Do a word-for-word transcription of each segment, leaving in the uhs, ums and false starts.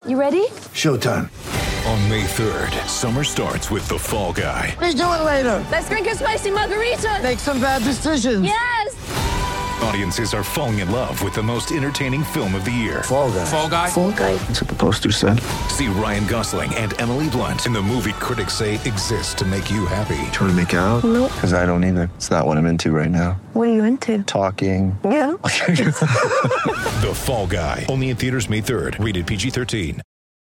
You ready? Showtime. On May third, summer starts with The Fall Guy. Let's do it later. Let's drink a spicy margarita. Make some bad decisions. Yes! Audiences are falling in love with the most entertaining film of the year. Fall Guy. Fall Guy? Fall Guy. That's what the poster said. See Ryan Gosling and Emily Blunt in the movie critics say exists to make you happy. Trying to make it out? Nope. Because I don't either. It's not what I'm into right now. What are you into? Talking. Yeah. The Fall Guy. Only in theaters May third. Rated P G thirteen.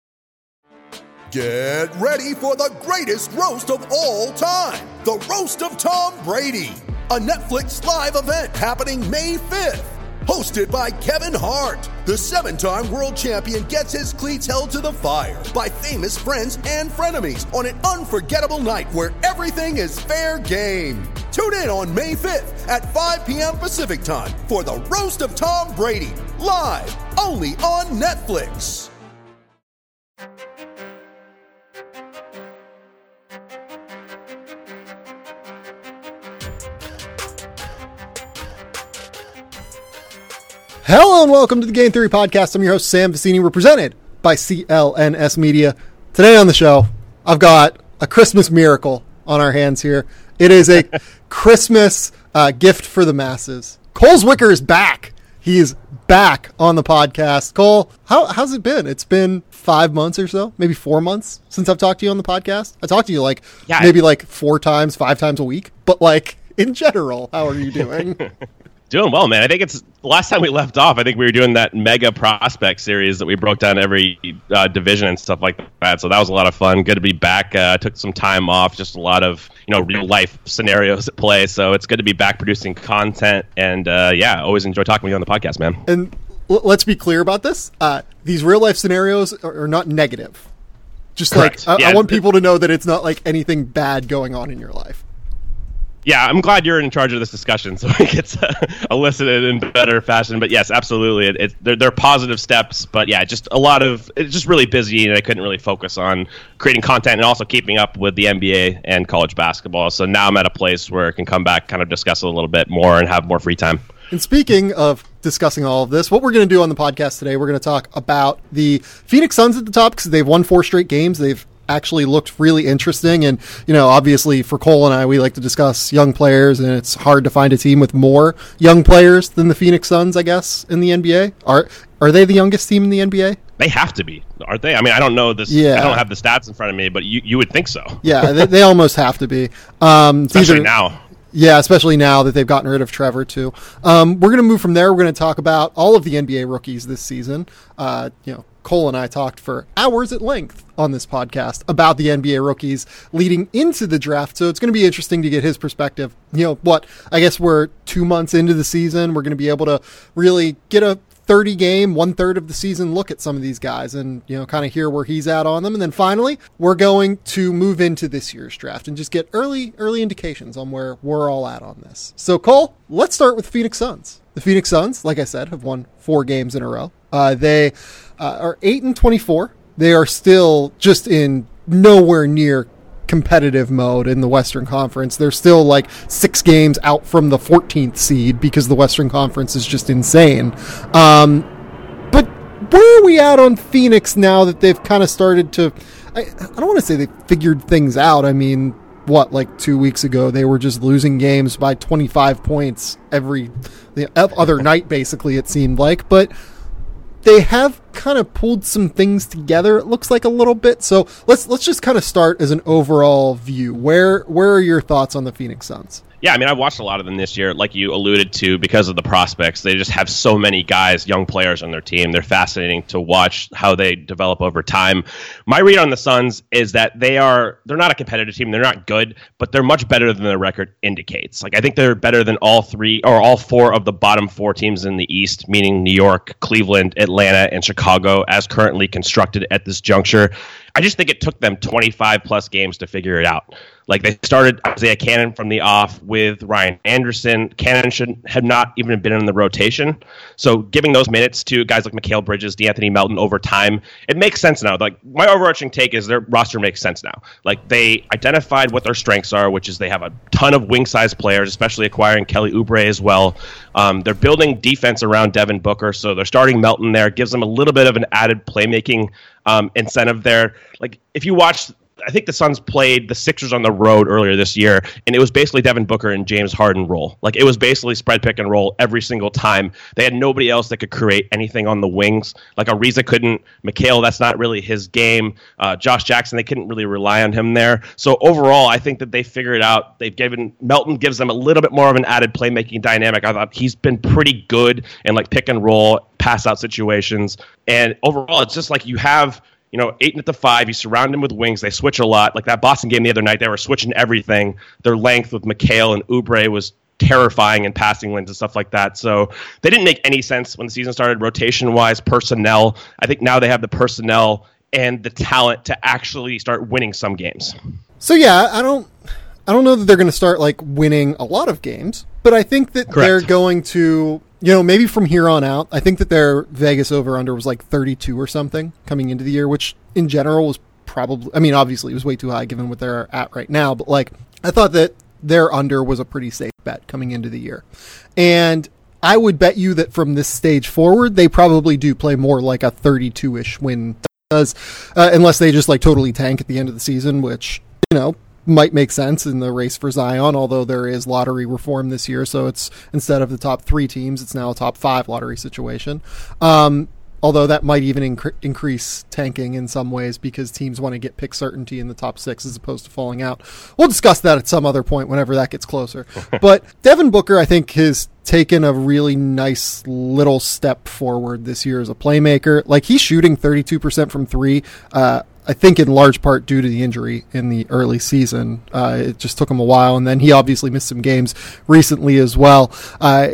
Get ready for the greatest roast of all time. The Roast of Tom Brady. A Netflix live event happening May fifth. Hosted by Kevin Hart. The seven-time world champion gets his cleats held to the fire by famous friends and frenemies on an unforgettable night where everything is fair game. Tune in on May fifth at five p.m. Pacific time for the Roast of Tom Brady. Live only on Netflix. Hello and welcome to the Game Theory Podcast. I'm your host, Sam Vicini. We're presented by C L N S Media. Today on the show, I've got a Christmas miracle on our hands here. It is a Christmas uh, gift for the masses. Cole Zwicker is back. He is back on the podcast. Cole, how, how's it been? It's been five months or so, maybe four months since I've talked to you on the podcast. I talked to you like yeah, maybe I... like four times, five times a week. But like in general, how are you doing? Doing well, man. I think it's the last time we left off. I think we were doing that mega prospect series that we broke down every uh, division and stuff like that. So that was a lot of fun. Good to be back. Uh, took some time off. Just a lot of you know real life scenarios at play. So it's good to be back producing content. And uh, yeah, always enjoy talking with you on the podcast, man. And l- let's be clear about this. Uh, these real life scenarios are, are not negative. Just Correct. like I, yeah. I want people to know that it's not like anything bad going on in your life. Yeah, I'm glad you're in charge of this discussion, so it gets uh, elicited in better fashion. But yes, absolutely, it, it, they're, they're positive steps. But yeah, just a lot of it's just really busy, and I couldn't really focus on creating content and also keeping up with the N B A and college basketball. So now I'm at a place where I can come back, kind of discuss it a little bit more, and have more free time. And speaking of discussing all of this, what we're going to do on the podcast today, we're going to talk about the Phoenix Suns at the top because they've won four straight games. They've actually looked really interesting. And, you know, obviously for Cole and I, we like to discuss young players, and it's hard to find a team with more young players than the Phoenix Suns, I guess, in the N B A. Are are they the youngest team in the N B A? They have to be, aren't they? I mean, I don't know this. Yeah. I don't have the stats in front of me, but you, you would think so. Yeah, they, they almost have to be. Um, Especially either, now. Yeah, especially now that they've gotten rid of Trevor, too. Um, we're going to move from there. We're going to talk about all of the N B A rookies this season. Uh, you know, Cole and I talked for hours at length on this podcast about the N B A rookies leading into the draft. So it's going to be interesting to get his perspective. You know, what, I guess we're two months into the season. We're going to be able to really get a thirty game, one third of the season look at some of these guys and, you know, kind of hear where he's at on them. And then finally, we're going to move into this year's draft and just get early, early indications on where we're all at on this. So Cole, let's start with Phoenix Suns. The Phoenix Suns, like I said, have won four games in a row. Uh, they uh, are eight and twenty-four. They are still just in nowhere near competitive mode in the Western Conference. They're still like six games out from the fourteenth seed because the Western Conference is just insane. Um, but where are we at on Phoenix now that they've kind of started to, I, I don't want to say they figured things out. I mean, what, like two weeks ago, they were just losing games by twenty-five points every the other night, basically, it seemed like. But they have kind of pulled some things together, it looks like, a little bit. So let's let's just kind of start as an overall view. Where where are your thoughts on the Phoenix Suns? Yeah, I mean, I've watched a lot of them this year, like you alluded to, because of the prospects. They just have so many guys, young players on their team. They're fascinating to watch how they develop over time. My read on the Suns is that they are, they're not a competitive team. They're not good, but they're much better than their record indicates. Like, I think they're better than all three or all four of the bottom four teams in the East, meaning New York, Cleveland, Atlanta, and Chicago, as currently constructed at this juncture. I just think it took them twenty-five plus games to figure it out. Like, they started Isaiah Cannon from the off with Ryan Anderson. Cannon should have not even been in the rotation. So giving those minutes to guys like Mikal Bridges, DeAnthony Melton over time, it makes sense now. Like, my overarching take is their roster makes sense now. Like, they identified what their strengths are, which is they have a ton of wing-sized players, especially acquiring Kelly Oubre as well. Um, they're building defense around Devin Booker, so they're starting Melton there. It gives them a little bit of an added playmaking um, incentive there. Like if you watch, I think the Suns played the Sixers on the road earlier this year, and it was basically Devin Booker and James Harden roll. Like it was basically spread pick and roll every single time. They had nobody else that could create anything on the wings. Like Ariza couldn't. Mikhail, that's not really his game. Uh, Josh Jackson, they couldn't really rely on him there. So overall, I think that they figured it out. They've given Melton gives them a little bit more of an added playmaking dynamic. I thought he's been pretty good in like pick and roll, pass out situations. And overall, it's just like you have, you know, eight at the five, you surround them with wings. They switch a lot. Like that Boston game the other night, they were switching everything. Their length with Mikhail and Oubre was terrifying in passing lanes and stuff like that. So they didn't make any sense when the season started, rotation-wise, personnel. I think now they have the personnel and the talent to actually start winning some games. So yeah, I don't, I don't know that they're going to start like winning a lot of games, but I think that Correct. they're going to, you know, maybe from here on out, I think that their Vegas over-under was like thirty-two or something coming into the year, which in general was probably, I mean, obviously it was way too high given what they're at right now, but like, I thought that their under was a pretty safe bet coming into the year. And I would bet you that from this stage forward, they probably do play more like a thirty-two-ish win, does, uh, unless they just like totally tank at the end of the season, which, you know, might make sense in the race for Zion, although there is lottery reform this year, so it's instead of the top three teams, it's now a top five lottery situation. Um, although that might even inc- increase tanking in some ways because teams want to get pick certainty in the top six as opposed to falling out. We'll discuss that at some other point whenever that gets closer. But Devin Booker, I think, has taken a really nice little step forward this year as a playmaker. Like, he's shooting thirty-two percent from three, uh, I think in large part due to the injury in the early season. Uh, it just took him a while, and then he obviously missed some games recently as well. Uh,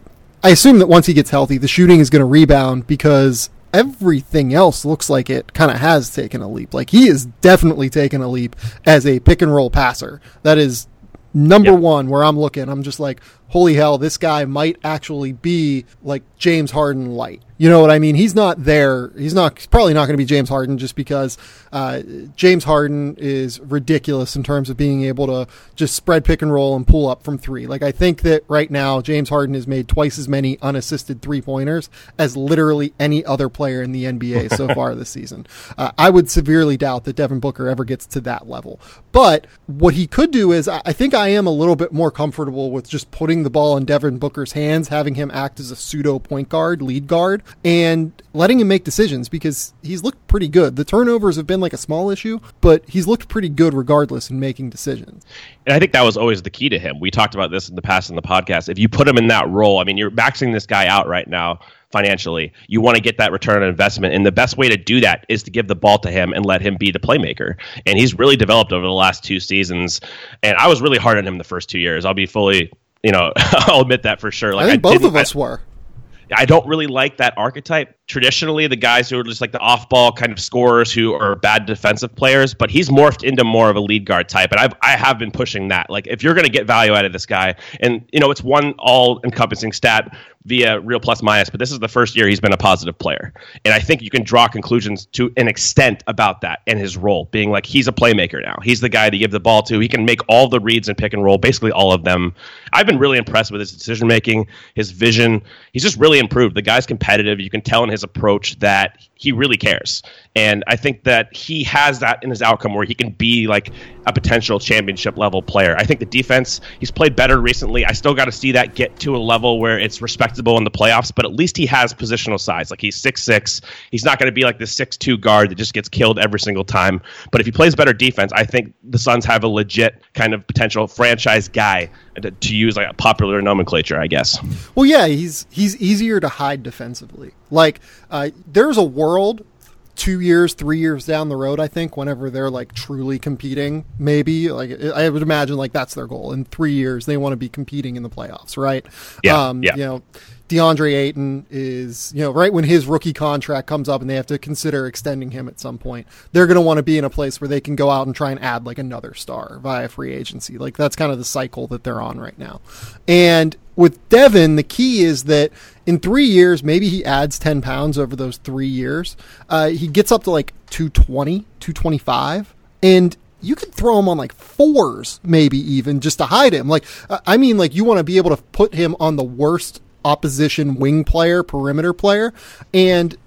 I assume that once he gets healthy, the shooting is going to rebound because everything else looks like it kind of has taken a leap. Like, he is definitely taken a leap as a pick and roll passer. That is number yep. one where I'm looking. I'm just like, holy hell, this guy might actually be like James Harden light. You know what I mean? He's not there. He's not he's probably not going to be James Harden just because uh, James Harden is ridiculous in terms of being able to just spread pick and roll and pull up from three. Like, I think that right now James Harden has made twice as many unassisted three-pointers as literally any other player in the N B A so far this season. Uh, I would severely doubt that Devin Booker ever gets to that level. But what he could do is, I think I am a little bit more comfortable with just putting the ball in Devin Booker's hands, having him act as a pseudo point guard, lead guard, and letting him make decisions because he's looked pretty good. The turnovers have been like a small issue, but he's looked pretty good regardless in making decisions. And I think that was always the key to him. We talked about this in the past in the podcast. If you put him in that role, I mean, you're maxing this guy out right now financially. You want to get that return on investment, and the best way to do that is to give the ball to him and let him be the playmaker. And he's really developed over the last two seasons, and I was really hard on him the first two years. I'll be fully, you know, I'll admit that for sure. Like, I think I both of us I, were. I don't really like that archetype. Traditionally, the guys who are just like the off-ball kind of scorers who are bad defensive players, but he's morphed into more of a lead guard type, and I've, I have been pushing that. Like, if you're going to get value out of this guy, and, you know, it's one all-encompassing stat via real plus minus, but this is the first year he's been a positive player. And I think you can draw conclusions to an extent about that and his role, being like, he's a playmaker now. He's the guy to give the ball to. He can make all the reads and pick and roll, basically all of them. I've been really impressed with his decision-making, his vision. He's just really improved. The guy's competitive. You can tell in his approach that he really cares. And I think that he has that in his outcome where he can be like a potential championship level player. I think the defense, he's played better recently. I still got to see that get to a level where it's respectable in the playoffs, but at least he has positional size. Like, he's six six. He's not going to be like this six two guard that just gets killed every single time. But if he plays better defense, I think the Suns have a legit kind of potential franchise guy, to, to use like a popular nomenclature, I guess. Well, yeah, he's he's easier to hide defensively. Like, uh, there's a world two years, three years down the road, I think, whenever they're like truly competing, maybe, like, I would imagine like that's their goal. In three years, they want to be competing in the playoffs, right? Yeah, um, yeah. You know, DeAndre Ayton is, you know, right when his rookie contract comes up and they have to consider extending him at some point, they're going to want to be in a place where they can go out and try and add like another star via free agency. Like, that's kind of the cycle that they're on right now. And with Devin, the key is that in three years, maybe he adds ten pounds over those three years. Uh, he gets up to like two twenty, two twenty-five, and you could throw him on like fours, maybe even just to hide him. Like, I mean, like, you want to be able to put him on the worst opposition wing player, perimeter player, and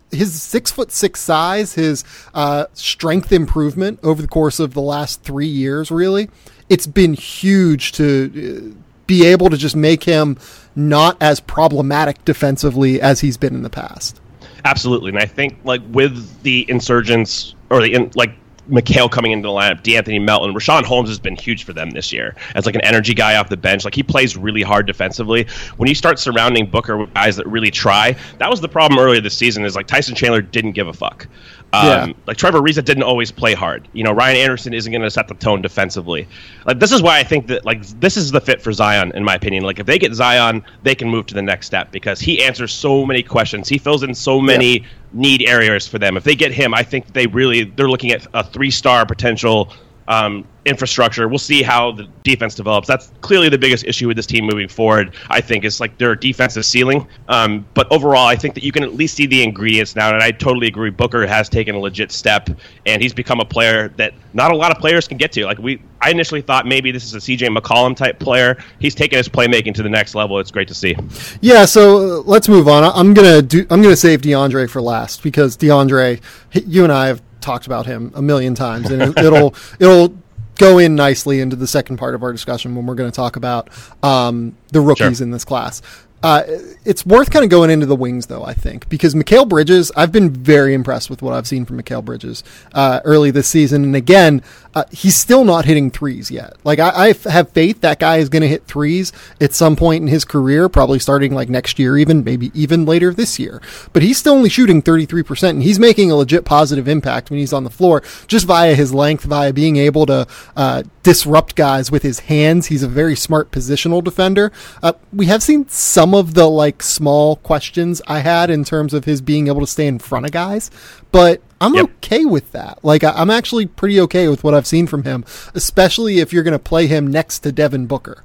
his six foot six size, his uh, strength improvement over the course of the last three years, really, it's been huge to be able to just make him not as problematic defensively as he's been in the past. Absolutely. And I think like with the insurgents or the in, like McHale coming into the lineup, DeAnthony Melton, Rashawn Holmes has been huge for them this year as like an energy guy off the bench. Like he plays really hard defensively. When you start surrounding Booker with guys that really try, that was the problem earlier this season is like Tyson Chandler didn't give a fuck. Um, yeah. Like Trevor Ariza didn't always play hard. You know, Ryan Anderson isn't going to set the tone defensively. Like this is why I think that like this is the fit for Zion, in my opinion. Like if they get Zion, they can move to the next step because he answers so many questions. He fills in so many yeah. need areas for them. If they get him, I think they really they're looking at a three-star potential um, infrastructure. We'll see how the defense develops. That's clearly the biggest issue with this team moving forward, I think, is like their defensive ceiling. Um, but overall, I think that you can at least see the ingredients now, and I totally agree. Booker has taken a legit step, and he's become a player that not a lot of players can get to. Like we, I initially thought maybe this is a C J McCollum type player. He's taken his playmaking to the next level. It's great to see. Yeah, so uh, let's move on. I'm gonna do. I'm gonna save DeAndre for last because DeAndre, you and I have talked about him a million times, and it, it'll it'll go in nicely into the second part of our discussion when we're going to talk about um, the rookies sure. in this class. Uh, it's worth kind of going into the wings, though, I think, because Mikal Bridges, I've been very impressed with what I've seen from Mikal Bridges uh, early this season. And again, uh, he's still not hitting threes yet. Like, I, I have faith that guy is going to hit threes at some point in his career, probably starting like next year, even maybe even later this year. But he's still only shooting thirty-three percent, and he's making a legit positive impact when he's on the floor, just via his length, via being able to uh, disrupt guys with his hands. He's a very smart positional defender. Uh, we have seen some of the like small questions I had in terms of his being able to stay in front of guys, but I'm yep. okay with that. Like I, I'm actually pretty okay with what I've seen from him, especially if you're going to play him next to Devin Booker.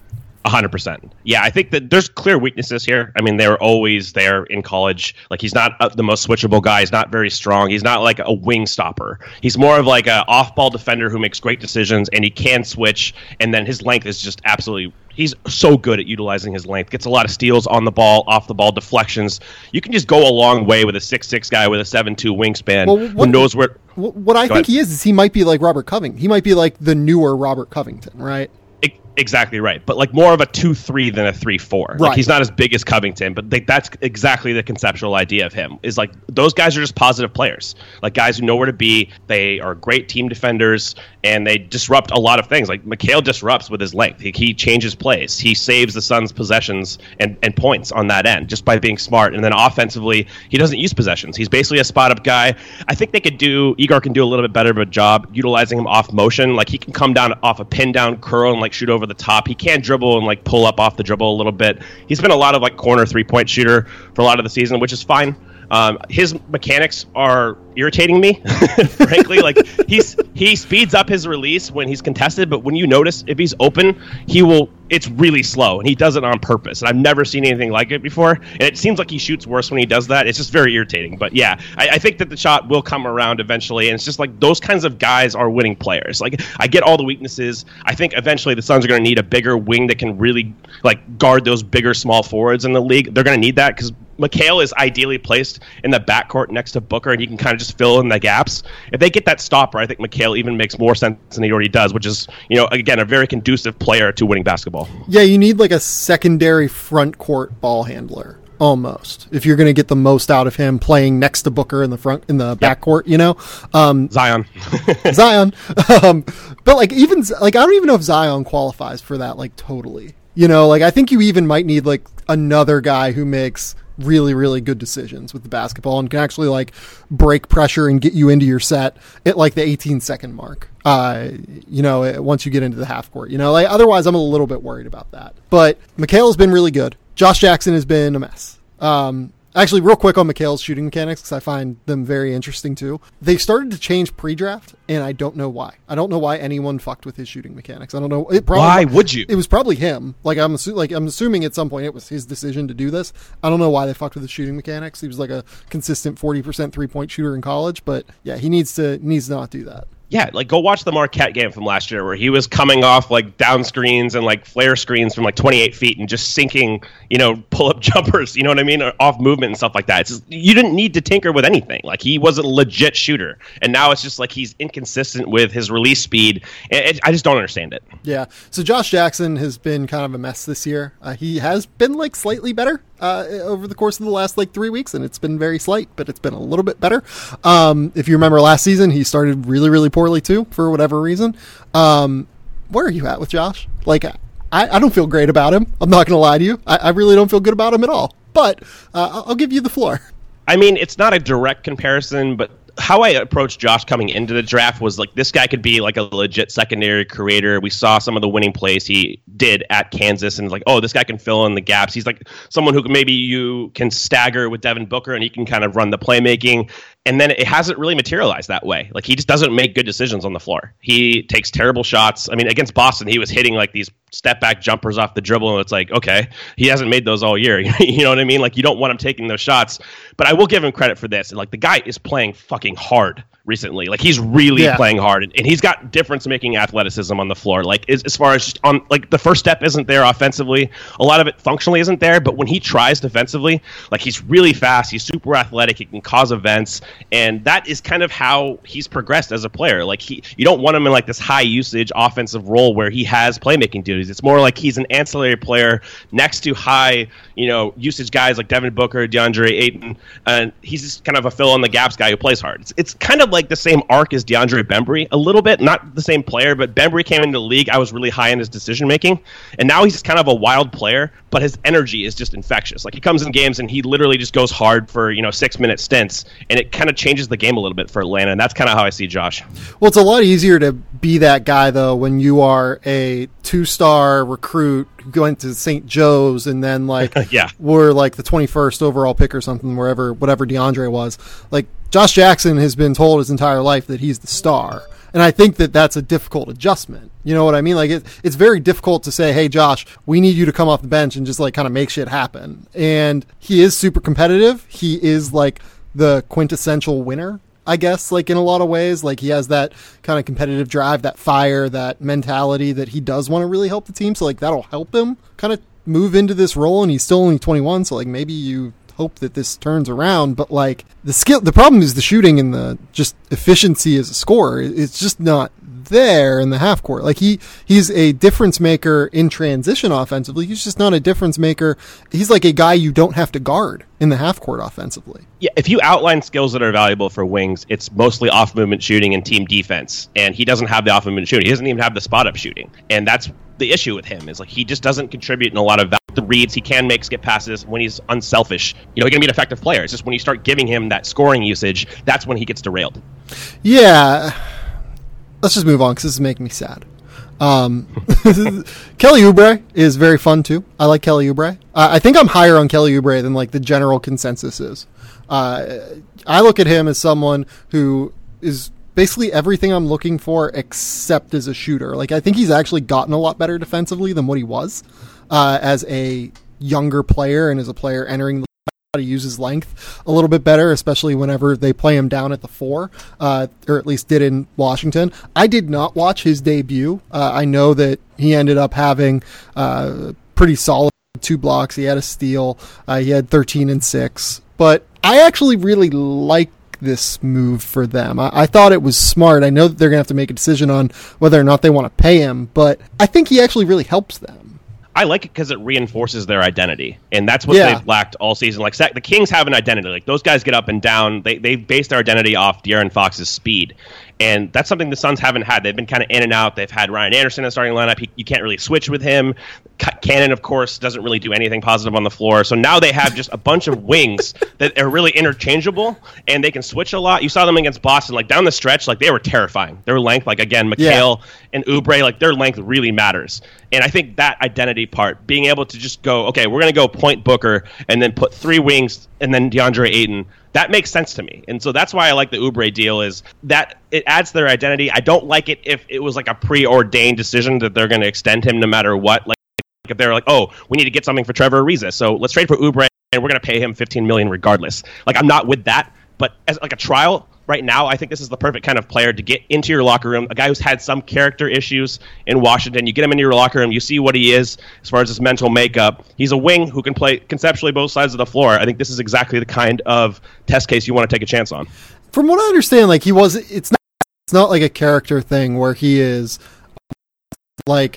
A hundred percent. Yeah, I think that there's clear weaknesses here. I mean, they were always there in college. Like, he's not uh, the most switchable guy. He's not very strong. He's not like a wing stopper. He's more of like a off-ball defender who makes great decisions, and he can switch. And then his length is just absolutely. He's so good at utilizing his length. Gets a lot of steals on the ball, off the ball, deflections. You can just go a long way with a six six guy with a seven two wingspan well, what, who knows where. What I think ahead. he is is he might be like Robert Covington. He might be like the newer Robert Covington, right? Exactly right, but like more of a two three than a three four. Right. Like he's not as big as Covington, but they, that's exactly the conceptual idea of him. Is like those guys are just positive players, like guys who know where to be. They are great team defenders, and they disrupt a lot of things. Like Mikal disrupts with his length. He, he changes plays. He saves the Suns' possessions and, and points on that end just by being smart. And then offensively, he doesn't use possessions. He's basically a spot up guy. I think they could do Igor can do a little bit better of a job utilizing him off motion. Like he can come down off a pin down curl and like shoot over the top. He can dribble and like pull up off the dribble a little bit. He's been a lot of like corner three point shooter for a lot of the season, which is fine. Um, his mechanics are irritating me, frankly. Like he's he speeds up his release when he's contested, but when you notice if he's open, he will. It's really slow, and he does it on purpose. And I've never seen anything like it before. And it seems like he shoots worse when he does that. It's just very irritating. But yeah, I, I think that the shot will come around eventually. And it's just like those kinds of guys are winning players. Like I get all the weaknesses. I think eventually the Suns are going to need a bigger wing that can really like guard those bigger small forwards in the league. They're going to need that because Mikal is ideally placed in the backcourt next to Booker, and he can kind of just fill in the gaps. If they get that stopper, I think Mikal even makes more sense than he already does, which is, you know, again, a very conducive player to winning basketball. Yeah, you need like a secondary front court ball handler almost if you're going to get the most out of him playing next to Booker in the front in the yep. backcourt. You know, um, Zion, Zion, um, but like even like I don't even know if Zion qualifies for that. Like totally, you know, like I think you even might need like another guy who makes really, really good decisions with the basketball and can actually like break pressure and get you into your set at like the eighteen second mark. Uh, you know, once you get into the half court, you know, like otherwise I'm a little bit worried about that. But Mikal has been really good. Josh Jackson has been a mess. Um, actually, real quick on Mikal's shooting mechanics, because I find them very interesting too. They started to change pre-draft, and I don't know why. I don't know why anyone fucked with his shooting mechanics. I don't know. It probably, why would you? It was probably him. Like I'm, assu- like I'm assuming at some point it was his decision to do this. I don't know why they fucked with his shooting mechanics. He was like a consistent forty percent three-point shooter in college, but yeah, he needs to needs to not do that. Yeah, like go watch the Marquette game from last year where he was coming off like down screens and like flare screens from like twenty-eight feet and just sinking, you know, pull-up jumpers, you know what I mean, or off movement and stuff like that. It's just, you didn't need to tinker with anything. Like he was a legit shooter, and now it's just like he's inconsistent with his release speed. And it, I just don't understand it. Yeah. So Josh Jackson has been kind of a mess this year. Uh, he has been like slightly better uh, over the course of the last like three weeks, and it's been very slight, but it's been a little bit better. Um, if you remember last season, he started really, really poorly too, for whatever reason. Um, where are you at with Josh? Like, I, I don't feel great about him. I'm not going to lie to you. I, I really don't feel good about him at all. But uh, I'll give you the floor. I mean, it's not a direct comparison, but how I approached Josh coming into the draft was like this guy could be like a legit secondary creator. We saw some of the winning plays he did at Kansas, and it's like, oh, this guy can fill in the gaps. He's like someone who maybe you can stagger with Devin Booker, and he can kind of run the playmaking. And then it hasn't really materialized that way. Like he just doesn't make good decisions on the floor. He takes terrible shots. I mean, against Boston, he was hitting like these step back jumpers off the dribble, and it's like, okay, he hasn't made those all year. You know what I mean? Like you don't want him taking those shots. But I will give him credit for this. Like the guy is playing fucking hard recently. Like he's really yeah. playing hard, and, and he's got difference making athleticism on the floor. Like as, as far as just on like the first step isn't there offensively. A lot of it functionally isn't there, but when he tries defensively, like he's really fast, he's super athletic, he can cause events. And that is kind of how he's progressed as a player. Like he, you don't want him in like this high usage offensive role where he has playmaking duties. It's more like he's an ancillary player next to high, you know, usage guys like Devin Booker, DeAndre Ayton, and he's just kind of a fill in the gaps guy who plays hard. It's, it's kind of like the same arc as DeAndre Bembry a little bit, not the same player, but Bembry came into the league. I was really high in his decision making, and now he's just kind of a wild player, but his energy is just infectious. Like he comes in games and he literally just goes hard for, you know, six minute stints, and it kind of changes the game a little bit for Atlanta, and that's kind of how I see Josh. Well, it's a lot easier to be that guy though when you are a two-star recruit going to Saint Joe's and then like yeah. we're like the twenty-first overall pick or something, wherever whatever DeAndre was. Like Josh Jackson has been told his entire life that he's the star. And I think that that's a difficult adjustment. You know what I mean? Like it, it's very difficult to say, hey, Josh, we need you to come off the bench and just like kind of make shit happen. And he is super competitive. He is like the quintessential winner, I guess, like in a lot of ways. Like he has that kind of competitive drive, that fire, that mentality that he does want to really help the team. So like that'll help him kind of move into this role. And he's still only twenty-one. So like maybe you hope that this turns around, but like the skill, the problem is the shooting and the just efficiency as a scorer. It's just not there in the half court. Like he, he's a difference maker in transition offensively. He's just not a difference maker. He's like a guy you don't have to guard in the half court offensively. Yeah, if you outline skills that are valuable for wings, it's mostly off movement shooting and team defense. And he doesn't have the off movement shooting. He doesn't even have the spot up shooting. And that's the issue with him, is like he just doesn't contribute in a lot of value. The reads he can make, skip passes when he's unselfish. You know, he's gonna be an effective player. It's just when you start giving him that scoring usage, that's when he gets derailed. Yeah. Let's just move on because this is making me sad. Um, Kelly Oubre is very fun too. I like Kelly Oubre. Uh, I think I'm higher on Kelly Oubre than like the general consensus is. Uh, I look at him as someone who is basically everything I'm looking for except as a shooter. Like I think he's actually gotten a lot better defensively than what he was uh, as a younger player and as a player entering the to use his length a little bit better, especially whenever they play him down at the four, uh, or at least did in Washington. I did not watch his debut. Uh, I know that he ended up having uh, pretty solid two blocks. He had a steal. Uh, he had thirteen and six. But I actually really like this move for them. I, I thought it was smart. I know that they're going to have to make a decision on whether or not they want to pay him, but I think he actually really helps them. I like it because it reinforces their identity, and that's what Yeah. they've lacked all season. Like the Kings have an identity. Like those guys get up and down. They they base their identity off De'Aaron Fox's speed, and that's something the Suns haven't had. They've been kind of in and out. They've had Ryan Anderson in the starting lineup. He, you can't really switch with him. Cannon, of course, doesn't really do anything positive on the floor. So now they have just a bunch of wings that are really interchangeable, and they can switch a lot. You saw them against Boston, like down the stretch, like they were terrifying. Their length, like again, McHale yeah. and Oubre, like their length really matters. And I think that identity part, being able to just go, okay, we're going to go point Booker and then put three wings and then DeAndre Ayton, that makes sense to me. And so that's why I like the Oubre deal, is that it adds their identity. I don't like it if it was like a preordained decision that they're going to extend him no matter what. Like if they're like, oh, we need to get something for Trevor Ariza, so let's trade for Oubre and we're going to pay him fifteen million dollars regardless. Like I'm not with that. But as like a trial, right now, I think this is the perfect kind of player to get into your locker room. A guy who's had some character issues in Washington. You get him into your locker room, you see what he is as far as his mental makeup. He's a wing who can play conceptually both sides of the floor. I think this is exactly the kind of test case you want to take a chance on. From what I understand, like he was, it's not, it's not like a character thing where he is like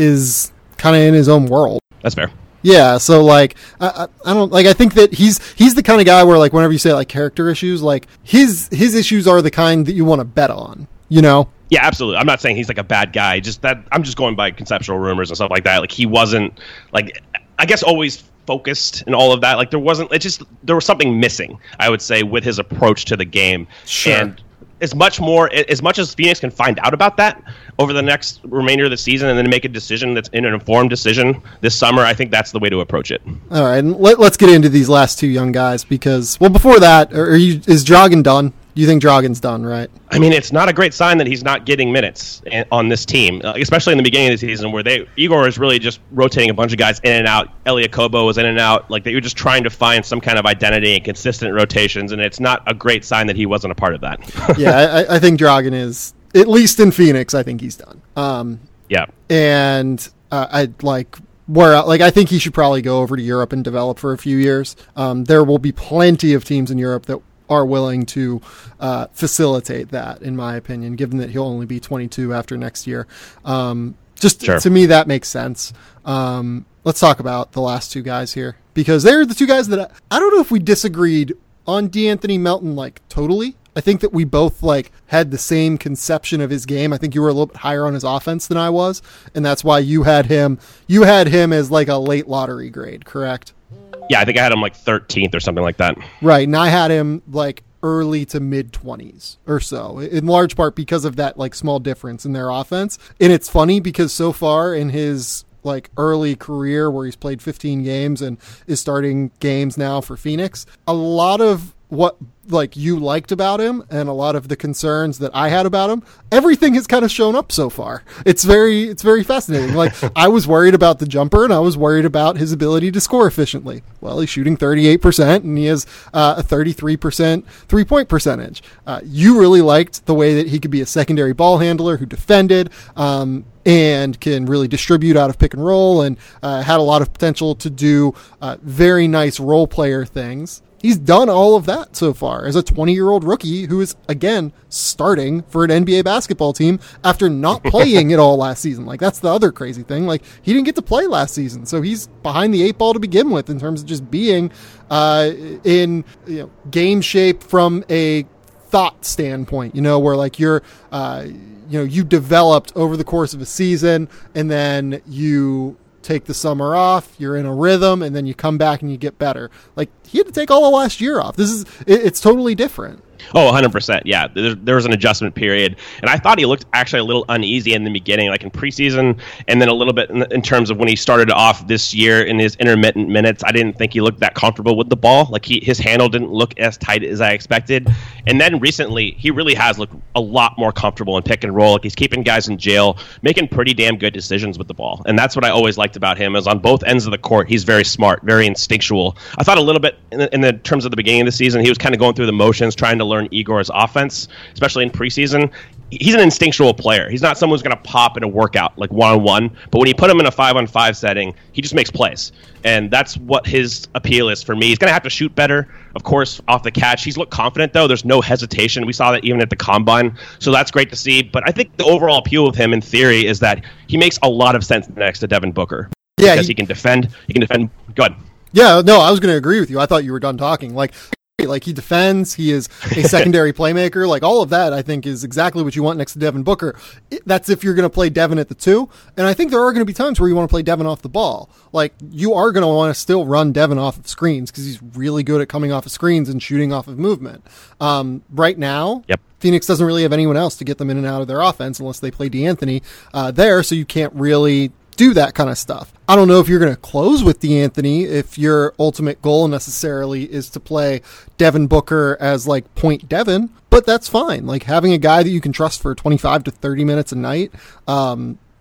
is kind of in his own world. That's fair. Yeah, so like I, I don't like I think that he's he's the kind of guy where like whenever you say like character issues, like his his issues are the kind that you want to bet on, you know? Yeah, absolutely. I'm not saying he's like a bad guy. Just that I'm just going by conceptual rumors and stuff like that. Like he wasn't like I guess always focused and all of that. Like there wasn't it just there was something missing, I would say, with his approach to the game. Sure. And as much more as much as Phoenix can find out about that over the next remainder of the season and then make a decision that's in an informed decision this summer, I think that's the way to approach it. All right, and let, let's get into these last two young guys because, well, before that, are you, is Dragan done? You think Dragan's done, right? I mean, it's not a great sign that he's not getting minutes on this team, especially in the beginning of the season where they Igor is really just rotating a bunch of guys in and out. Elia Kobo was in and out. Like they were just trying to find some kind of identity and consistent rotations, and it's not a great sign that he wasn't a part of that. yeah, I, I think Dragan is, at least in Phoenix, I think he's done. Um, yeah. And uh, I'd like... Where, like, I think he should probably go over to Europe and develop for a few years. Um, there will be plenty of teams in Europe that are willing to uh, facilitate that, in my opinion, given that he'll only be twenty-two after next year. Um, just sure. To me, that makes sense. Um, let's talk about the last two guys here, because they're the two guys that I, I don't know if we disagreed on DeAnthony Melton, like, totally. I think that we both like had the same conception of his game. I think you were a little bit higher on his offense than I was, and that's why you had him. You had him as like a late lottery grade, correct? Yeah, I think I had him like thirteenth or something like that. Right, and I had him like early to mid twenties or so, in large part because of that like small difference in their offense. And it's funny because so far in his like early career, where he's played fifteen games and is starting games now for Phoenix, a lot of what like you liked about him and a lot of the concerns that I had about him, everything has kind of shown up so far. It's very, it's very fascinating. Like I was worried about the jumper and I was worried about his ability to score efficiently. Well, he's shooting thirty-eight percent and he has uh, a thirty-three percent three point percentage. Uh, you really liked the way that he could be a secondary ball handler who defended, um, and can really distribute out of pick and roll and uh, had a lot of potential to do uh, very nice role player things. He's done all of that so far as a twenty-year-old rookie who is, again, starting for an N B A basketball team after not playing it all last season. Like, that's the other crazy thing. Like, he didn't get to play last season, so he's behind the eight ball to begin with in terms of just being uh, in you know, game shape from a thought standpoint, you know, where, like, you're, uh, you know, you developed over the course of a season, and then you take the summer off, you're in a rhythm, and then you come back and you get better. Like, he had to take all of last year off. This is, it, it's totally different. Oh, one hundred percent. Yeah, there, there was an adjustment period. And I thought he looked actually a little uneasy in the beginning, like in preseason, and then a little bit in, in terms of when he started off this year in his intermittent minutes. I didn't think he looked that comfortable with the ball. Like, he, his handle didn't look as tight as I expected. And then recently, he really has looked a lot more comfortable in pick and roll. Like, he's keeping guys in jail, making pretty damn good decisions with the ball. And that's what I always liked about him, is on both ends of the court, he's very smart, very instinctual. I thought a little bit in the, in the terms of the beginning of the season, he was kind of going through the motions, trying to learn Igor's offense, especially in preseason. He's an instinctual player. He's not someone who's going to pop in a workout like one-on-one, but when you put him in a five-on-five setting, he just makes plays. And that's what his appeal is for me. He's going to have to shoot better, of course, off the catch. He's looked confident, though. There's no hesitation. We saw that even at the Combine, so that's great to see. But I think the overall appeal of him, in theory, is that he makes a lot of sense next to Devin Booker. Yeah, because he, he can defend. He can defend. Go ahead. Yeah, no, I was going to agree with you. I thought you were done talking. Like, Like, he defends, he is a secondary playmaker, like, all of that, I think, is exactly what you want next to Devin Booker. That's if you're going to play Devin at the two, and I think there are going to be times where you want to play Devin off the ball. Like, you are going to want to still run Devin off of screens, because he's really good at coming off of screens and shooting off of movement. Um, right now, yep. Phoenix doesn't really have anyone else to get them in and out of their offense unless they play DeAnthony uh, there, so you can't really do that kind of stuff. I don't know if you're going to close with DeAnthony if your ultimate goal necessarily is to play Devin Booker as like point Devin, but that's fine. Like, having a guy that you can trust for twenty-five to thirty minutes a night, um,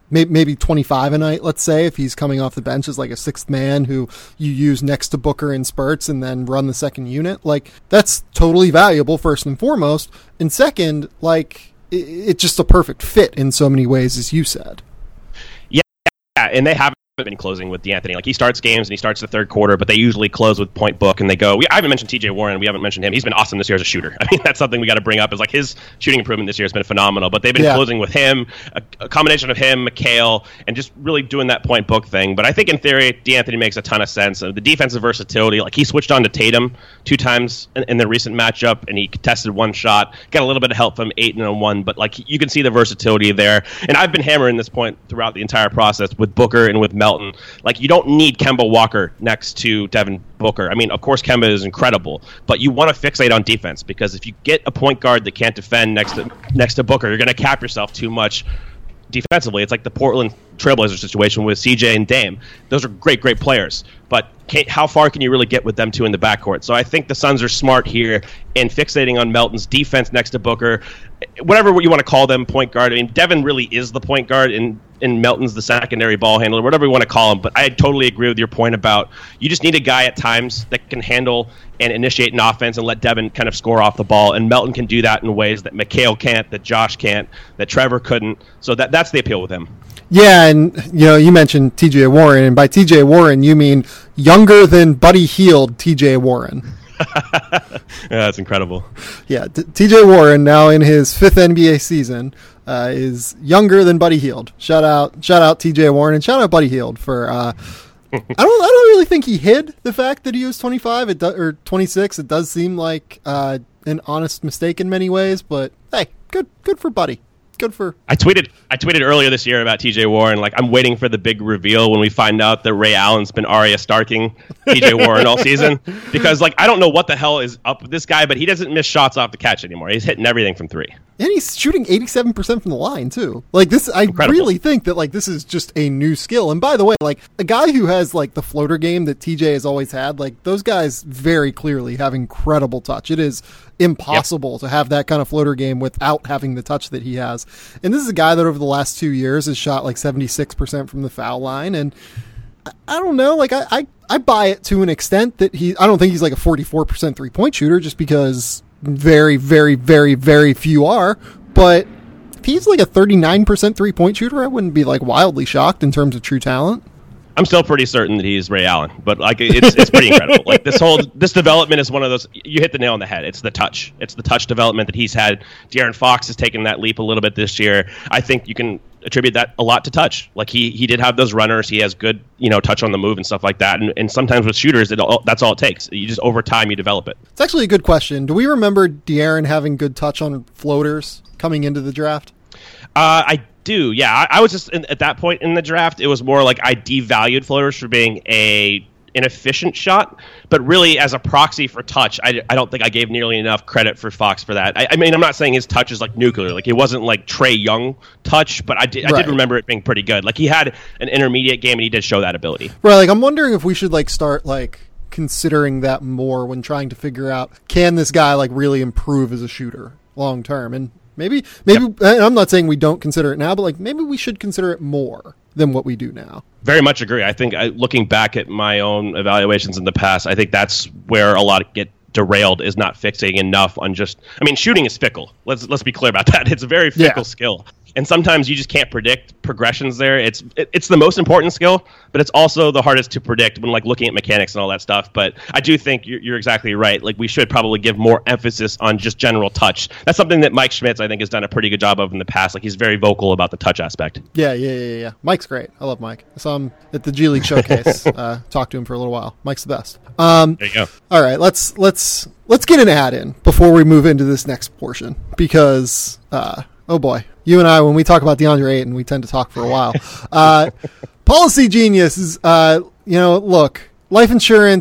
maybe twenty-five a night, let's say, if he's coming off the bench as like a sixth man who you use next to Booker in spurts and then run the second unit. Like, that's totally valuable, first and foremost. And second, like, it's just a perfect fit in so many ways, as you said. Yeah, and they have been closing with DeAnthony. Like, he starts games and he starts the third quarter, but they usually close with point book and they go, we, I haven't mentioned T J Warren. We haven't mentioned him. He's been awesome this year as a shooter. I mean, that's something we got to bring up is like his shooting improvement this year has been phenomenal, but they've been yeah. closing with him, a, a combination of him, Mikal, and just really doing that point book thing. But I think in theory, DeAnthony makes a ton of sense. Uh, the defensive versatility, like he switched on to Tatum two times in, in the recent matchup and he contested one shot, got a little bit of help from Ayton and one, but like you can see the versatility there. And I've been hammering this point throughout the entire process with Booker and with Melton. Like, you don't need Kemba Walker next to Devin Booker. I mean, of course, Kemba is incredible, but you want to fixate on defense because if you get a point guard that can't defend next to next to Booker, you're going to cap yourself too much defensively. It's like the Portland Trailblazer situation with C J and Dame. Those are great, great players, but can't, how far can you really get with them two in the backcourt? So I think the Suns are smart here in fixating on Melton's defense next to Booker, whatever you want to call them, point guard. I mean, Devin really is the point guard, and and Melton's the secondary ball handler, whatever you want to call him. But I totally agree with your point about you just need a guy at times that can handle and initiate an offense and let Devin kind of score off the ball. And Melton can do that in ways that Mikal can't, that Josh can't, that Trevor couldn't. So that that's the appeal with him. Yeah, and you know, you mentioned T J Warren, and by T J Warren, you mean younger than Buddy Hield T J Warren. Yeah, that's incredible. Yeah, T- TJ Warren, now in his fifth N B A season, uh, is younger than Buddy Hield. Shout out, shout out T J Warren, and shout out Buddy Hield for. Uh, I don't, I don't really think he hid the fact that he was twenty-five it do, or twenty-six. It does seem like uh, an honest mistake in many ways, but hey, good, good for Buddy. Good for. I tweeted. I tweeted earlier this year about T J Warren. Like, I'm waiting for the big reveal when we find out that Ray Allen's been Arya Starking T J Warren all season. Because, like, I don't know what the hell is up with this guy, but he doesn't miss shots off the catch anymore. He's hitting everything from three. And he's shooting eighty-seven percent from the line, too. Like, this, I Incredible. really think that, like, this is just a new skill. And by the way, like, a guy who has, like, the floater game that T J has always had, like, those guys very clearly have incredible touch. It is impossible yep. to have that kind of floater game without having the touch that he has. And this is a guy that over the last two years has shot, like, seventy-six percent from the foul line. And I, I don't know, like, I, I, I buy it to an extent that he, I don't think he's, like, a forty-four percent three-point shooter just because very, very, very, very few are, but if he's like a thirty-nine percent three-point shooter, I wouldn't be like wildly shocked in terms of true talent. I'm still pretty certain that he's Ray Allen, but like it's it's pretty incredible. Like this whole this development is one of those, you hit the nail on the head. It's the touch. It's the touch development that he's had. De'Aaron Fox has taken that leap a little bit this year. I think you can attribute that a lot to touch. Like he he did have those runners. He has good, you know, touch on the move and stuff like that. And, and sometimes with shooters, it all, that's all it takes. You just over time you develop it. It's actually a good question. Do we remember De'Aaron having good touch on floaters coming into the draft? Uh, I do. Yeah, I, I was just in, at that point in the draft. It was more like I devalued floaters for being a inefficient shot, but really as a proxy for touch, I, I don't think I gave nearly enough credit for Fox for that. I, I mean, I'm not saying his touch is like nuclear, like it wasn't like Trae Young touch, but I did, right. I did remember it being pretty good. Like he had an intermediate game and he did show that ability. Right. Like I'm wondering if we should like start like considering that more when trying to figure out, can this guy like really improve as a shooter long term? And maybe, maybe, yep. and I'm not saying we don't consider it now, but like maybe we should consider it more than what we do now. Very much agree. I think I, looking back at my own evaluations in the past, I think that's where a lot get derailed, is not fixating enough on just, I mean, shooting is fickle. Let's let's be clear about that. It's a very fickle yeah. skill. And sometimes you just can't predict progressions there. It's it, it's the most important skill, but it's also the hardest to predict when like looking at mechanics and all that stuff. But I do think you're, you're exactly right. Like we should probably give more emphasis on just general touch. That's something that Mike Schmitz, I think, has done a pretty good job of in the past. Like he's very vocal about the touch aspect. Yeah, yeah, yeah, yeah. Mike's great. I love Mike. I saw him at the G League Showcase. uh, talked to him for a little while. Mike's the best. Um, there you go. All right, let's let's let's get an ad in before we move into this next portion because. Uh, Oh boy, you and I, when we talk about DeAndre Ayton, we tend to talk for a while. Uh, Policy Genius is, uh, you know, look, life insurance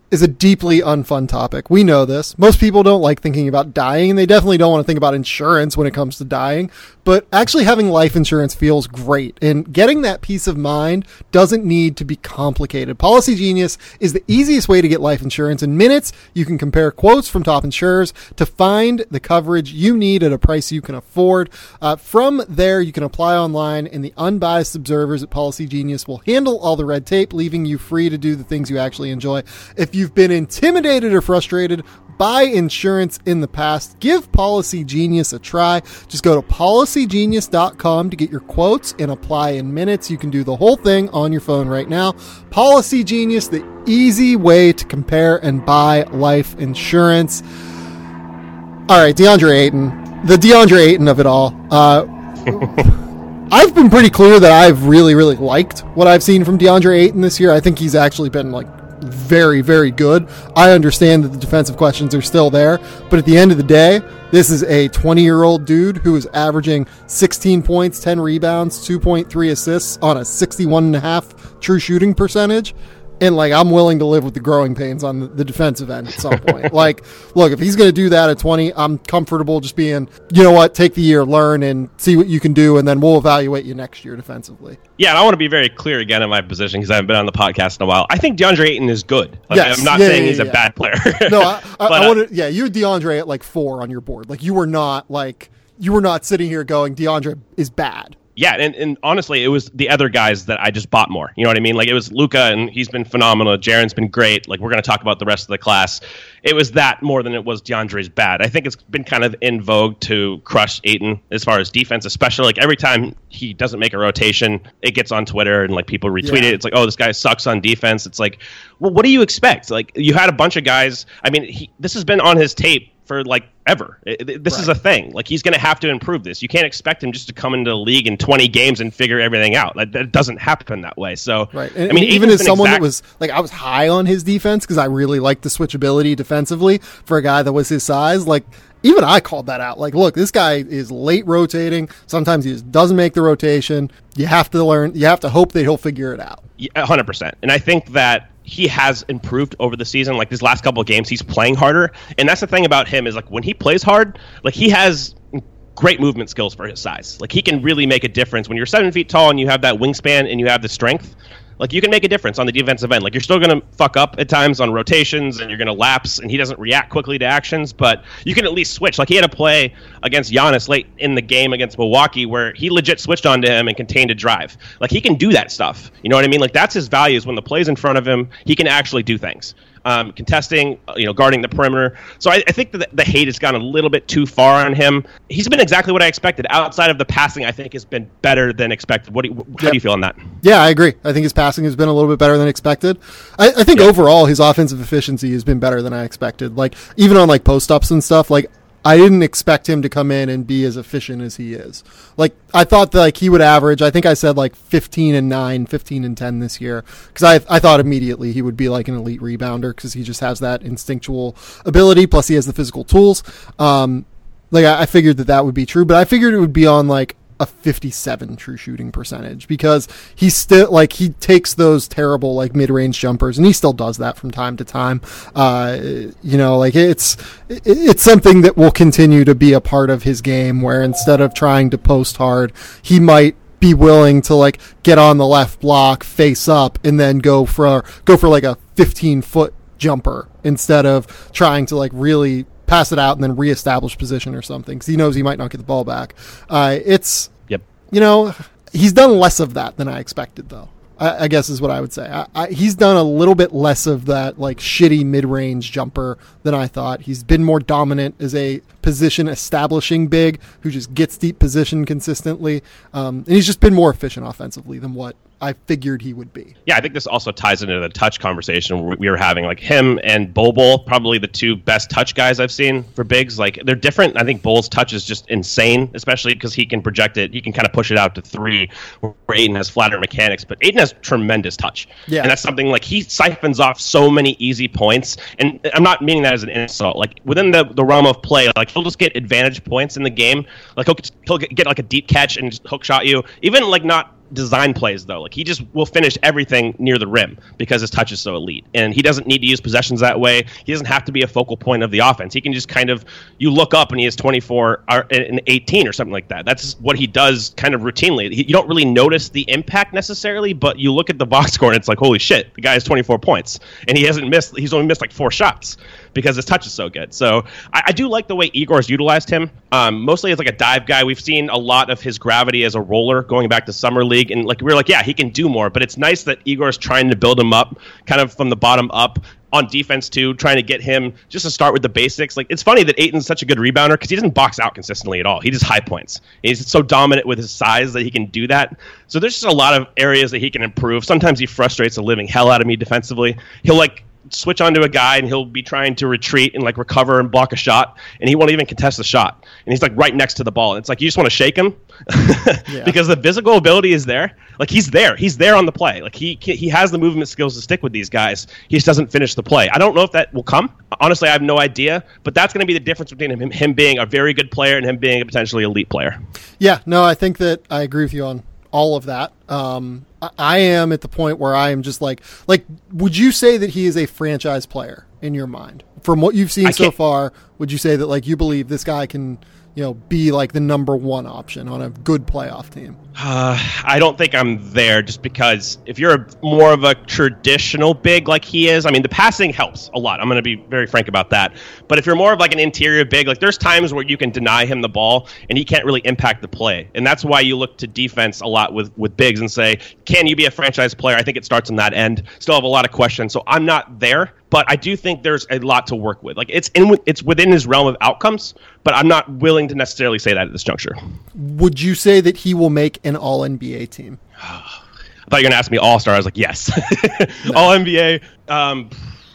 is a deeply unfun topic. We know this. Most people don't like thinking about dying, and they definitely don't want to think about insurance when it comes to dying. But actually having life insurance feels great, and getting that peace of mind doesn't need to be complicated. Policy Genius is the easiest way to get life insurance. In minutes, you can compare quotes from top insurers to find the coverage you need at a price you can afford. Uh, from there, you can apply online, and the unbiased observers at Policy Genius will handle all the red tape, leaving you free to do the things you actually enjoy. If you've been intimidated or frustrated by insurance in the past, give Policy Genius a try. Just go to policy genius dot com to get your quotes and apply in minutes. You can do the whole thing on your phone right now. Policy Genius, the easy way to compare and buy life insurance. All right, DeAndre Ayton, the DeAndre Ayton of it all. Uh, I've been pretty clear that I've really, really liked what I've seen from DeAndre Ayton this year. I think he's actually been like very, very good. I understand that the defensive questions are still there, but at the end of the day, this is a twenty-year-old dude who is averaging sixteen points, ten rebounds, two point three assists on a sixty-one point five true shooting percentage. And, like, I'm willing to live with the growing pains on the, the defensive end at some point. Like, look, if he's going to do that at twenty, I'm comfortable just being, you know what, take the year, learn, and see what you can do, and then we'll evaluate you next year defensively. Yeah, and I want to be very clear again in my position because I haven't been on the podcast in a while. I think DeAndre Ayton is good. Like, Yes. I'm not Yeah, saying yeah, he's yeah. a bad player. No, I, I, But, I uh, want to, yeah, you had DeAndre at, like, four on your board. Like, you were not, like, you were not sitting here going, DeAndre is bad. Yeah, and, and honestly, it was the other guys that I just bought more. You know what I mean? Like, it was Luka, and he's been phenomenal. Jaren's been great. Like, we're going to talk about the rest of the class. It was that more than it was DeAndre's bad. I think it's been kind of in vogue to crush Ayton as far as defense, especially. Like, every time he doesn't make a rotation, it gets on Twitter, and, like, people retweet Yeah. it. It's like, oh, this guy sucks on defense. It's like, well, what do you expect? Like, you had a bunch of guys. I mean, he, this has been on his tape for like ever. It, it, this Right. is a thing. Like, he's going to have to improve this. You can't expect him just to come into the league in twenty games and figure everything out. Like, that doesn't happen that way. So, Right. And, I mean, and even Ayton's as been someone exact- that was like, I was high on his defense because I really liked the switchability defensively for a guy that was his size. Like, even I called that out. Like, look, this guy is late rotating. Sometimes he just doesn't make the rotation. You have to learn. You have to hope that he'll figure it out. Yeah, one hundred percent. And I think that he has improved over the season. Like, these last couple of games, he's playing harder. And that's the thing about him is, like, when he plays hard, like, he has great movement skills for his size. Like, he can really make a difference. When you're seven feet tall and you have that wingspan and you have the strength, like, you can make a difference on the defensive end. Like, you're still going to fuck up at times on rotations and you're going to lapse, and he doesn't react quickly to actions, but you can at least switch. Like, he had a play against Giannis late in the game against Milwaukee where he legit switched onto him and contained a drive. Like, he can do that stuff. You know what I mean? Like, that's his values. When the play's in front of him, he can actually do things. Um, contesting, you know, guarding the perimeter. So I, I think that the hate has gone a little bit too far on him. He's been exactly what I expected. Outside of the passing, I think has been better than expected. What do you, how Yep. do you feel on that? Yeah, I agree. I think his passing has been a little bit better than expected. I, I think overall his offensive efficiency has been better than I expected. Like, even on like post ups and stuff, like, I didn't expect him to come in and be as efficient as he is. Like, I thought that, like, he would average, I think I said like fifteen and nine, fifteen and ten this year. Cause I, I thought immediately he would be like an elite rebounder cause he just has that instinctual ability. Plus he has the physical tools. Um, like I, I figured that that would be true, but I figured it would be on like a fifty-seven true shooting percentage because he's still like, he takes those terrible like mid-range jumpers and he still does that from time to time. Uh, you know, like it's, it's something that will continue to be a part of his game where instead of trying to post hard, he might be willing to like get on the left block, face up, and then go for, go for like a fifteen foot jumper instead of trying to like really pass it out and then reestablish position or something because he knows he might not get the ball back. Uh, it's, Yep. you know, he's done less of that than I expected, though. I, I guess is what I would say. I, I, he's done a little bit less of that like shitty mid-range jumper than I thought. He's been more dominant as a position establishing big who just gets deep position consistently, um, and he's just been more efficient offensively than what I figured he would be. Yeah, I think this also ties into the touch conversation we were having. Like, him and Bol Bol, probably the two best touch guys I've seen for bigs. Like, they're different. I think Bol's touch is just insane, especially because he can project it. He can kind of push it out to three, where Ayton has flatter mechanics. But Ayton has tremendous touch. Yeah. And that's something, like, he siphons off so many easy points. And I'm not meaning that as an insult. Like, within the, the realm of play, like, he'll just get advantage points in the game. Like, he'll, he'll get, like, a deep catch and just hook shot you. Even, like, not design plays though. Like he just will finish everything near the rim because his touch is so elite, and he doesn't need to use possessions that way. He doesn't have to be a focal point of the offense. He can just kind of, you look up and he has twenty-four and eighteen or something like that. That's what he does kind of routinely. He, you don't really notice the impact necessarily, but you look at the box score and it's like, holy shit, the guy has twenty-four points, and he hasn't missed. He's only missed like four shots because his touch is so good. So I, I do like the way Igor's utilized him, um, mostly as like a dive guy. We've seen a lot of his gravity as a roller going back to summer league, and like we we're like, yeah, he can do more. But it's nice that Igor's trying to build him up, kind of from the bottom up on defense too, trying to get him just to start with the basics. Like it's funny that Ayton's such a good rebounder because he doesn't box out consistently at all. He just high points. He's so dominant with his size that he can do that. So there's just a lot of areas that he can improve. Sometimes he frustrates the living hell out of me defensively. He'll like switch onto a guy and he'll be trying to retreat and like recover and block a shot, and he won't even contest the shot, and he's like right next to the ball, and it's like you just want to shake him yeah. because the physical ability is there. Like he's there he's there on the play. Like he he has the movement skills to stick with these guys. He just doesn't finish the play. I don't know if that will come. Honestly, I have no idea, but that's going to be the difference between him, him being a very good player and him being a potentially elite player. Yeah, no, I think that I agree with you on all of that. Um, I am at the point where I am just like, like, would you say that he is a franchise player in your mind? From what you've seen so far, would you say that like you believe this guy can, you know, be like the number one option on a good playoff team? Uh, I don't think I'm there, just because if you're a, more of a traditional big like he is, I mean, the passing helps a lot. I'm going to be very frank about that. But if you're more of like an interior big, like there's times where you can deny him the ball and he can't really impact the play. And that's why you look to defense a lot with, with bigs and say, can you be a franchise player? I think it starts on that end. Still have a lot of questions. So I'm not there, but I do think there's a lot to work with. Like it's in, it's within his realm of outcomes, but I'm not willing to necessarily say that at this juncture. Would you say that he will make an all N B A team? I thought you were going to ask me all-star. I was like, yes. No. all N B A. Um,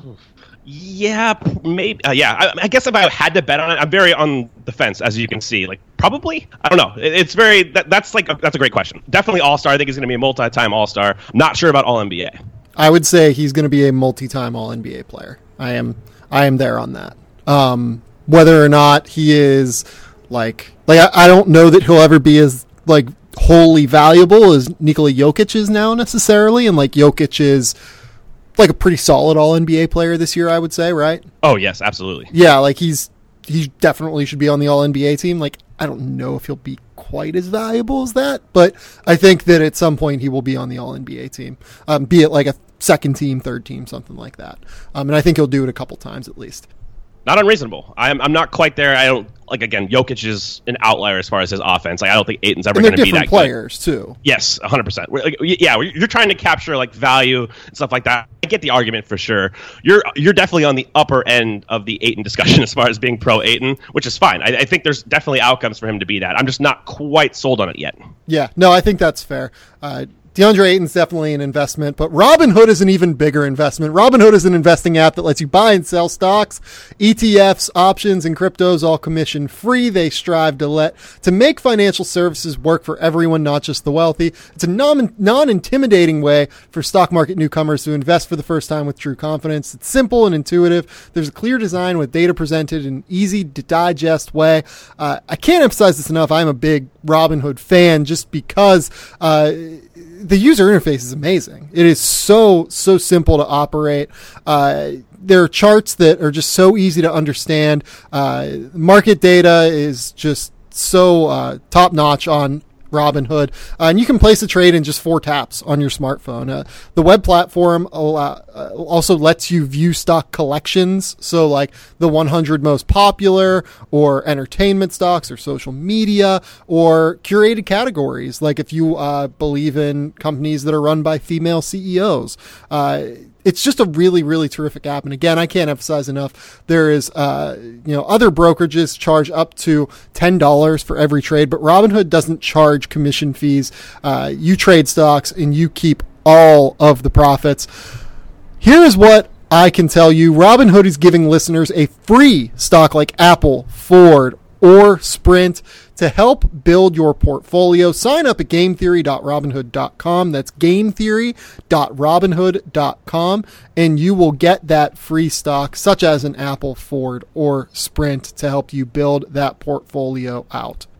yeah, maybe. Uh, yeah, I, I guess if I had to bet on it, I'm very on the fence, as you can see. Like, probably. I don't know. It, it's very. That, that's like a, that's a great question. Definitely all-star. I think he's going to be a multi-time all-star. I'm not sure about all N B A. I would say he's going to be a multi-time all N B A player. I am. I am there on that. Um, whether or not he is like like I, I don't know that he'll ever be as like wholly valuable as Nikola Jokic is now necessarily, and like Jokic is like a pretty solid all N B A player this year, I would say, right? Oh yes, absolutely. Yeah, like he's he definitely should be on the all N B A team. Like I don't know if he'll be quite as valuable as that, but I think that at some point he will be on the all N B A team, um, be it like a second team, third team, something like that. Um, and I think he'll do it a couple times at least. Not unreasonable. I'm I'm not quite there. I don't like again. Jokic is an outlier as far as his offense. Like I don't think Ayton's ever going to be that players good. Too. Yes, one hundred percent. Like, yeah, you're trying to capture like value and stuff like that. I get the argument for sure. You're you're definitely on the upper end of the Ayton discussion as far as being pro Ayton, which is fine. I, I think there's definitely outcomes for him to be that. I'm just not quite sold on it yet. Yeah, no, I think that's fair. Uh, DeAndre Ayton's definitely an investment, but Robinhood is an even bigger investment. Robinhood is an investing app that lets you buy and sell stocks, E T Fs, options, and cryptos, all commission free. They strive to let to make financial services work for everyone, not just the wealthy. It's a non, non-intimidating way for stock market newcomers to invest for the first time with true confidence. It's simple and intuitive. There's a clear design with data presented in an easy to digest way. Uh, I can't emphasize this enough. I'm a big Robinhood fan just because uh, the user interface is amazing. It is so, so simple to operate. Uh, there are charts that are just so easy to understand. Uh, market data is just so uh, top notch on Robinhood, uh, and you can place a trade in just four taps on your smartphone. Uh, the web platform allow, uh, also lets you view stock collections, so like the one hundred most popular, or entertainment stocks, or social media, or curated categories, like if you uh, believe in companies that are run by female C E Os. Uh, It's just a really, really terrific app. And again, I can't emphasize enough. There is, uh, you know, other brokerages charge up to ten dollars for every trade, but Robinhood doesn't charge commission fees. Uh, you trade stocks and you keep all of the profits. Here is what I can tell you. Robinhood is giving listeners a free stock like Apple, Ford, or Sprint to help build your portfolio. Sign up at game theory dot robinhood dot com. That's game theory dot robinhood dot com, and you will get that free stock, such as an Apple, Ford, or Sprint, to help you build that portfolio out.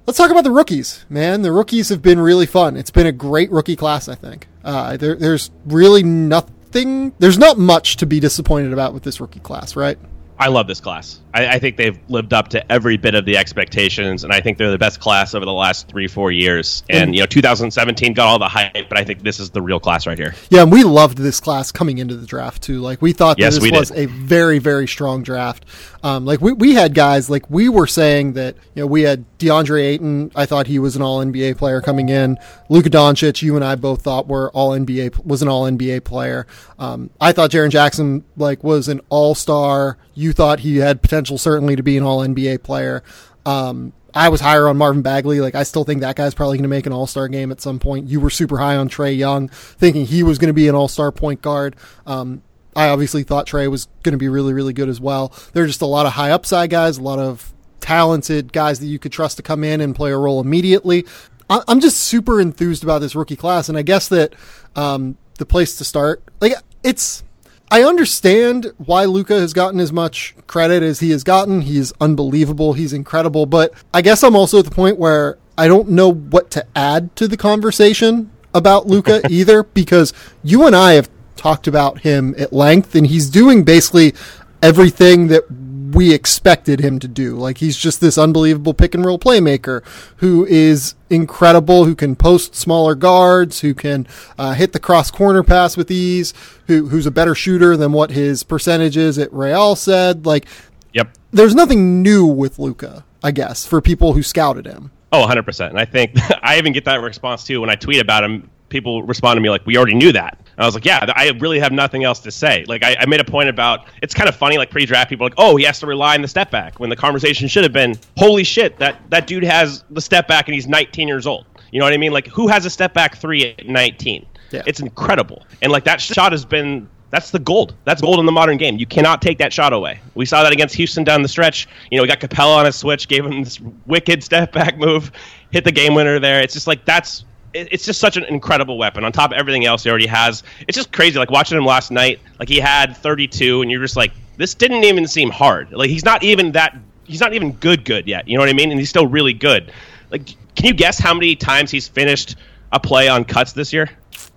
Let's talk about the rookies, man. The rookies have been really fun. It's been a great rookie class, I think. Uh, there, there's really nothing, there's not much to be disappointed about with this rookie class, right? I love this class. I, I think they've lived up to every bit of the expectations, and I think they're the best class over the last three, four years. And, you know, two thousand seventeen got all the hype, but I think this is the real class right here. Yeah, and we loved this class coming into the draft, too. Like, we thought that yes, this we was did. a very, very strong draft. Um, like, we, we had guys, like, we were saying that, you know, we had DeAndre Ayton. I thought he was an all N B A player coming in. Luka Doncic, you and I both thought were all N B A, was an all N B A player. Um, I thought Jaren Jackson, like, was an all-star. You thought he had potential, certainly, to be an all N B A player. Um, I was higher on Marvin Bagley. Like, I still think that guy's probably going to make an all-star game at some point. You were super high on Trae Young, thinking he was going to be an all-star point guard. Um, I obviously thought Trae was going to be really, really good as well. There are just a lot of high upside guys, a lot of talented guys that you could trust to come in and play a role immediately. I- I'm just super enthused about this rookie class, and I guess that um, the place to start, like, it's... I understand why Luka has gotten as much credit as he has gotten. He's unbelievable. He's incredible. But I guess I'm also at the point where I don't know what to add to the conversation about Luka either, because you and I have talked about him at length, and he's doing basically everything that we expected him to do. Like, he's just this unbelievable pick and roll playmaker who is incredible, who can post smaller guards, who can uh, hit the cross corner pass with ease, who who's a better shooter than what his percentages at Real said. Like, Yep. There's nothing new with Luka, I guess, for people who scouted him. Oh, one hundred percent. And I think I even get that response too when I tweet about him. People respond to me like, we already knew that. And I was like, yeah, I really have nothing else to say. Like, I, I made a point about, it's kind of funny, like pre-draft people are like, oh, he has to rely on the step back, when the conversation should have been, holy shit, that, that dude has the step back and he's nineteen years old. You know what I mean? Like, who has a step back three at nineteen? Yeah. It's incredible. And like, that shot has been, that's the gold. That's gold in the modern game. You cannot take that shot away. We saw that against Houston down the stretch. You know, we got Capella on a switch, gave him this wicked step back move, hit the game winner there. It's just like, that's, it's just such an incredible weapon on top of everything else he already has. It's just crazy. Like, watching him last night, like, he had thirty-two, and you're just like, this didn't even seem hard. Like, he's not even that, he's not even good good yet. You know what I mean? And he's still really good. Like, can you guess how many times he's finished a play on cuts this year?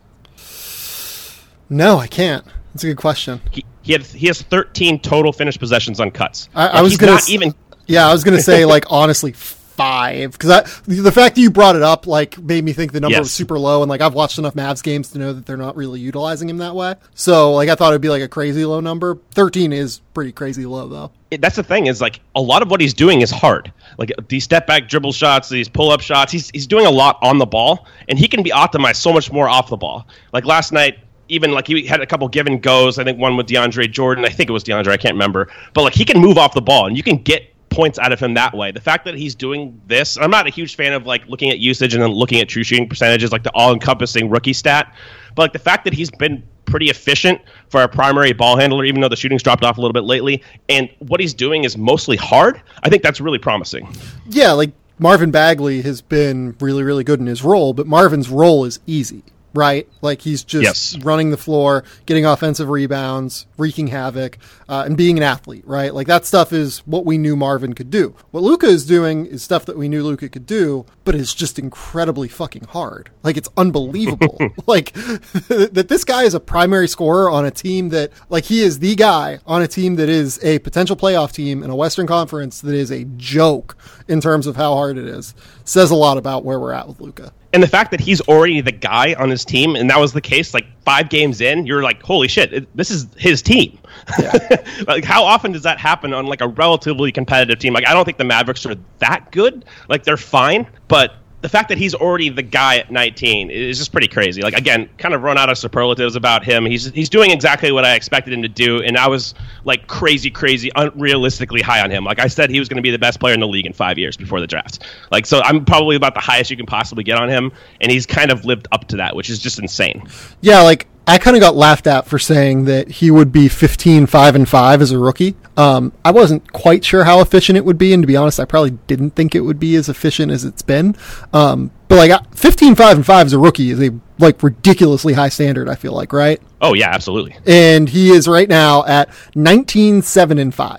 No, I can't. That's a good question. He he, had, he has thirteen total finished possessions on cuts. I, like, I was he's gonna not s- even. Yeah, I was gonna say, like, honestly, five, because the fact that you brought it up, like, made me think the number Yes. was super low, and like, I've watched enough Mavs games to know that they're not really utilizing him that way. So, like, I thought it'd be like a crazy low number. Thirteen is pretty crazy low, though. It, that's the thing, is like, a lot of what he's doing is hard. Like, these step back dribble shots, these pull up shots. He's he's doing a lot on the ball, and he can be optimized so much more off the ball. Like last night. Even like he had a couple give and goes, I think one with DeAndre Jordan. I think it was DeAndre, I can't remember. But like, he can move off the ball, and you can get points out of him that way. The fact that he's doing this, and I'm not a huge fan of like looking at usage and then looking at true shooting percentages, like the all-encompassing rookie stat. But like, the fact that he's been pretty efficient for a primary ball handler, even though the shooting's dropped off a little bit lately, and what he's doing is mostly hard, I think that's really promising. Yeah, like, Marvin Bagley has been really, really good in his role, but Marvin's role is easy. Right? Like, he's just Yes. running the floor, getting offensive rebounds, wreaking havoc, uh, and being an athlete, right? Like, that stuff is what we knew Marvin could do. What Luka is doing is stuff that we knew Luka could do, but it's just incredibly fucking hard. Like, it's unbelievable. Like, that this guy is a primary scorer on a team that, like, he is the guy on a team that is a potential playoff team in a Western Conference that is a joke in terms of how hard it is. Says a lot about where we're at with Luka. And the fact that he's already the guy on his team, and that was the case like five games in, you're like, holy shit, it, this is his team. Yeah. Like, how often does that happen on like a relatively competitive team? Like, I don't think the Mavericks are that good. Like, they're fine, but the fact that he's already the guy at nineteen is just pretty crazy. Like, again, kind of run out of superlatives about him. He's he's doing exactly what I expected him to do, and I was like crazy, crazy, unrealistically high on him. Like, I said he was going to be the best player in the league in five years before the draft. Like, so I'm probably about the highest you can possibly get on him, and he's kind of lived up to that, which is just insane. Yeah, like, I kind of got laughed at for saying that he would be fifteen, five, and five as a rookie. Um, I wasn't quite sure how efficient it would be, and to be honest, I probably didn't think it would be as efficient as it's been. Um, but like, fifteen, five, and five as a rookie is a like ridiculously high standard, I feel like, right? Oh yeah, absolutely. And he is right now at nineteen, seven, and five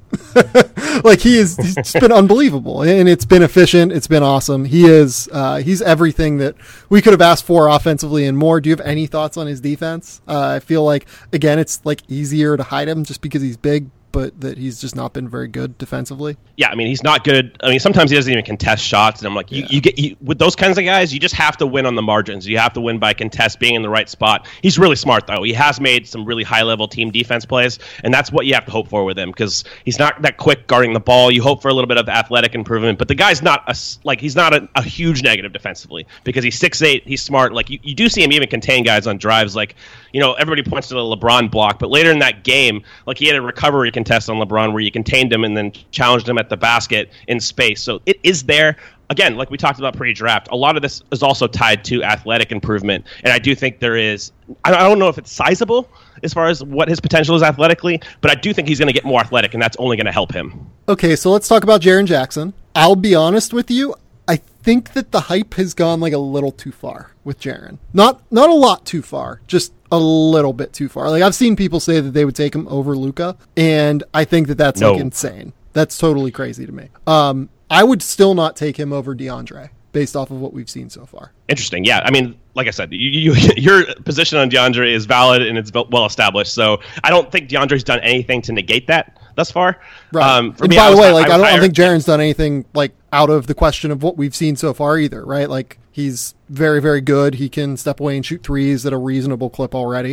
Like he is, he's just been unbelievable, and it's been efficient. It's been awesome. He is, uh, he's everything that we could have asked for offensively and more. Do you have any thoughts on his defense? Uh, I feel like, again, it's like easier to hide him just because he's big, but that he's just not been very good defensively. Yeah, I mean, he's not good. I mean, sometimes he doesn't even contest shots, and I'm like, you, Yeah. you get you, with those kinds of guys, you just have to win on the margins. You have to win by contest, being in the right spot. He's really smart, though. He has made some really high-level team defense plays, and that's what you have to hope for with him, because he's not that quick guarding the ball. You hope for a little bit of athletic improvement, but the guy's not a like he's not a, a huge negative defensively, because he's six eight. He's smart. Like you, you do see him even contain guys on drives. Like, you know, everybody points to the LeBron block, but later in that game, like he had a recovery contest on LeBron where you contained him and then challenged him at the basket in space. So it is there. Again, like we talked about pre-draft, a lot of this is also tied to athletic improvement. And I do think there is, I don't know if it's sizable as far as what his potential is athletically, but I do think he's going to get more athletic, and that's only going to help him. Okay, so let's talk about Jaren Jackson. I'll be honest with you. I think that the hype has gone like a little too far with Jaren. Not not a lot too far, just a little bit too far. Like I've seen people say that they would take him over Luka, and I think that that's no. like insane. That's totally crazy to me. Um, I would still not take him over DeAndre based off of what we've seen so far. Interesting. Yeah. I mean, like I said, you, you, your position on DeAndre is valid and it's well established. So I don't think DeAndre's done anything to negate that thus far. Right. Um, for and me, by I the was, way, like I, I don't, I don't I, think Jaren's done anything like out of the question of what we've seen so far either, right? Like he's very, very good. He can step away and shoot threes at a reasonable clip already,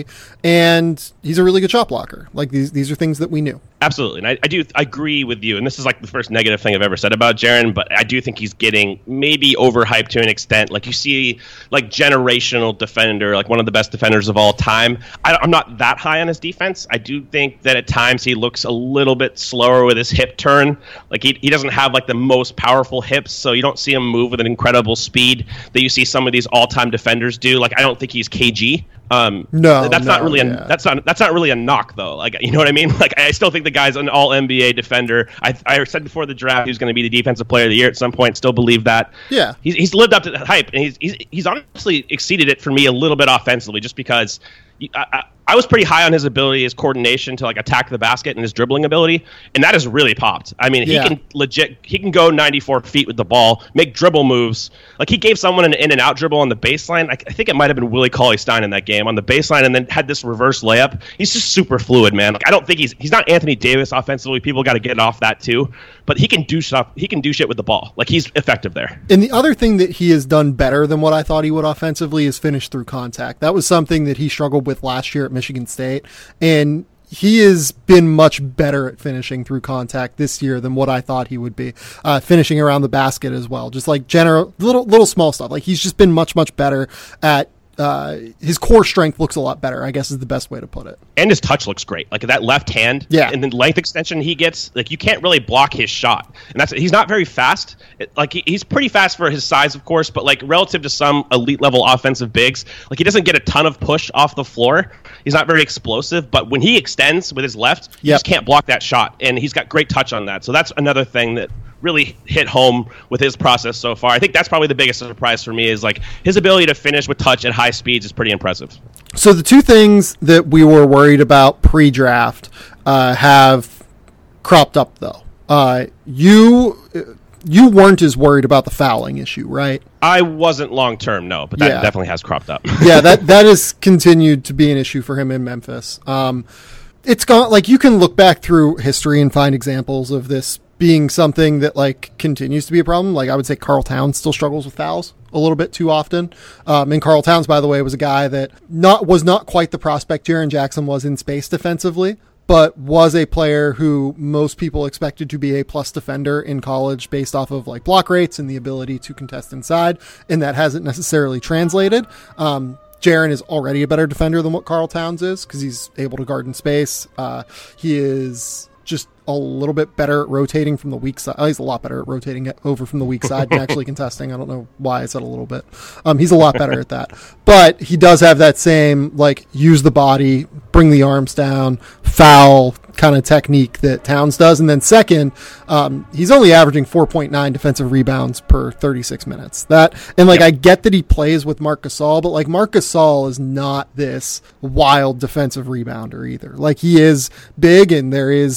and he's a really good shot blocker. Like these, these are things that we knew. Absolutely, and I, I do I agree with you. And this is like the first negative thing I've ever said about Jaren, but I do think he's getting maybe overhyped to an extent. Like you see, like generational defender, like one of the best defenders of all time. I, I'm not that high on his defense. I do think that at times he looks a little bit slower with his hip turn. Like he he doesn't have like the most powerful hips, so you don't see him move with an incredible speed that you see some of these all-time defenders do. Like I don't think he's K G. Um, no, that's no, not really a yeah. that's not that's not really a knock though. Like you know what I mean? Like I still think the guy's an all N B A defender. I I said before the draft he was going to be the defensive player of the year at some point. Still believe that. Yeah, he's he's lived up to the hype, and he's he's he's honestly exceeded it for me a little bit offensively, just because. I, I, I was pretty high on his ability, his coordination to like attack the basket and his dribbling ability, and that has really popped. I mean, yeah. he can legit, he can go ninety-four feet with the ball, make dribble moves. Like he gave someone an in and out dribble on the baseline. I, I think it might have been Willie Cauley-Stein in that game on the baseline, and then had this reverse layup. He's just super fluid, man. Like I don't think he's he's not Anthony Davis offensively. People got to get off that too, but he can do stuff. He can do shit with the ball. Like he's effective there. And the other thing that he has done better than what I thought he would offensively is finish through contact. That was something that he struggled with last year at Michigan State. And he has been much better at finishing through contact this year than what I thought he would be. Uh, finishing around the basket as well. Just like general, little, little small stuff. Like he's just been much, much better at, uh, his core strength looks a lot better, I guess is the best way to put it. And his touch looks great. Like that left hand yeah. and the length extension he gets, like you can't really block his shot. And that's, he's not very fast. It, like he, he's pretty fast for his size, of course, but like relative to some elite level offensive bigs, like he doesn't get a ton of push off the floor. He's not very explosive, but when he extends with his left, you yep. just can't block that shot. And he's got great touch on that. So that's another thing that really hit home with his process so far. I think that's probably the biggest surprise for me is like his ability to finish with touch at high speeds is pretty impressive. So the two things that we were worried about pre-draft uh, have cropped up though. Uh, you you weren't as worried about the fouling issue, right? I wasn't long term, no, but that yeah. definitely has cropped up. yeah, that that has continued to be an issue for him in Memphis. Um, it's gone like you can look back through history and find examples of this being something that like continues to be a problem. Like I would say Karl Towns still struggles with fouls a little bit too often. Um, and Karl Towns, by the way, was a guy that not was not quite the prospect Jaren Jackson was in space defensively, but was a player who most people expected to be a plus defender in college based off of like block rates and the ability to contest inside. And that hasn't necessarily translated. Um, Jaren is already a better defender than what Karl Towns is because he's able to guard in space. Uh, he is just a little bit better at rotating from the weak side. Oh, he's a lot better at rotating it over from the weak side and actually contesting. I don't know why I said a little bit. Um, he's a lot better at that. But he does have that same, like, use the body, bring the arms down, foul kind of technique that Towns does. And then second, um, he's only averaging four point nine defensive rebounds per thirty-six minutes. That and, like, yep. I get that he plays with Marc Gasol, but, like, Marc Gasol is not this wild defensive rebounder either. Like, he is big and there is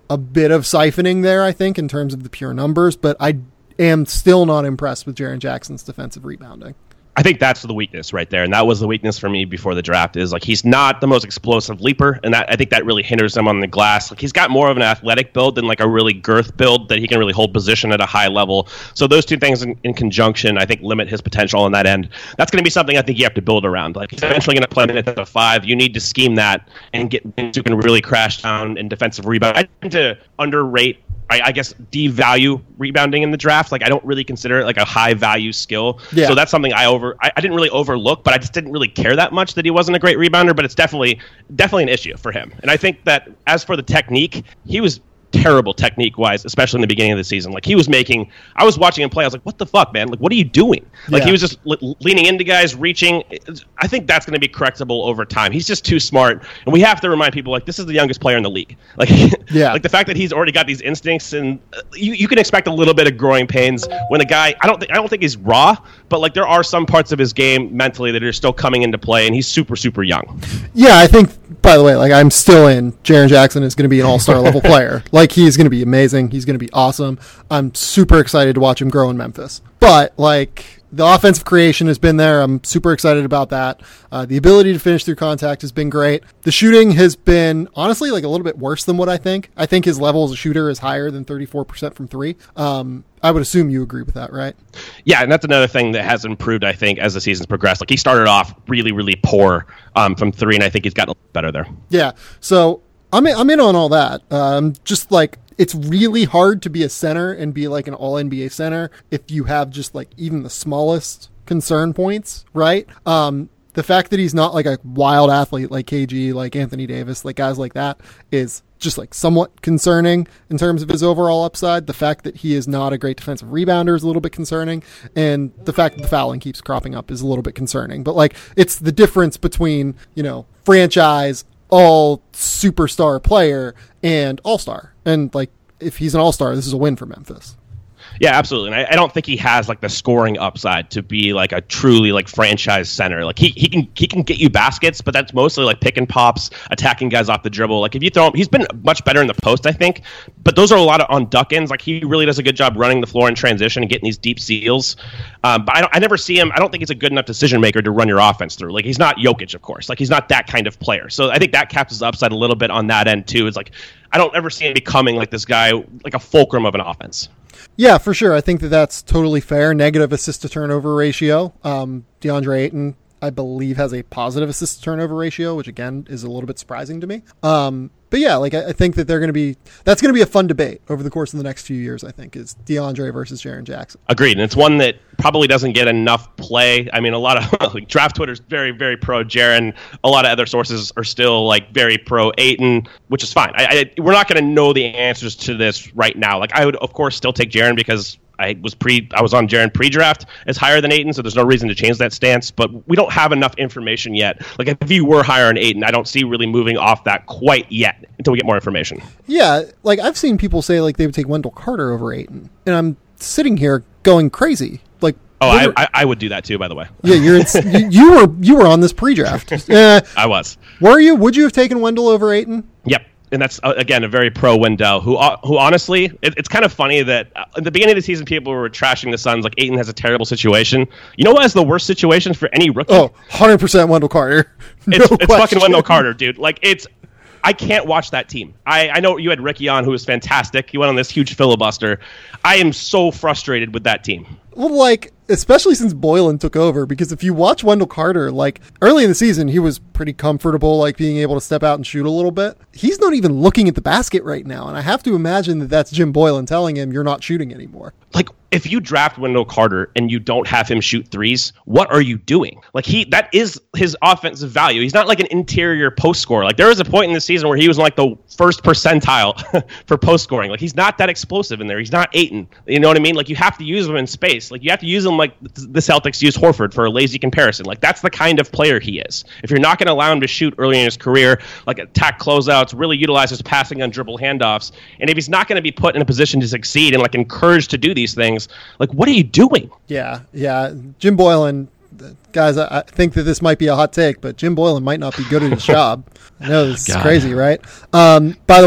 a bit of siphoning there, I think, in terms of the pure numbers, but I am still not impressed with Jaren Jackson's defensive rebounding. I think that's the weakness right there, and that was the weakness for me before the draft. Is like he's not the most explosive leaper, and that I think that really hinders him on the glass. Like he's got more of an athletic build than like a really girth build that he can really hold position at a high level. So those two things in, in conjunction, I think, limit his potential on that end. That's going to be something I think you have to build around. Like he's eventually going to play minutes at the five. You need to scheme that and get who can really crash down in defensive rebound. I tend to underrate. I, I guess devalue rebounding in the draft. Like I don't really consider it like a high value skill. Yeah. So that's something I over I, I didn't really overlook, but I just didn't really care that much that he wasn't a great rebounder. But it's definitely definitely an issue for him. And I think that as for the technique, he was terrible technique wise, especially in the beginning of the season. Like he was making, I was watching him play. I was like, what the fuck, man? Like, what are you doing? Like Yeah. he was just le- leaning into guys, reaching. I think that's going to be correctable over time. He's just too smart. And we have to remind people like this is the youngest player in the league. Like, Yeah. like the fact that he's already got these instincts and uh, you, you can expect a little bit of growing pains when a guy, I don't think, I don't think he's raw, but like there are some parts of his game mentally that are still coming into play and he's super, super young. Yeah, I think, by the way, like I'm still in. Jaren Jackson is going to be an all-star level player. Like he's going to be amazing. He's going to be awesome. I'm super excited to watch him grow in Memphis. But like the offensive creation has been there. I'm super excited about that. Uh, the ability to finish through contact has been great. The shooting has been honestly like a little bit worse than what I think. I think his level as a shooter is higher than thirty-four percent from three. Um, I would assume you agree with that, right? Yeah, and that's another thing that has improved, I think, as the season's progressed. Like he started off really, really poor um, from three, and I think he's gotten a little better there. Yeah. So I'm in, I'm in on all that. Um, just like it's really hard to be a center and be like an all N B A center if you have just like even the smallest concern points, right? Um, the fact that he's not like a wild athlete like K G, like Anthony Davis, like guys like that is just like somewhat concerning in terms of his overall upside. The fact that he is not a great defensive rebounder is a little bit concerning. And the fact that the fouling keeps cropping up is a little bit concerning. But like it's the difference between, you know, franchise, all superstar player and all-star. And like, if he's an all-star, this is a win for Memphis. Yeah, absolutely. And I, I don't think he has like the scoring upside to be like a truly like franchise center. Like he, he can he can get you baskets, but that's mostly like pick and pops, attacking guys off the dribble. Like if you throw him, he's been much better in the post, I think. But those are a lot of on duck ins. Like he really does a good job running the floor in transition and getting these deep seals. Um, but I don't, I never see him. I don't think he's a good enough decision maker to run your offense through. Like he's not Jokic, of course. Like he's not that kind of player. So I think that caps his upside a little bit on that end too. It's like I don't ever see him becoming like this guy, like a fulcrum of an offense. Yeah, for sure. I think that that's totally fair. Negative assist to turnover ratio. Um, DeAndre Ayton, I believe, has a positive assist to turnover ratio, which again is a little bit surprising to me. Um, but yeah, like I, I think that they're going to be, that's going to be a fun debate over the course of the next few years, I think, is DeAndre versus Jaren Jackson. Agreed. And it's one that probably doesn't get enough play. I mean, a lot of like, draft Twitter's very, very pro Jaren. A lot of other sources are still like very pro Ayton, which is fine. I, I we're not going to know the answers to this right now. Like I would, of course, still take Jaren because I was pre I was on Jaren pre-draft as higher than Ayton, so there's no reason to change that stance. But we don't have enough information yet. Like if you were higher on Ayton, I don't see really moving off that quite yet until we get more information. Yeah, like I've seen people say like they would take Wendell Carter over Ayton, and I'm sitting here going crazy. Like, oh, I, I I would do that too, by the way. Yeah, you're you, you were you were on this pre-draft. Uh, I was. Were you? Would you have taken Wendell over Ayton? Yep. And that's, uh, again, a very pro Wendell, who uh, who honestly, it, it's kind of funny that uh, at the beginning of the season, people were trashing the Suns, like Ayton has a terrible situation. You know what has the worst situation for any rookie? Oh, one hundred percent Wendell Carter. No it's, it's fucking question. Wendell Carter, dude. Like, it's, I can't watch that team. I, I know you had Ricky on, who was fantastic. He went on this huge filibuster. I am so frustrated with that team. Well, like, especially since Boylan took over, because if you watch Wendell Carter, like, early in the season, he was pretty comfortable, like, being able to step out and shoot a little bit. He's not even looking at the basket right now, and I have to imagine that that's Jim Boylan telling him, you're not shooting anymore. Like, if you draft Wendell Carter and you don't have him shoot threes, what are you doing? Like, he that is his offensive value. He's not like an interior post scorer. Like, there was a point in the season where he was in, like, the first percentile for post scoring. Like, he's not that explosive in there. He's not Ayton. You know what I mean? Like, you have to use him in space. Like, you have to use him like the Celtics use Horford for a lazy comparison. Like, that's the kind of player he is. If you're not going to allow him to shoot early in his career, like attack closeouts, really utilize his passing on dribble handoffs, and if he's not going to be put in a position to succeed and like encouraged to do these things, like, what are you doing? Yeah, yeah. Jim Boylan, guys, I, I think that this might be a hot take, but Jim Boylan might not be good at his job. I know this God. is crazy, right? Um, by the way,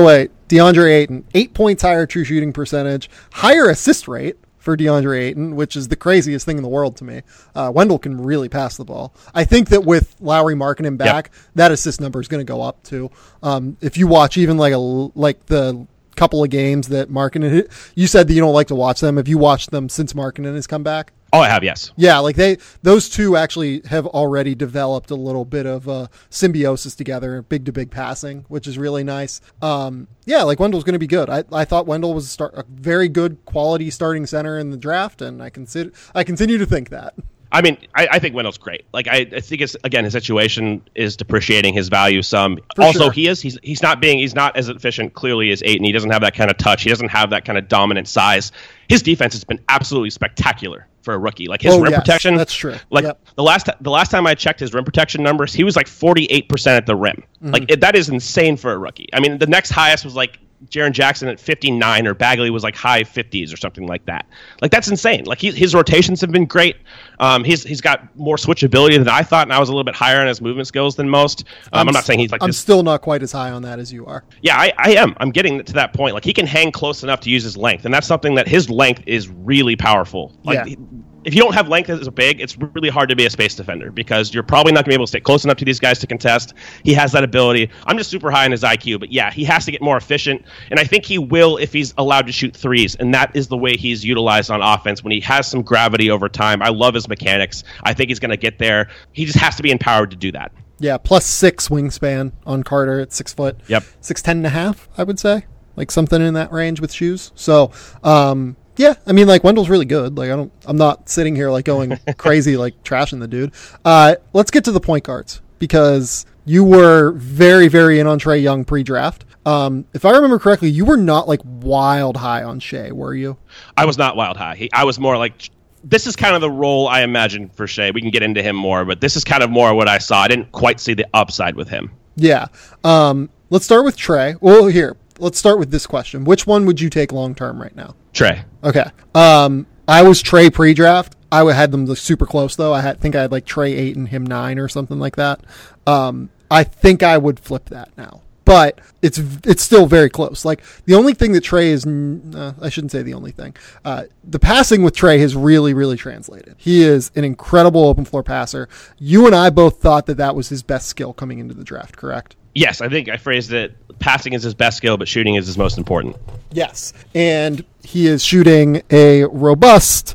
DeAndre Ayton, eight points higher true shooting percentage, higher assist rate for DeAndre Ayton, which is the craziest thing in the world to me. Uh, Wendell can really pass the ball. I think that with Lowry Markkanen back, yep. that assist number is going to go up too. Um, if you watch even like a like the couple of games that Markkanen hit, you said that you don't like to watch them. Have you watched them since Markkanen has come back? Oh, I have, yes. Yeah, like they, those two actually have already developed a little bit of uh, symbiosis together, big to big passing, which is really nice. Um, yeah, like Wendell's going to be good. I, I thought Wendell was a, start, a very good quality starting center in the draft, and I consider I continue to think that. I mean, I, I think Wendell's great. Like, I, I think it's, again, his situation is depreciating his value some. For also, sure. he is, he's he's not being, he's not as efficient, clearly, as Ayton. He doesn't have that kind of touch. He doesn't have that kind of dominant size. His defense has been absolutely spectacular for a rookie. Like, his oh, rim yes, protection. That's true. Like, yep. the last the last time I checked his rim protection numbers, he was like forty-eight percent at the rim. Mm-hmm. Like, it, that is insane for a rookie. I mean, the next highest was like Jaren Jackson at fifty-nine, or Bagley was like high fifties or something like that. Like, that's insane. Like, he, his rotations have been great. Um, he's he's got more switchability than I thought, and I was a little bit higher on his movement skills than most. Um, I'm, I'm not saying he's like I'm this. still not quite as high on that as you are. Yeah, I, I am. I'm getting to that point. Like, he can hang close enough to use his length, and that's something that his length is really powerful. Like, yeah. if you don't have length as a big, it's really hard to be a space defender because you're probably not going to be able to stay close enough to these guys to contest. He has that ability. I'm just super high in his I Q, but yeah, he has to get more efficient, and I think he will if he's allowed to shoot threes, and that is the way he's utilized on offense when he has some gravity over time. I love his mechanics. I think he's going to get there. He just has to be empowered to do that. Yeah, plus six wingspan on Carter at six foot. Yep. Six ten and a half, I would say. Like something in that range with shoes. So, um, yeah, I mean, like, Wendell's really good. Like, I don't, I'm not sitting here like going crazy, like trashing the dude. Uh, let's get to the point guards because you were very, very in on Trae Young pre-draft. Um, if I remember correctly, you were not like wild high on Shea, were you? I was not wild high. He, I was more like, this is kind of the role I imagined for Shea. We can get into him more, but this is kind of more what I saw. I didn't quite see the upside with him. Yeah. Um, let's start with Trae. Well, here, let's start with this question. Which one would you take long-term right now? Trae. Okay. Um, I was Trae pre-draft. I had them super close, though. I had, think I had like Trae eight and him nine or something like that. Um, I think I would flip that now. But it's it's still very close. Like, the only thing that Trae is, uh, I shouldn't say the only thing. Uh, the passing with Trae has really, really translated. He is an incredible open floor passer. You and I both thought that that was his best skill coming into the draft, correct? Yes, I think I phrased it. Passing is his best skill, but shooting is his most important. Yes, and he is shooting a robust,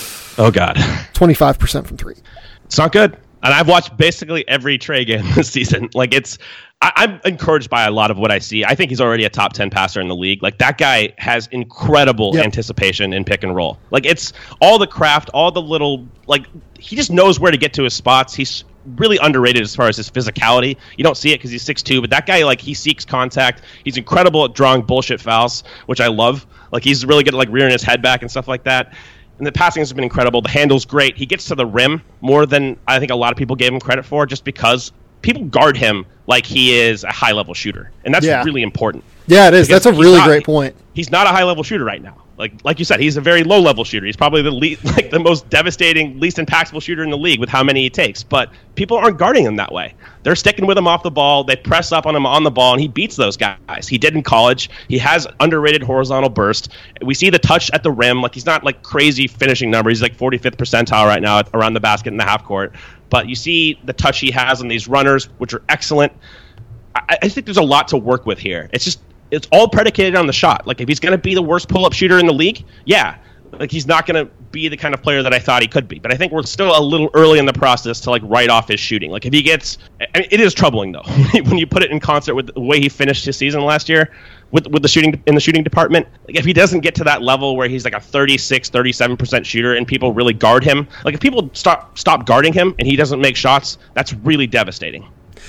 oh god, twenty-five percent from three. It's not good. And I've watched basically every Trae game this season. Like, it's, I, I'm encouraged by a lot of what I see. I think he's already a top ten passer in the league. Like, that guy has incredible yep. anticipation in pick and roll. Like, it's all the craft, all the little, like, he just knows where to get to his spots. He's really underrated as far as his physicality. You don't see it because he's six two, but that guy, like, he seeks contact. He's incredible at drawing bullshit fouls, which I love. Like, he's really good at, like, rearing his head back and stuff like that. And the passing has been incredible. The handle's great. He gets to the rim more than I think a lot of people gave him credit for, just because people guard him like he is a high-level shooter. And that's yeah. really important. Yeah, it is. That's a really not, great point. He's not a high-level shooter right now. Like like you said, he's a very low-level shooter. He's probably the le- like the most devastating, least impactful shooter in the league with how many he takes. But people aren't guarding him that way. They're sticking with him off the ball. They press up on him on the ball, and he beats those guys. He did in college. He has underrated horizontal burst. We see the touch at the rim. Like, he's not like crazy finishing number. He's like forty-fifth percentile right now around the basket in the half court. But you see the touch he has on these runners, which are excellent. I, I think there's a lot to work with here. It's just it's all predicated on the shot. Like, if he's going to be the worst pull-up shooter in the league, yeah. Like, he's not going to be the kind of player that I thought he could be. But I think we're still a little early in the process to, like, write off his shooting. Like, if he gets... I mean, it is troubling, though, when you put it in concert with the way he finished his season last year with with the shooting in the shooting department. Like, if he doesn't get to that level where he's like a thirty-six, thirty-seven percent shooter and people really guard him, like, if people stop stop guarding him and he doesn't make shots, that's really devastating.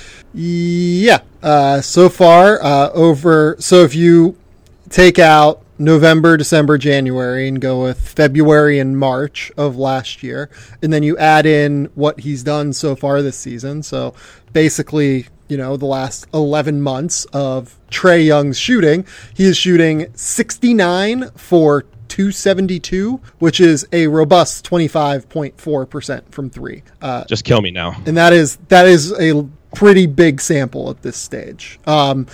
Yeah. Uh, so far, uh, over... So if you take out November, December, January, and go with February and March of last year, and then you add in what he's done so far this season, so basically, you know, the last eleven months of Trae Young's shooting, he is shooting sixty-nine for two seventy-two, which is a robust twenty-five point four percent from three. Uh, Just kill me now. And that is that is a pretty big sample at this stage. Um,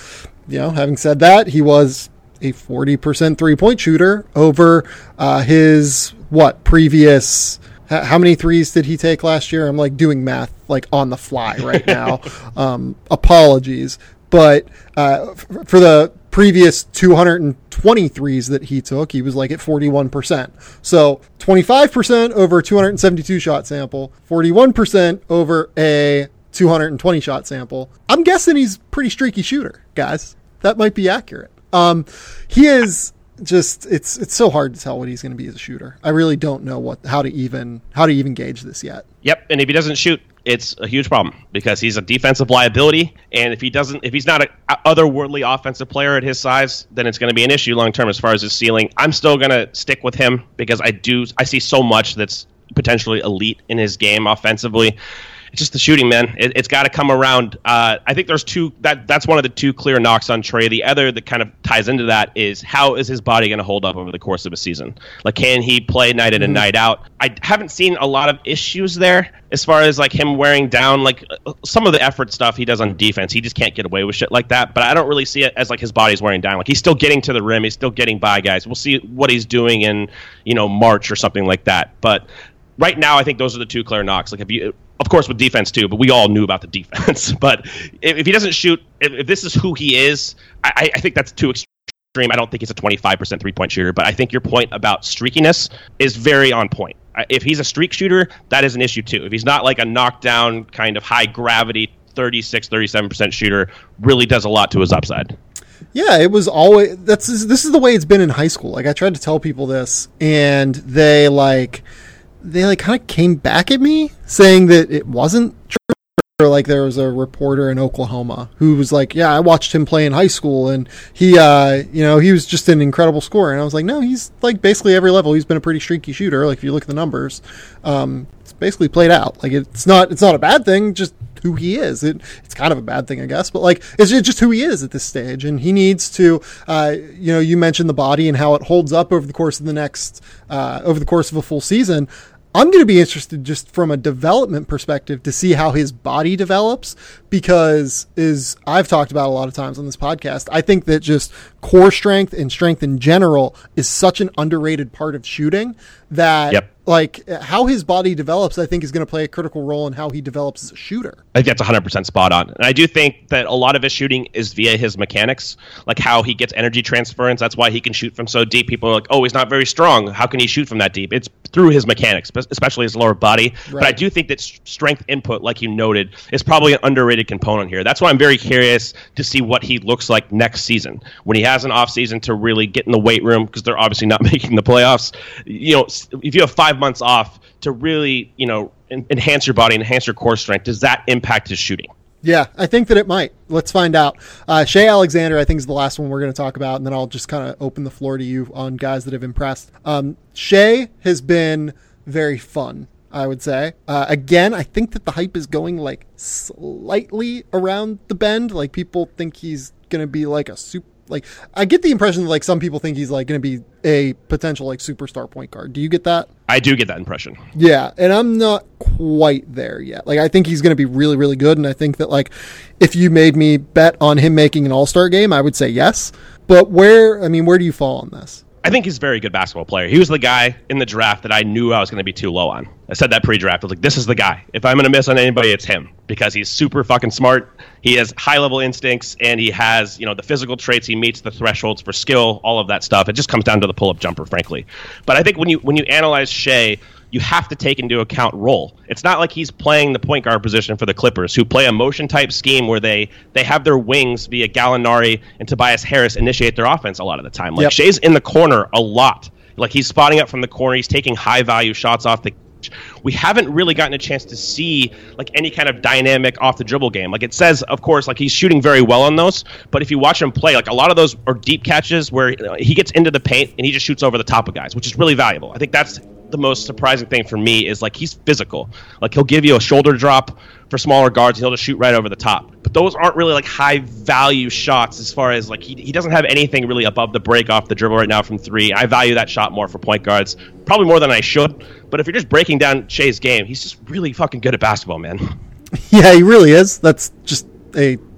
you know, having said that, he was a forty percent three-point shooter over uh, his, what, previous... How many threes did he take last year? I'm like doing math like on the fly right now. um, apologies. But uh, f- for the previous two hundred twenty threes that he took, he was like at forty-one percent. So twenty-five percent over a two hundred seventy-two shot sample, forty-one percent over a two hundred twenty shot sample. I'm guessing he's a pretty streaky shooter, guys. That might be accurate. Um, he is... Just it's it's so hard to tell what he's going to be as a shooter. I really don't know what how to even how to even gauge this yet. Yep, and if he doesn't shoot, it's a huge problem because he's a defensive liability, and if he doesn't, if he's not an otherworldly offensive player at his size, then it's going to be an issue long term as far as his ceiling. I'm still going to stick with him because I do I see so much that's potentially elite in his game offensively. It's just the shooting, man. It, it's got to come around. Uh, I think there's two. That that's one of the two clear knocks on Trey. The other that kind of ties into that is how is his body going to hold up over the course of a season? Like, can he play night in and night out? I haven't seen a lot of issues there as far as like him wearing down. Like some of the effort stuff he does on defense, he just can't get away with shit like that. But I don't really see it as like his body's wearing down. Like he's still getting to the rim. He's still getting by guys. We'll see what he's doing in you know March or something like that. But right now, I think those are the two clear knocks. Like if you. Of course, with defense, too, but we all knew about the defense. But if, if he doesn't shoot, if, if this is who he is, I, I think that's too extreme. I don't think he's a twenty-five percent three-point shooter, but I think your point about streakiness is very on point. If he's a streak shooter, that is an issue, too. If he's not like a knockdown kind of high-gravity thirty-six, thirty-seven percent shooter, really does a lot to his upside. Yeah, it was always... that's this is the way it's been in high school. Like, I tried to tell people this, and they, like... they like kind of came back at me saying that it wasn't true. Or like there was a reporter in Oklahoma who was like, yeah, I watched him play in high school and he, uh, you know, he was just an incredible scorer. And I was like, no, he's like basically every level. He's been a pretty streaky shooter. Like if you look at the numbers, um, it's basically played out. Like it's not, it's not a bad thing, just who he is. It, it's kind of a bad thing, I guess, but like it's just who he is at this stage. And he needs to, uh, you know, you mentioned the body and how it holds up over the course of the next, uh, over the course of a full season. I'm going to be interested just from a development perspective to see how his body develops because is I've talked about a lot of times on this podcast. I think that just core strength and strength in general is such an underrated part of shooting that yep. like how his body develops, I think is going to play a critical role in how he develops as a shooter. I think that's one hundred percent spot on. And I do think that a lot of his shooting is via his mechanics, like how he gets energy transference. That's why he can shoot from so deep. People are like, oh, he's not very strong. How can he shoot from that deep? It's through his mechanics, especially his lower body. Right. But I do think that strength input, like you noted, is probably an underrated component here. That's why I'm very curious to see what he looks like next season when he has an off season to really get in the weight room because they're obviously not making the playoffs. You know, if you have five months off to really, you know, enhance your body, enhance your core strength, does that impact his shooting? Yeah, I think that it might. Let's find out. Uh, Shai Alexander, I think, is the last one we're going to talk about, and then I'll just kind of open the floor to you on guys that have impressed. Um, Shai has been very fun, I would say. Uh, again, I think that the hype is going like slightly around the bend. Like people think he's going to be like a super. Like I get the impression that like some people think he's like going to be a potential like superstar point guard. Do you get that? I do get that impression. Yeah, and I'm not quite there yet. Like I think he's going to be really, really good, and I think that like if you made me bet on him making an All-Star game, I would say yes. But where, I mean, where do you fall on this? I think he's a very good basketball player. He was the guy in the draft that I knew I was going to be too low on. I said that pre-draft. I was like, this is the guy. If I'm going to miss on anybody, it's him because he's super fucking smart. He has high-level instincts, and he has, you know, the physical traits. He meets the thresholds for skill, all of that stuff. It just comes down to the pull-up jumper, frankly. But I think when you when you analyze Shai, you have to take into account role. It's not like he's playing the point guard position for the Clippers, who play a motion-type scheme where they they have their wings via Gallinari and Tobias Harris initiate their offense a lot of the time. Like yep. Shai's in the corner a lot. Like he's spotting up from the corner. He's taking high-value shots off the we haven't really gotten a chance to see like any kind of dynamic off the dribble game. Like it says, of course, like he's shooting very well on those, but if you watch him play, like a lot of those are deep catches where he gets into the paint and he just shoots over the top of guys, which is really valuable. I think that's the most surprising thing for me is like he's physical. Like he'll give you a shoulder drop for smaller guards and he'll just shoot right over the top. But those aren't really like high value shots as far as like he, he doesn't have anything really above the break off the dribble right now from three. I value that shot more for point guards, probably more than I should. But if you're just breaking down Shai's game, he's just really fucking good at basketball, man. Yeah, he really is. That's just a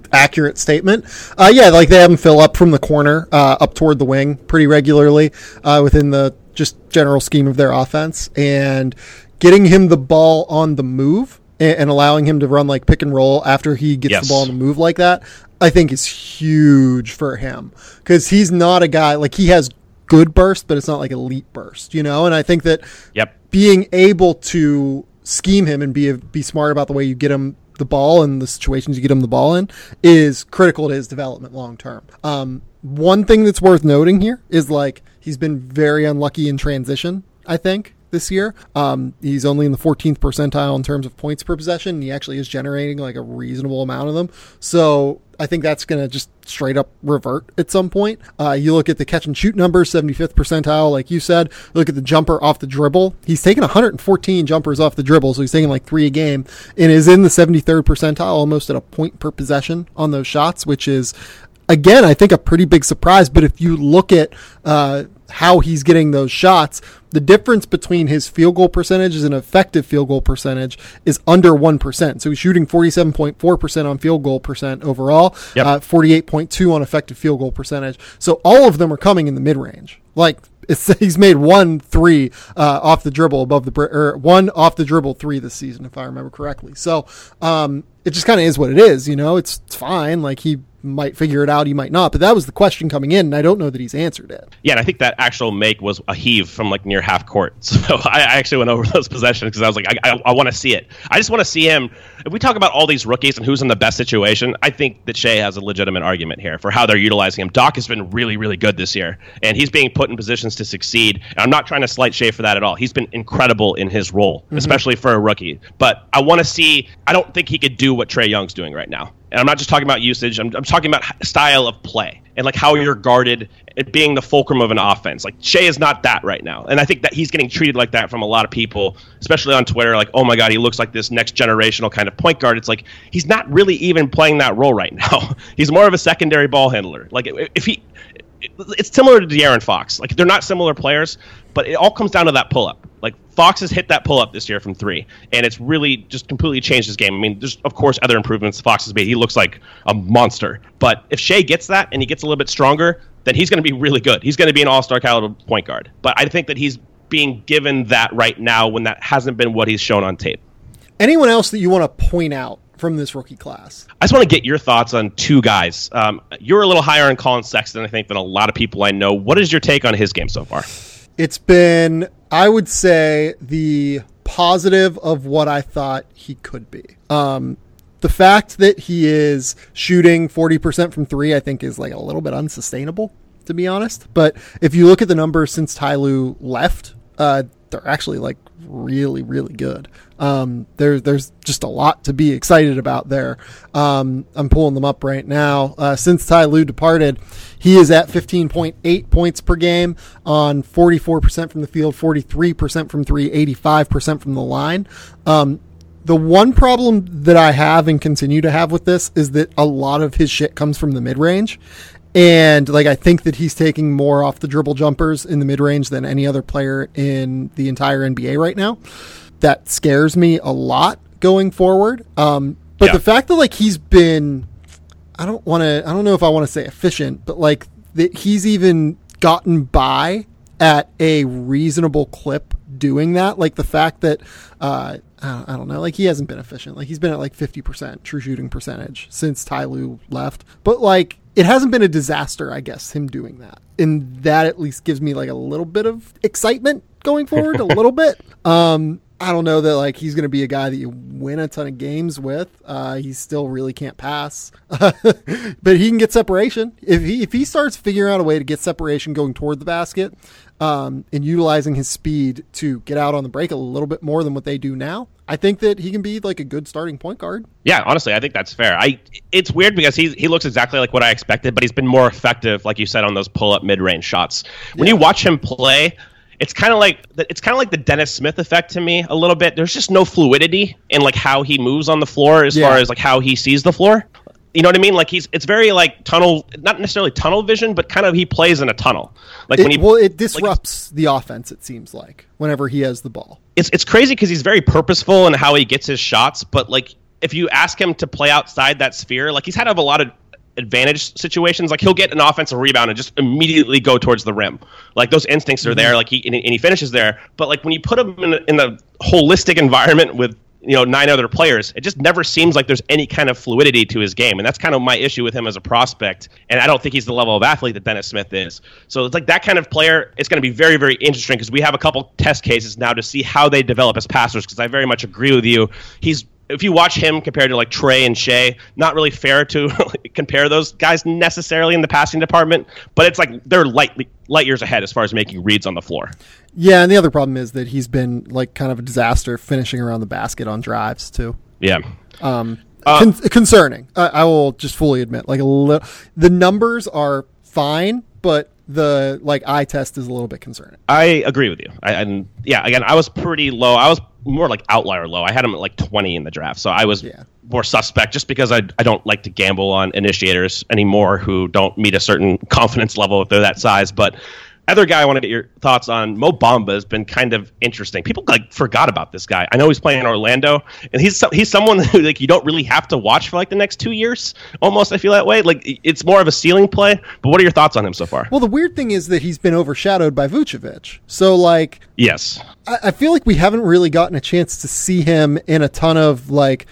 accurate statement. Uh, yeah, like they have him fill up from the corner uh, up toward the wing pretty regularly uh, within the just general scheme of their offense, and getting him the ball on the move and, and allowing him to run like pick and roll after he gets yes. the ball on the move like that, I think is huge for him, because he's not a guy like he has good burst, but it's not like elite burst, you know. And I think that yep. being able to scheme him and be a, be smart about the way you get him the ball and the situations you get him the ball in is critical to his development long term. Um, one thing that's worth noting here is like he's been very unlucky in transition, I think, this year. Um, he's only in the fourteenth percentile in terms of points per possession. And he actually is generating like a reasonable amount of them. So I think that's going to just straight up revert at some point. Uh, you look at the catch and shoot numbers, seventy-fifth percentile, like you said. Look at the jumper off the dribble. He's taken one hundred fourteen jumpers off the dribble, so he's taking like three a game, and is in the seventy-third percentile, almost at a point per possession on those shots, which is, again, I think a pretty big surprise. But if you look at uh, how he's getting those shots, the difference between his field goal percentage and effective field goal percentage is under one percent. So he's shooting forty-seven point four percent on field goal percent overall, yep. uh, forty-eight point two on effective field goal percentage. So all of them are coming in the mid-range. Like, it's, he's made one three uh, off the dribble above the, or one off the dribble three this season, if I remember correctly. So um, it just kind of is what it is, you know. It's, it's fine. Like, he might figure it out, he might not, but that was the question coming in, and I don't know that he's answered it. Yeah, and I think that actual make was a heave from like near half court. So I, I actually went over those possessions because I was like, I, I, I want to see it. I just want to see him. If we talk about all these rookies and who's in the best situation, I think that Shai has a legitimate argument here for how they're utilizing him. Doc has been really, really good this year, and he's being put in positions to succeed. And I'm not trying to slight Shai for that at all. He's been incredible in his role, mm-hmm. especially for a rookie. But I want to see. I don't think he could do what Trae Young's doing right now. And I'm not just talking about usage. I'm, I'm talking about style of play and like how you're guarded, it being the fulcrum of an offense. Like Shai is not that right now. And I think that he's getting treated like that from a lot of people, especially on Twitter. Like, oh my God, he looks like this next generational kind of point guard. It's like, he's not really even playing that role right now. He's more of a secondary ball handler. Like if he, it's similar to De'Aaron Fox. Like they're not similar players, but it all comes down to that pull-up. Like Fox has hit that pull-up this year from three, and it's really just completely changed his game. I mean, there's of course other improvements Fox has made. He looks like a monster. But if Shai gets that and he gets a little bit stronger, then he's going to be really good. He's going to be an all-star caliber point guard. But I think that he's being given that right now when that hasn't been what he's shown on tape. Anyone else that you want to point out from this rookie class? I just want to get your thoughts on two guys. Um, you're a little higher on Colin Sexton, I think, than a lot of people I know. What is your take on his game so far? It's been, I would say, the positive of what I thought he could be. Um, the fact that he is shooting forty percent from three, I think, is like a little bit unsustainable, to be honest. But if you look at the numbers since Ty Lue left, uh, they're actually like really, really good. Um, there, there's just a lot to be excited about there. Um, I'm pulling them up right now. Uh, since Ty Lue departed, he is at fifteen point eight points per game on forty-four percent from the field, forty-three percent from three, eighty-five percent from the line. Um, the one problem that I have and continue to have with this is that a lot of his shit comes from the mid-range. And like, I think that he's taking more off the dribble jumpers in the mid-range than any other player in the entire N B A right now. That scares me a lot going forward. Um, but yeah. the fact that like he's been, I don't want to, I don't know if I want to say efficient, but like that he's even gotten by at a reasonable clip doing that. Like the fact that, uh, I don't know, like he hasn't been efficient. Like he's been at like fifty percent true shooting percentage since Ty Lue left. But like, it hasn't been a disaster, I guess, him doing that. And that at least gives me like a little bit of excitement going forward, a little bit. Um, I don't know that like he's going to be a guy that you win a ton of games with. Uh, he still really can't pass, but he can get separation. If he, if he starts figuring out a way to get separation going toward the basket, um, and utilizing his speed to get out on the break a little bit more than what they do now, I think that he can be like a good starting point guard. Yeah, honestly, I think that's fair. I it's weird because he he looks exactly like what I expected, but he's been more effective, like you said, on those pull-up mid-range shots. When yeah. you watch him play, it's kind of like it's kind of like the Dennis Smith effect to me a little bit. There's just no fluidity in like how he moves on the floor as yeah. far as like how he sees the floor. You know what I mean? Like he's it's very like tunnel, not necessarily tunnel vision, but kind of he plays in a tunnel. Like it, when he well, it disrupts like, the offense. It seems like whenever he has the ball, it's it's crazy because he's very purposeful in how he gets his shots, but like if you ask him to play outside that sphere, like he's had a lot of advantage situations. Like he'll get an offensive rebound and just immediately go towards the rim. Like those instincts are there. Like he and he finishes there. But like when you put him in a, in a holistic environment with, you know, nine other players, it just never seems like there's any kind of fluidity to his game. And that's kind of my issue with him as a prospect. And I don't think he's the level of athlete that Dennis Smith is. So it's like that kind of player, it's going to be very, very interesting because we have a couple test cases now to see how they develop as passers, because I very much agree with you. He's If you watch him compared to like Trey and Shea, not really fair to compare those guys necessarily in the passing department, but it's like they're light, light years ahead as far as making reads on the floor. Yeah, and the other problem is that he's been like kind of a disaster finishing around the basket on drives too. Yeah. Um, uh, con- concerning. I, I will just fully admit, like a li- the numbers are fine, but the like eye test is a little bit concerning. I agree with you. I, and yeah, again, I was pretty low. I was more like outlier low. I had him at like twenty in the draft, so I was yeah. more suspect just because I I don't like to gamble on initiators anymore who don't meet a certain confidence level if they're that size. But other guy I want to get your thoughts on, Mo Bamba, has been kind of interesting. People like forgot about this guy. I know he's playing in Orlando, and he's he's someone who like you don't really have to watch for like the next two years. Almost, I feel that way. Like it's more of a ceiling play. But what are your thoughts on him so far? Well, the weird thing is that he's been overshadowed by Vucevic. So like, yes, I, I feel like we haven't really gotten a chance to see him in a ton of like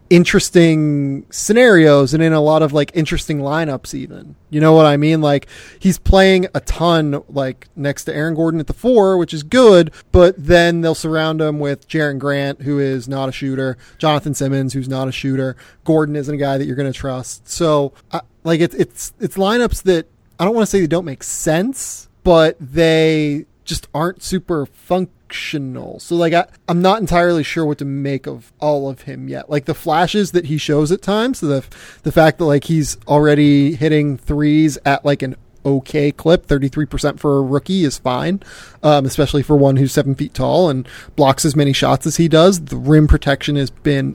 interesting scenarios and in a lot of like interesting lineups even. You know what I mean? Like he's playing a ton like next to Aaron Gordon at the four, which is good, but then they'll surround him with Jaren Grant, who is not a shooter, Jonathan Simmons, who's not a shooter. Gordon isn't a guy that you're going to trust. So uh, like it's it's it's lineups that I don't want to say they don't make sense, but they just aren't super functional. So like I, I'm not entirely sure what to make of all of him yet. Like the flashes that he shows at times, so the the fact that like he's already hitting threes at like an okay clip, thirty-three percent for a rookie is fine, um, especially for one who's seven feet tall and blocks as many shots as he does. The rim protection has been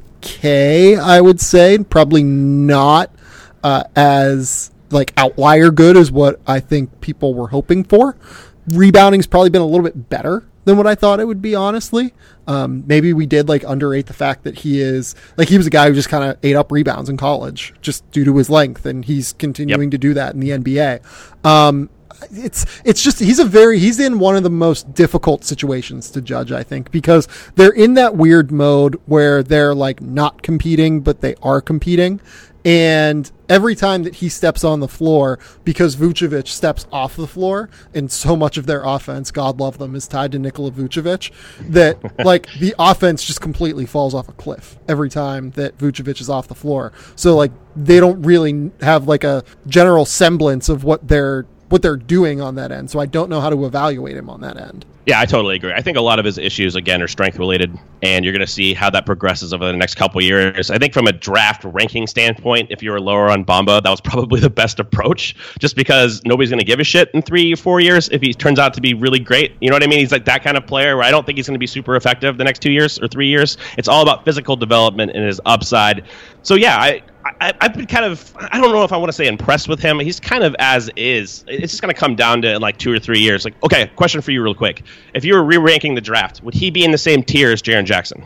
okay, I would say. Probably not uh, as like outlier good as what I think people were hoping for. Rebounding's probably been a little bit better than what I thought it would be, honestly. Um, maybe we did like underrate the fact that he is like he was a guy who just kind of ate up rebounds in college just due to his length, and he's continuing yep. to do that in the N B A. Um, it's it's just he's a very he's in one of the most difficult situations to judge, I think, because they're in that weird mode where they're like not competing, but they are competing. And every time that he steps on the floor, because Vucevic steps off the floor, and so much of their offense, God love them, is tied to Nikola Vucevic, that like the offense just completely falls off a cliff every time that Vucevic is off the floor. So like they don't really have like a general semblance of what they're what they're doing on that end. So I don't know how to evaluate him on that end. Yeah, I totally agree. I think a lot of his issues, again, are strength related, and you're going to see how that progresses over the next couple of years. I think from a draft ranking standpoint, if you were lower on Bamba, that was probably the best approach, just because nobody's going to give a shit in three or four years if he turns out to be really great. You know what I mean? He's like that kind of player where I don't think he's going to be super effective the next two years or three years. It's all about physical development and his upside. So yeah, I, I, I've been kind of, I don't know if I want to say impressed with him. He's kind of as is. It's just going to come down to in like two or three years. Like, okay, question for you real quick. If you were re-ranking the draft, would he be in the same tier as Jaren Jackson?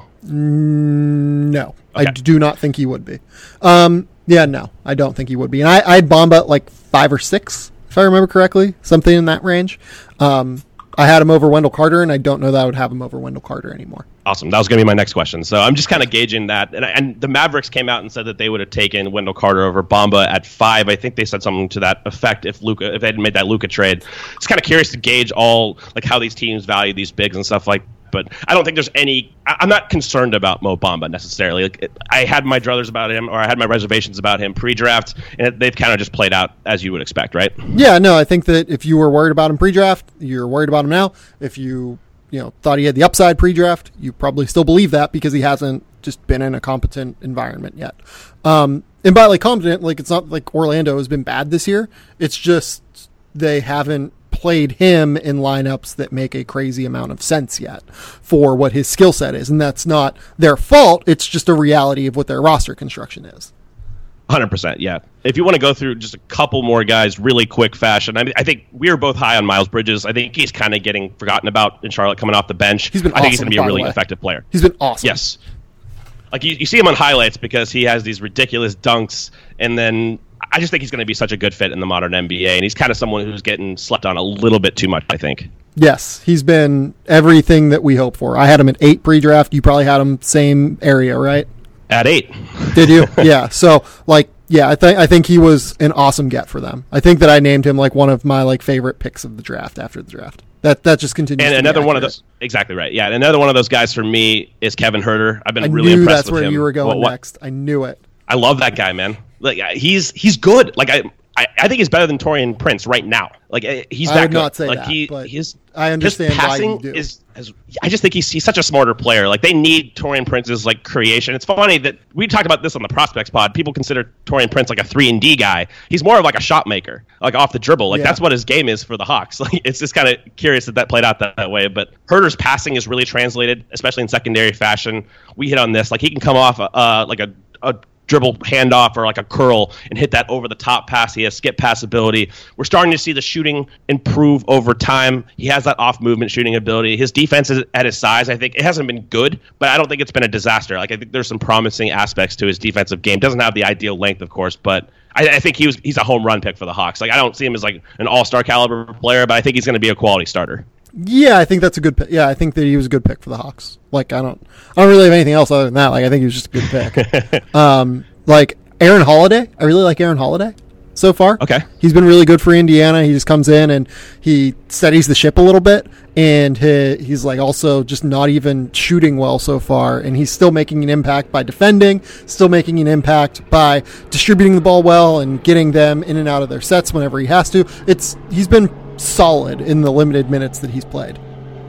Mm, no, okay. I do not think he would be. Um, yeah, no, I don't think he would be. And I, I had Bamba at like five or six, if I remember correctly, something in that range. Um, I had him over Wendell Carter, and I don't know that I would have him over Wendell Carter anymore. Awesome. That was going to be my next question. So I'm just kind of gauging that. And, and the Mavericks came out and said that they would have taken Wendell Carter over Bamba at five. I think they said something to that effect if Luka, if they hadn't made that Luka trade. It's kind of curious to gauge all like how these teams value these bigs and stuff like. But I don't think there's any. I, I'm not concerned about Mo Bamba necessarily. Like it, I had my druthers about him, or I had my reservations about him pre-draft, and it, they've kind of just played out as you would expect, right? Yeah. No, I think that if you were worried about him pre-draft, you're worried about him now. If you you know thought he had the upside pre-draft, you probably still believe that because he hasn't just been in a competent environment yet. Um, and by like competent, like it's not like Orlando has been bad this year. It's just they haven't played him in lineups that make a crazy amount of sense yet for what his skill set is. And that's not their fault. It's just a reality of what their roster construction is. one hundred percent, yeah. If you want to go through just a couple more guys really quick fashion, I, mean, I think we were both high on Miles Bridges. I think he's kind of getting forgotten about in Charlotte coming off the bench. He's been I think awesome, he's going to be a by the really way. effective player. He's been awesome. Yes. Like you, you see him on highlights because he has these ridiculous dunks, and then I just think he's going to be such a good fit in the modern N B A, and he's kind of someone who's getting slept on a little bit too much, I think. Yes, he's been everything that we hope for. I had him at eight pre-draft. You probably had him same area, right? At eight. Did you? Yeah. So, like, yeah, I think I think he was an awesome get for them. I think that I named him like one of my like favorite picks of the draft after the draft. That that just continues. And to another be one of those, exactly right. Yeah, and another one of those guys for me is Kevin Huerter. I've been I really knew impressed that's with where him. you were going Well, next. I knew it. I love that guy, man. Like he's he's good. Like I. I, I think he's better than Taurean Prince right now. Like he's that I would good. not say like that, he, but his, I understand his passing why you do. Is, is. I just think he's he's such a smarter player. Like they need Taurean Prince's like creation. It's funny that we talked about this on the Prospects Pod. People consider Taurean Prince like a three and D guy. He's more of like a shot maker, like off the dribble. Like Yeah. that's what his game is for the Hawks. Like it's just kind of curious that that played out that, that way. But Herter's passing is really translated, especially in secondary fashion. We hit on this. Like he can come off uh, like a. a dribble handoff or like a curl and hit that over the top pass. He has skip pass ability. We're starting to see the shooting improve over time. He has that off movement shooting ability. His defense is at his size. I think it hasn't been good, but I don't think it's been a disaster. Like I think there's some promising aspects to his defensive game. Doesn't have the ideal length, of course, but I, I think he was he's a home run pick for the Hawks. Like I don't see him as like an all-star caliber player, but I think he's going to be a quality starter. Yeah, I think that's a good pick. Yeah, I think that he was a good pick for the Hawks. Like I don't I don't really have anything else other than that. Like I think he was just a good pick. um like Aaron Holiday. I really like Aaron Holiday so far. Okay. He's been really good for Indiana. He just comes in and he steadies the ship a little bit, and he, he's like also just not even shooting well so far, and he's still making an impact by defending, still making an impact by distributing the ball well and getting them in and out of their sets whenever he has to. It's he's been solid in the limited minutes that he's played.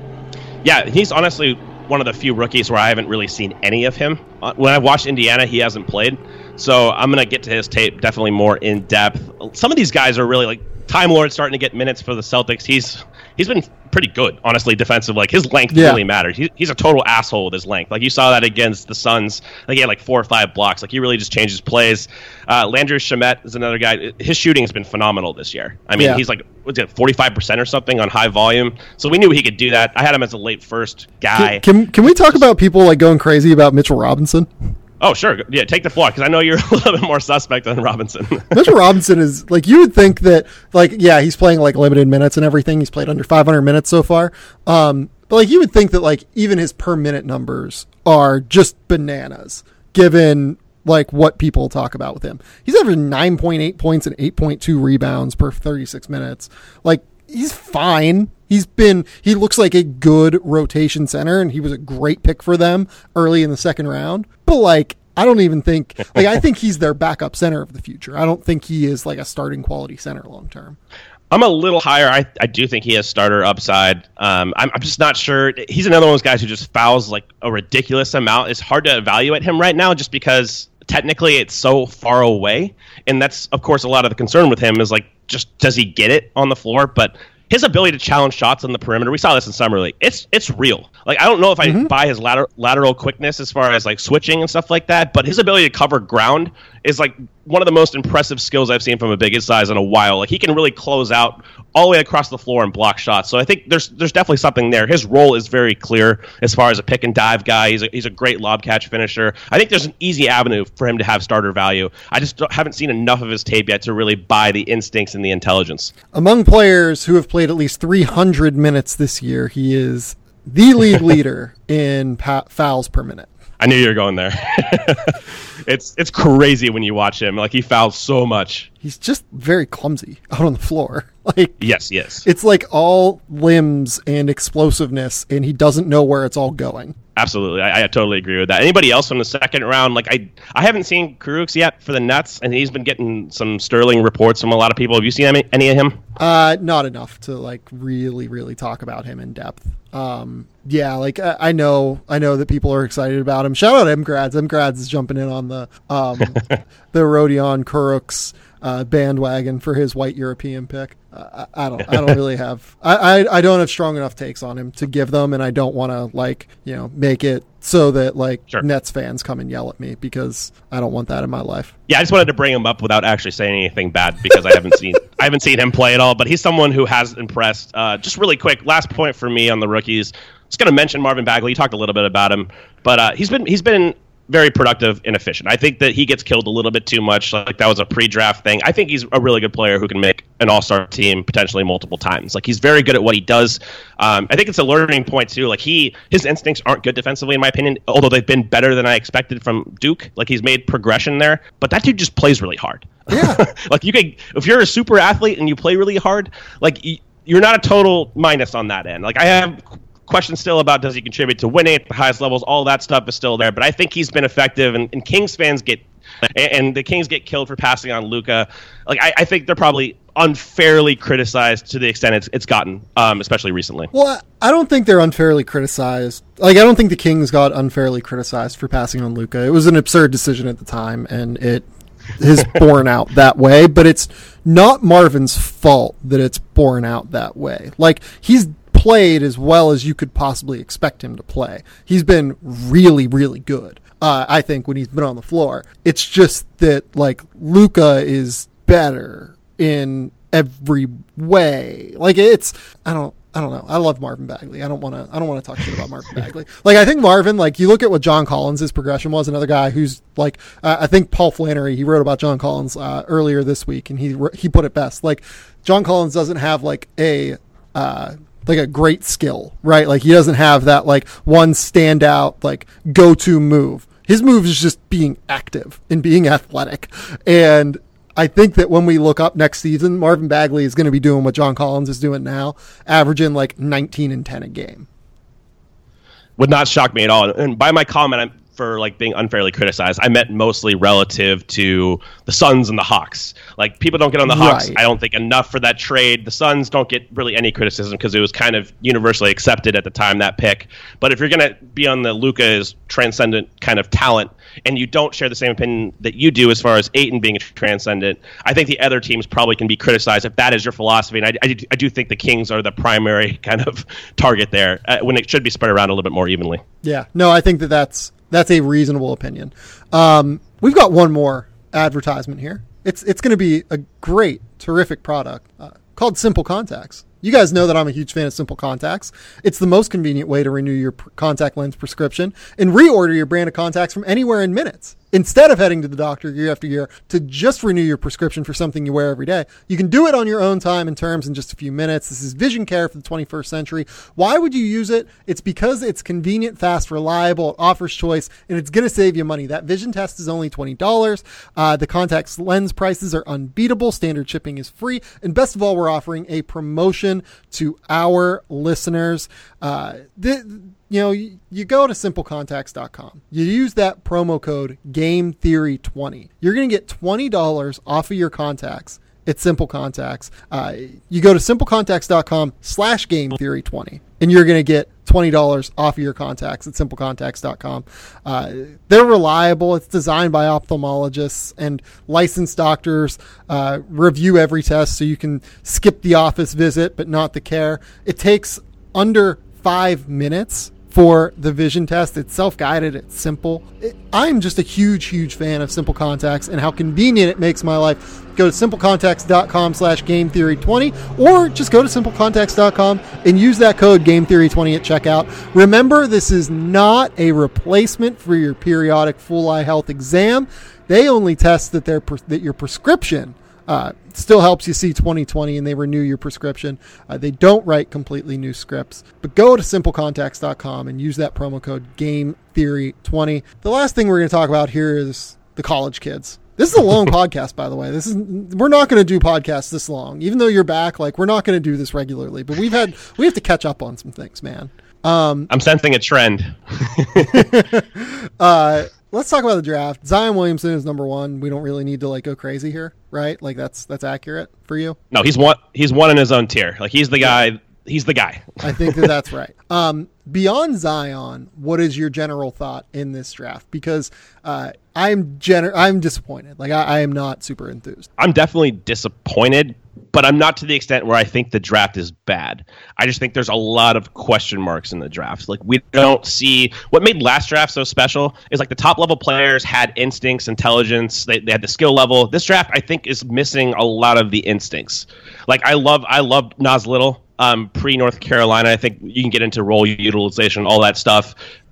Yeah, he's honestly one of the few rookies where I haven't really seen any of him. Uh, When I've watched Indiana, he hasn't played. So I'm going to get to his tape definitely more in depth. Some of these guys are really like Time Lord starting to get minutes for the Celtics. He's he's been pretty good, honestly, defensive. Like his length Yeah. really matters. He, he's a total asshole with his length. Like you saw that against the Suns. Like he had like four or five blocks. Like he really just changes plays. Uh, Landry Shamet is another guy. His shooting has been phenomenal this year. I mean, Yeah. he's like what's it, forty-five percent or something on high volume. So we knew he could do that. I had him as a late first guy. Can, can can we talk about people like going crazy about Mitchell Robinson? Oh, sure. Yeah, take the floor, because I know you're a little bit more suspect than Robinson. Mitchell Robinson is like, you would think that like, yeah, he's playing like limited minutes and everything. He's played under five hundred minutes so far. Um, but like you would think that like even his per minute numbers are just bananas given like what people talk about with him. He's averaging nine point eight points and eight point two rebounds per thirty-six minutes. Like he's fine. He's been, he looks like a good rotation center, and he was a great pick for them early in the second round. But like, I don't even think, like, I think he's their backup center of the future. I don't think he is like a starting quality center long term. I'm a little higher. I, I do think he has starter upside. Um, I'm, I'm just not sure. He's another one of those guys who just fouls like a ridiculous amount. It's hard to evaluate him right now just because technically it's so far away. And that's, of course, a lot of the concern with him is like, just does he get it on the floor? But his ability to challenge shots on the perimeter, we saw this in Summer League. It's it's real. Like I don't know if I mm-hmm. buy his lateral lateral quickness as far as like switching and stuff like that, but his ability to cover ground is like one of the most impressive skills I've seen from a big size in a while. Like he can really close out all the way across the floor and block shots. So I think there's there's definitely something there. His role is very clear as far as a pick and dive guy. He's a, he's a great lob catch finisher. I think there's an easy avenue for him to have starter value. I just don't, haven't seen enough of his tape yet to really buy the instincts and the intelligence. Among players who have played at least three hundred minutes this year, he is the league leader in pa- fouls per minute. I knew you were going there. it's it's crazy when you watch him. Like he fouls so much. He's just very clumsy out on the floor. Like yes, yes. It's like all limbs and explosiveness, and he doesn't know where it's all going. Absolutely, I, I totally agree with that. Anybody else from the second round? Like I, I haven't seen Kurucs yet for the Nets, and he's been getting some sterling reports from a lot of people. Have you seen any, any of him? Uh, not enough to like really, really talk about him in depth. Um, yeah, like I, I know, I know that people are excited about him. Shout out M-Grads. M-Grads is jumping in on the um, the Rodion Kurucs uh, bandwagon for his white European pick. Uh, I, I don't, I don't really have, I, I, I don't have strong enough takes on him to give them, and I don't want to like, you know, make it so that like sure. Nets fans come and yell at me because I don't want that in my life. Yeah, I just wanted to bring him up without actually saying anything bad because I haven't seen, I haven't seen him play at all. But he's someone who has impressed. Uh, just really quick, last point for me on the rookies. Just going to mention Marvin Bagley. You talked a little bit about him, but uh, he's been he's been very productive and efficient. I think that he gets killed a little bit too much. Like that was a pre-draft thing. I think he's a really good player who can make an all-star team potentially multiple times. Like he's very good at what he does. Um, I think it's a learning point too. Like he, his instincts aren't good defensively in my opinion, although they've been better than I expected from Duke. Like he's made progression there, but that dude just plays really hard. Yeah. Like you can, if you're a super athlete and you play really hard, like you're not a total minus on that end. Like I have questions still about does he contribute to winning at the highest levels. All that stuff is still there, but I think he's been effective. And, and Kings fans get, and the Kings get killed for passing on Luka. Like I, I think they're probably unfairly criticized to the extent it's it's gotten, um, especially recently. Well, I don't think they're unfairly criticized. Like I don't think the Kings got unfairly criticized for passing on Luka. It was an absurd decision at the time, and it has borne out that way. But it's not Marvin's fault that it's borne out that way. Like he's played as well as you could possibly expect him to play. He's been really, really good, uh, I think, when he's been on the floor. It's just that, like, Luka is better in every way. Like, it's, I don't, I don't know. I love Marvin Bagley. I don't want to, I don't want to talk shit about Marvin Bagley. Like, I think Marvin, like, you look at what John Collins' progression was, another guy who's, like, uh, I think Paul Flannery, he wrote about John Collins uh, earlier this week, and he he put it best. Like, John Collins doesn't have, like, a, uh, like a great skill, right? Like he doesn't have that like one standout, like go-to move. His move is just being active and being athletic. And I think that when we look up next season, Marvin Bagley is going to be doing what John Collins is doing now, averaging like nineteen and ten a game. Would not shock me at all. And by my comment, I'm for like being unfairly criticized, I meant mostly relative to the Suns and the Hawks. Like people don't get on the Hawks. Right. I don't think enough for that trade. The Suns don't get really any criticism because it was kind of universally accepted at the time, that pick. But if you're going to be on the Luka's transcendent kind of talent and you don't share the same opinion that you do as far as Ayton being a transcendent, I think the other teams probably can be criticized if that is your philosophy. And I, I, I do think the Kings are the primary kind of target there uh, when it should be spread around a little bit more evenly. Yeah, no, I think that that's, That's a reasonable opinion. Um, we've got one more advertisement here. It's it's going to be a great, terrific product uh, called Simple Contacts. You guys know that I'm a huge fan of Simple Contacts. It's the most convenient way to renew your pr- contact lens prescription and reorder your brand of contacts from anywhere in minutes. Instead of heading to the doctor year after year to just renew your prescription for something you wear every day, you can do it on your own time and terms in just a few minutes. This is vision care for the twenty-first century. Why would you use it? It's because it's convenient, fast, reliable, it offers choice, and it's going to save you money. That vision test is only twenty dollars. Uh, the contacts lens prices are unbeatable. Standard shipping is free. And best of all, we're offering a promotion to our listeners. Uh, th- You know, you, you go to simple contacts dot com. You use that promo code game theory twenty. You're going to get twenty dollars off of your contacts at Simple Contacts. Uh, you go to simple contacts dot com slash game theory twenty, and you're going to get twenty dollars off of your contacts at simple contacts dot com. Uh, they're reliable. It's designed by ophthalmologists and licensed doctors. Uh, review every test so you can skip the office visit, but not the care. It takes under five minutes for the vision test. It's self-guided. It's simple. It, I'm just a huge, huge fan of Simple Contacts and how convenient it makes my life. Go to simple contacts dot com slash game theory twenty or just go to simple contacts dot com and use that code game theory twenty at checkout. Remember, this is not a replacement for your periodic full eye health exam. They only test that, their, that your prescription Uh, still helps you see twenty twenty, and they renew your prescription. Uh, they don't write completely new scripts. But go to simple contacts dot com and use that promo code game theory twenty. The last thing we're going to talk about here is the college kids. This is a long podcast, by the way. This is we're not going to do podcasts this long, even though you're back. Like we're not going to do this regularly, but we've had we have to catch up on some things, man. Um, I'm sensing a trend. uh, Let's talk about the draft. Zion Williamson is number one. We don't really need to like go crazy here, right? Like that's that's accurate for you. No, he's one. He's one in his own tier. Like he's the guy. He's the guy. I think that that's right. Um, beyond Zion, what is your general thought in this draft? Because uh, I'm gener- I'm disappointed. Like I, I am not super enthused. I'm definitely disappointed, but I'm not to the extent where I think the draft is bad. I just think there's a lot of question marks in the draft. Like we don't see what made last draft so special is like the top level players had instincts, intelligence. They, they had the skill level. This draft, I think, is missing a lot of the instincts. Like I love, I love Nas Little. Um, pre North Carolina, I think you can get into role utilization, all that stuff.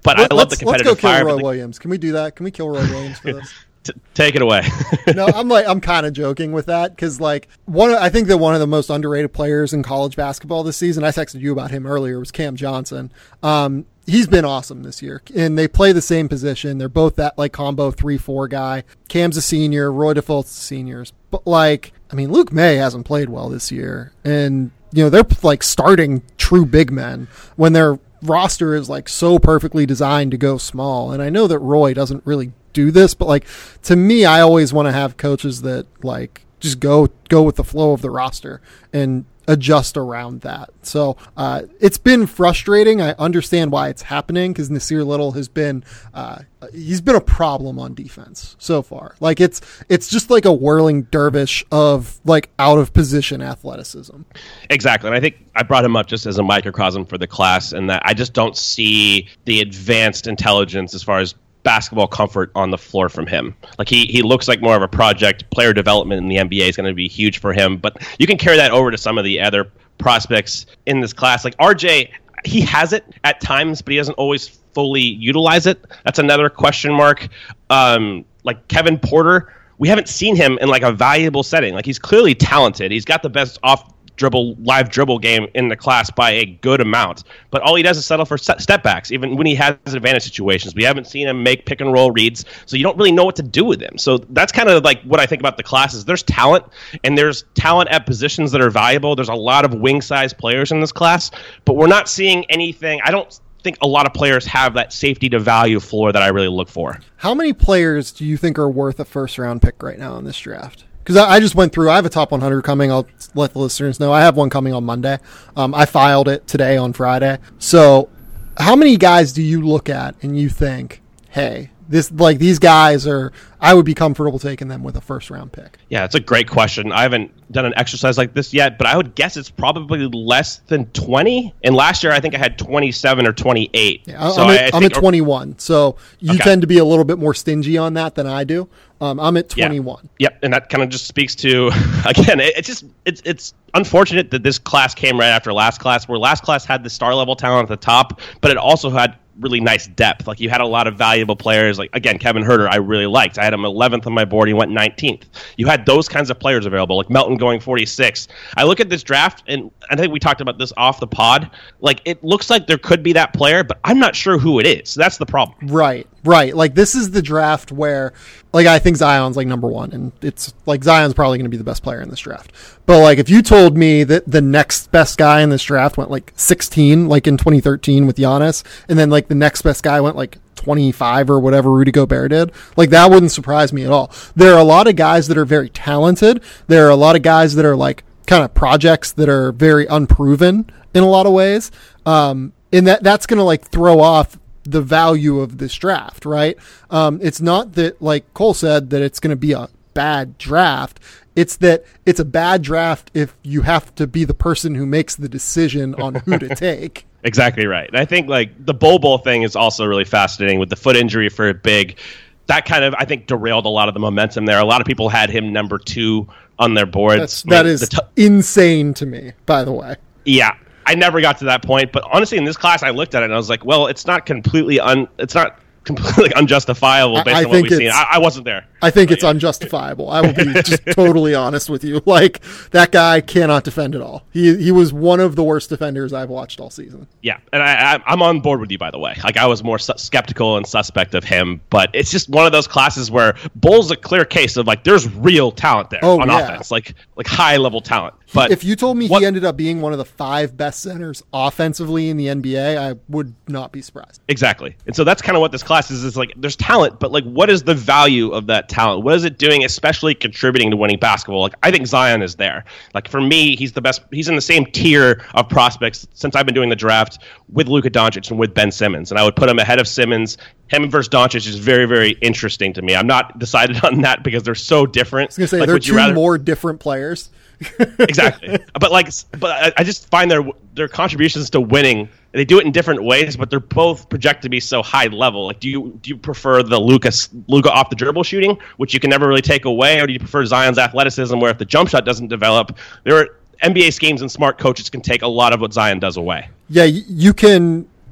But Let, I love the let's, competitive let's go kill fire. Roy the, Williams. Can we do that? Can we kill Roy Williams for this? t- take it away. No, I'm like I'm kind of joking with that because like one, I think that one of the most underrated players in college basketball this season. I texted you about him earlier. Was Cam Johnson. Um, he's been awesome this year, and they play the same position. They're both that like combo three four guy. Cam's a senior. Roy Default's a seniors. But like, I mean, Luke May hasn't played well this year, and you know they're like starting true big men when their roster is like so perfectly designed to go small. And I know that Roy doesn't really do this, but like to me, I always want to have coaches that like just go go with the flow of the roster and adjust around that. So uh, it's been frustrating. I understand why it's happening because Nasir Little has been uh, he's been a problem on defense so far. Like it's it's just like a whirling dervish of like out of position athleticism. Exactly. And I think I brought him up just as a microcosm for the class, and that I just don't see the advanced intelligence as far as basketball comfort on the floor from him. Like he he looks like more of a project. Player development in the N B A is going to be huge for him, but you can carry that over to some of the other prospects in this class. Like R J, he has it at times, but he doesn't always fully utilize it. That's another question mark. Um, like Kevin Porter, we haven't seen him in like a valuable setting. Like he's clearly talented. He's got the best off dribble live dribble game in the class by a good amount, but all he does is settle for step backs even when he has advantage situations. We haven't seen him make pick and roll reads, so you don't really know what to do with him. So that's kind of like what I think about the class is there's talent, and there's talent at positions that are valuable. There's a lot of wing size players in this class, but we're not seeing anything. I don't think a lot of players have that safety to value floor that I really look for. How many players do you think are worth a first round pick right now in this draft? Because I, I just went through, I have a top one hundred coming. I'll let the listeners know. I have one coming on Monday. Um, I filed it today on Friday. So how many guys do you look at and you think, hey, this like these guys are, I would be comfortable taking them with a first round pick? Yeah, it's a great question. I haven't done an exercise like this yet, but I would guess it's probably less than twenty. And last year, I think I had twenty-seven or twenty-eight. Yeah, so I'm, at, I, I I'm think, at twenty-one. So you okay. tend to be a little bit more stingy on that than I do. Um, I'm at twenty-one. Yeah. Yep, and that kind of just speaks to, again, it, it's just it's it's unfortunate that this class came right after last class, where last class had the star level talent at the top, but it also had really nice depth. Like you had a lot of valuable players. Like again, Kevin Huerter, I really liked. I had him eleventh on my board. He went nineteenth. You had those kinds of players available, like Melton going forty-six. I look at this draft, and I think we talked about this off the pod. Like it looks like there could be that player, but I'm not sure who it is. That's the problem. Right, right. Like this is the draft where, like, I think Zion's like number one, and it's like Zion's probably going to be the best player in this draft. But like, if you told me that the next best guy in this draft went like sixteen, like in twenty thirteen with Giannis, and then like the next best guy went like twenty-five or whatever Rudy Gobert did, like that wouldn't surprise me at all. There are a lot of guys that are very talented. There are a lot of guys that are like kind of projects that are very unproven in a lot of ways. Um, and that that's going to like throw off the value of this draft, right? Um, it's not that, like Cole said, that it's going to be a bad draft. It's that it's a bad draft if you have to be the person who makes the decision on who to take. Exactly right. And I think like the Bol Bol thing is also really fascinating with the foot injury for Big. That kind of, I think, derailed a lot of the momentum there. A lot of people had him number two on their boards. That's, that I mean, is t- insane to me, by the way. Yeah. I never got to that point, but honestly, in this class, I looked at it and I was like, well, it's not completely un, it's not completely unjustifiable based I, I on what we've seen. it's, I, I wasn't there. I think it's unjustifiable. I will be just totally honest with you. Like, that guy cannot defend at all. He he was one of the worst defenders I've watched all season. Yeah, and I, I, I'm on board with you, by the way. Like, I was more su- skeptical and suspect of him, but it's just one of those classes where Bol's a clear case of, like, there's real talent there oh, on yeah. offense, like like high-level talent. But if you told me what, he ended up being one of the five best centers offensively in the N B A, I would not be surprised. Exactly. And so that's kind of what this class is, is like, there's talent, but like, what is the value of that talent? What is it doing, especially contributing to winning basketball? Like, I think Zion is there. Like, for me, he's the best. He's in the same tier of prospects since I've been doing the draft with Luka Doncic and with Ben Simmons. And I would put him ahead of Simmons. Him versus Doncic is very, very interesting to me. I'm not decided on that because they're so different. I was going to say, like, they're two rather... more different players. Exactly. But like, but I, I just find their their contributions to winning, they do it in different ways, but they're both projected to be so high level. Like, do you do you prefer the Lucas Luka off the dribble shooting, which you can never really take away, or do you prefer Zion's athleticism, where if the jump shot doesn't develop, there are N B A schemes and smart coaches can take a lot of what Zion does away? Yeah, you can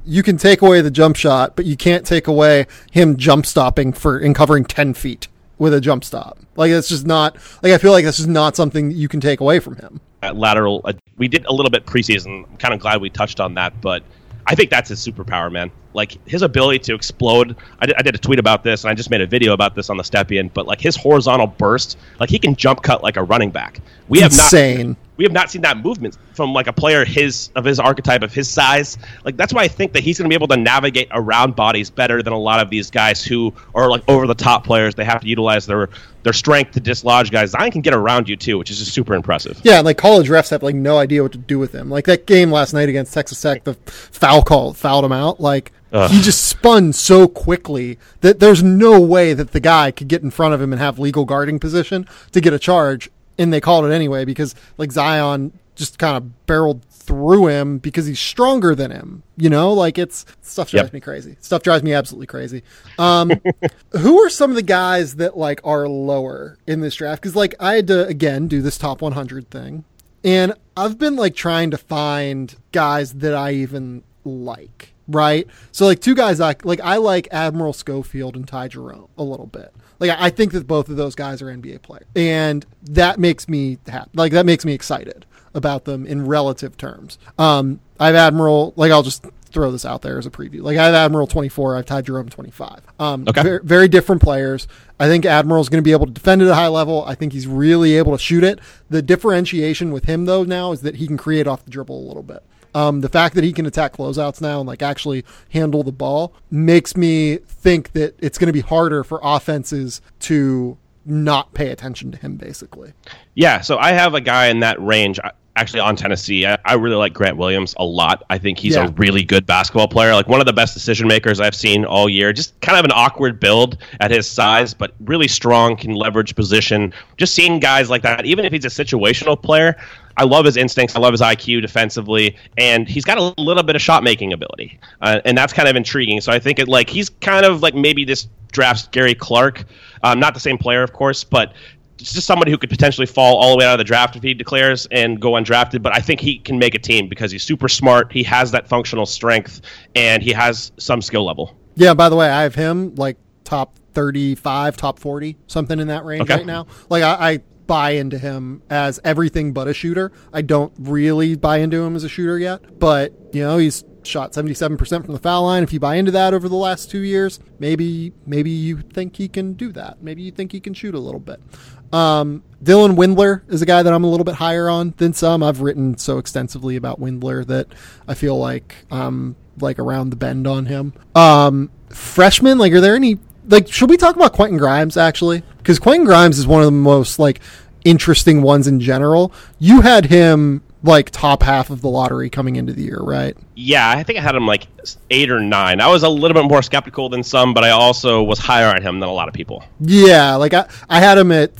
you can take away the jump shot, but you can't take away him jump stopping for and covering ten feet with a jump stop. Like, it's just not, like, I feel like that's just not something that you can take away from him. At lateral, uh, we did a little bit preseason. I'm kind of glad we touched on that, but I think that's his superpower, man. Like, his ability to explode. I did, I did a tweet about this, and I just made a video about this on the Stepien, but, like, his horizontal burst, like, he can jump cut like a running back. We It's have insane. Not, we have not seen that movement from, like, a player his of his archetype, of his size. Like, that's why I think that he's going to be able to navigate around bodies better than a lot of these guys who are, like, over-the-top players. They have to utilize their their strength to dislodge guys. Zion can get around you, too, which is just super impressive. Yeah, like, college refs have, like, no idea what to do with him. Like, that game last night against Texas Tech, the foul call fouled him out. Like, Ugh. He just spun so quickly that there's no way that the guy could get in front of him and have legal guarding position to get a charge, and they called it anyway because, like, Zion just kind of barreled through him because he's stronger than him. You know, like, it's stuff drives yep. me crazy. Stuff drives me absolutely crazy. Um, who are some of the guys that, like, are lower in this draft? Because, like, I had to, again, do this top one hundred thing, and I've been, like, trying to find guys that I even like. Right. So, like, two guys, I like, I like Admiral Schofield and Ty Jerome a little bit. Like, I think that both of those guys are N B A players, and that makes me happy. Like, that makes me excited about them in relative terms. Um, I have Admiral, like, I'll just throw this out there as a preview. Like, I have Admiral twenty-four, I have Ty Jerome twenty-five. Um, okay. Very, very different players. I think Admiral's going to be able to defend at a high level. I think he's really able to shoot it. The differentiation with him, though, now is that he can create off the dribble a little bit. Um, the fact that he can attack closeouts now and, like, actually handle the ball makes me think that it's going to be harder for offenses to not pay attention to him, basically. Yeah, so I have a guy in that range. Actually, on Tennessee, I, I really like Grant Williams a lot. I think he's yeah. a really good basketball player, like one of the best decision makers I've seen all year. Just kind of an awkward build at his size, but really strong, can leverage position. Just seeing guys like that, even if he's a situational player, I love his instincts. I love his I Q defensively, and he's got a little bit of shot making ability, uh, and that's kind of intriguing. So I think it like he's kind of like maybe this draft's Gary Clark, um, not the same player, of course, but it's just somebody who could potentially fall all the way out of the draft if he declares and go undrafted. But I think he can make a team because he's super smart. He has that functional strength, and he has some skill level. Yeah, by the way, I have him like top thirty-five, top forty, something in that range okay. right now. Like I, I buy into him as everything but a shooter. I don't really buy into him as a shooter yet, but you know, he's shot seventy-seven percent from the foul line. If you buy into that over the last two years, maybe maybe you think he can do that. Maybe you think he can shoot a little bit. Um, Dylan Windler is a guy that I'm a little bit higher on than some. I've written so extensively about Windler that I feel like I'm like around the bend on him. Um, freshman, like, are there any, like, should we talk about Quentin Grimes actually? Because Quentin Grimes is one of the most like interesting ones in general. You had him like top half of the lottery coming into the year, right? Yeah, I think I had him like eight or nine. I was a little bit more skeptical than some, but I also was higher on him than a lot of people. Yeah, like I, I had him at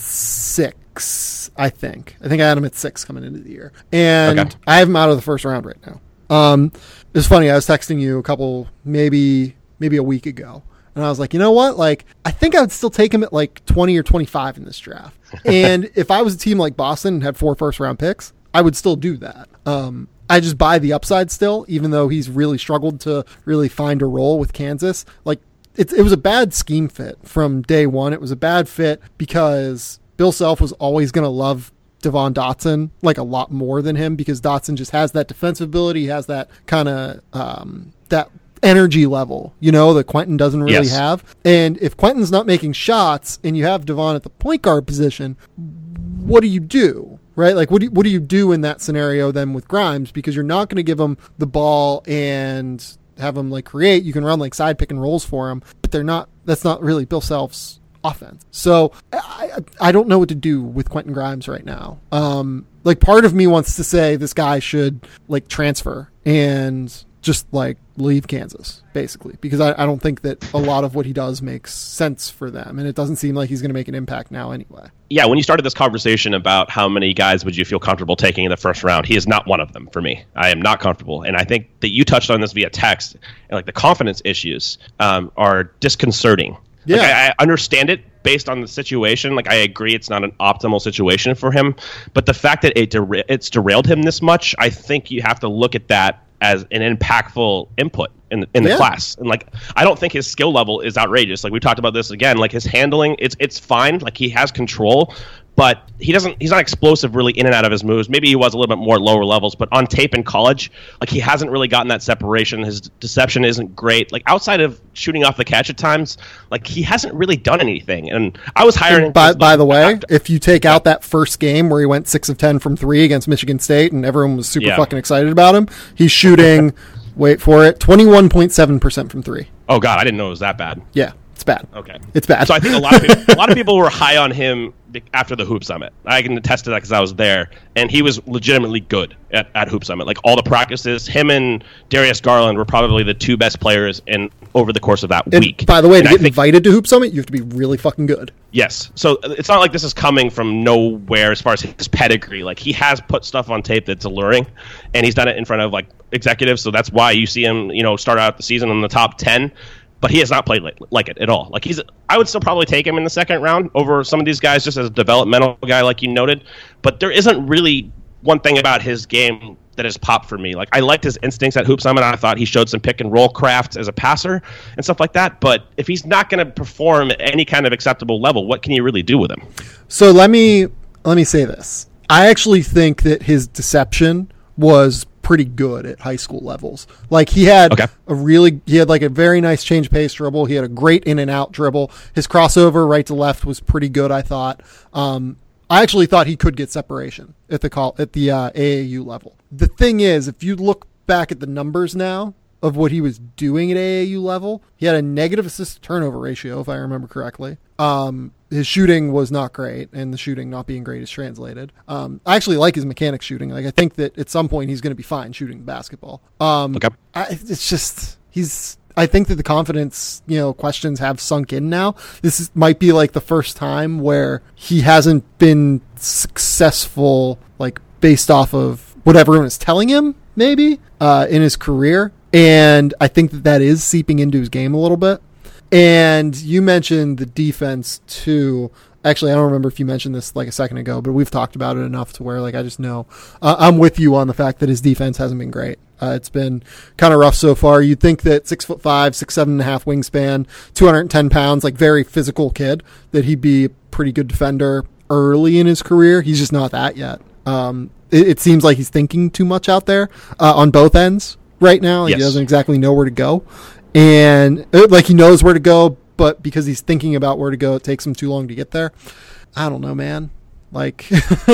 six, I think. I think I had him at six coming into the year. And okay. I have him out of the first round right now. Um, it's funny, I was texting you a couple, maybe maybe a week ago. And I was like, you know what? Like, I think I would still take him at like twenty or twenty-five in this draft. And if I was a team like Boston and had four first round picks, I would still do that. Um, I just buy the upside still, even though he's really struggled to really find a role with Kansas. Like, it, it was a bad scheme fit from day one. It was a bad fit because Bill Self was always going to love Devon Dotson like a lot more than him because Dotson just has that defensive ability. He has that kind of um, that energy level, you know, that Quentin doesn't really yes. have. And if Quentin's not making shots and you have Devon at the point guard position, what do you do? Right? Like, what do you, what do you do in that scenario then with Grimes? Because you're not going to give him the ball and have him like create. You can run like side pick and rolls for him, but they're not, that's not really Bill Self's offense. So I, I don't know what to do with Quentin Grimes right now. Um, like part of me wants to say this guy should like transfer and just like leave Kansas basically, because I, I don't think that a lot of what he does makes sense for them. And it doesn't seem like he's going to make an impact now anyway. Yeah. When you started this conversation about how many guys would you feel comfortable taking in the first round, he is not one of them for me. I am not comfortable. And I think that you touched on this via text, and like the confidence issues um, are disconcerting. Yeah. Like, I, I understand it based on the situation. Like, I agree it's not an optimal situation for him, but the fact that it der- it's derailed him this much, I think you have to look at that as an impactful input in in the Yeah. class. And like, I don't think his skill level is outrageous. Like we talked about this again. Like his handling, it's it's fine. Like he has control, but he doesn't. He's not explosive really in and out of his moves. Maybe he was a little bit more at lower levels, but on tape in college, like he hasn't really gotten that separation. His deception isn't great. Like outside of shooting off the catch at times, like he hasn't really done anything. And I was hiring. By, by the way, if you take out that first game where he went six of ten from three against Michigan State and everyone was super Yeah. fucking excited about him, he's shooting, wait for it, twenty-one point seven percent from three. Oh God, I didn't know it was that bad. Yeah, it's bad. Okay, It's bad. So I think a lot of people, a lot of people were high on him be- after the Hoop Summit. I can attest to that because I was there, and he was legitimately good at, at Hoop Summit. Like all the practices, him and Darius Garland were probably the two best players in over the course of that And week. by the way, And to I get think- invited to Hoop Summit, you have to be really fucking good. Yes. So it's not like this is coming from nowhere as far as his pedigree. Like he has put stuff on tape that's alluring, and he's done it in front of like executives. So that's why you see him, you know, start out the season in the top ten. But he has not played like, like it at all. Like he's, I would still probably take him in the second round over some of these guys just as a developmental guy, like you noted. But there isn't really one thing about his game that has popped for me. Like I liked his instincts at Hoop Summit. I thought he showed some pick and roll craft as a passer and stuff like that. But if he's not going to perform at any kind of acceptable level, what can you really do with him? So let me let me say this. I actually think that his deception was pretty good at high school levels. Like he had Okay. a really he had like a very nice change pace dribble. He had a great in and out dribble. His crossover right to left was pretty good, I thought. Um I actually thought he could get separation at the call at the uh, A A U level. The thing is, if you look back at the numbers now of what he was doing at A A U level, he had a negative assist to turnover ratio, if I remember correctly. Um, his shooting was not great, and the shooting not being great is translated. Um, I actually like his mechanics shooting. Like I think that at some point he's going to be fine shooting basketball. Um, Okay. I, it's just he's. I think that the confidence, you know, questions have sunk in now. This is, might be like the first time where he hasn't been successful, like based off of what everyone is telling him, maybe uh, in his career. And I think that that is seeping into his game a little bit. And you mentioned the defense too. Actually, I don't remember if you mentioned this like a second ago, but we've talked about it enough to where like I just know uh, I'm with you on the fact that his defense hasn't been great. Uh, it's been kind of rough so far. You'd think that six foot five, six seven and a half wingspan, two hundred ten pounds, like very physical kid, that he'd be a pretty good defender early in his career. He's just not that yet. Um, it, it seems like he's thinking too much out there uh, on both ends right now. Like Yes. He doesn't exactly know where to go, and uh, like he knows where to go, but because he's thinking about where to go, it takes him too long to get there. I don't know, man. Like,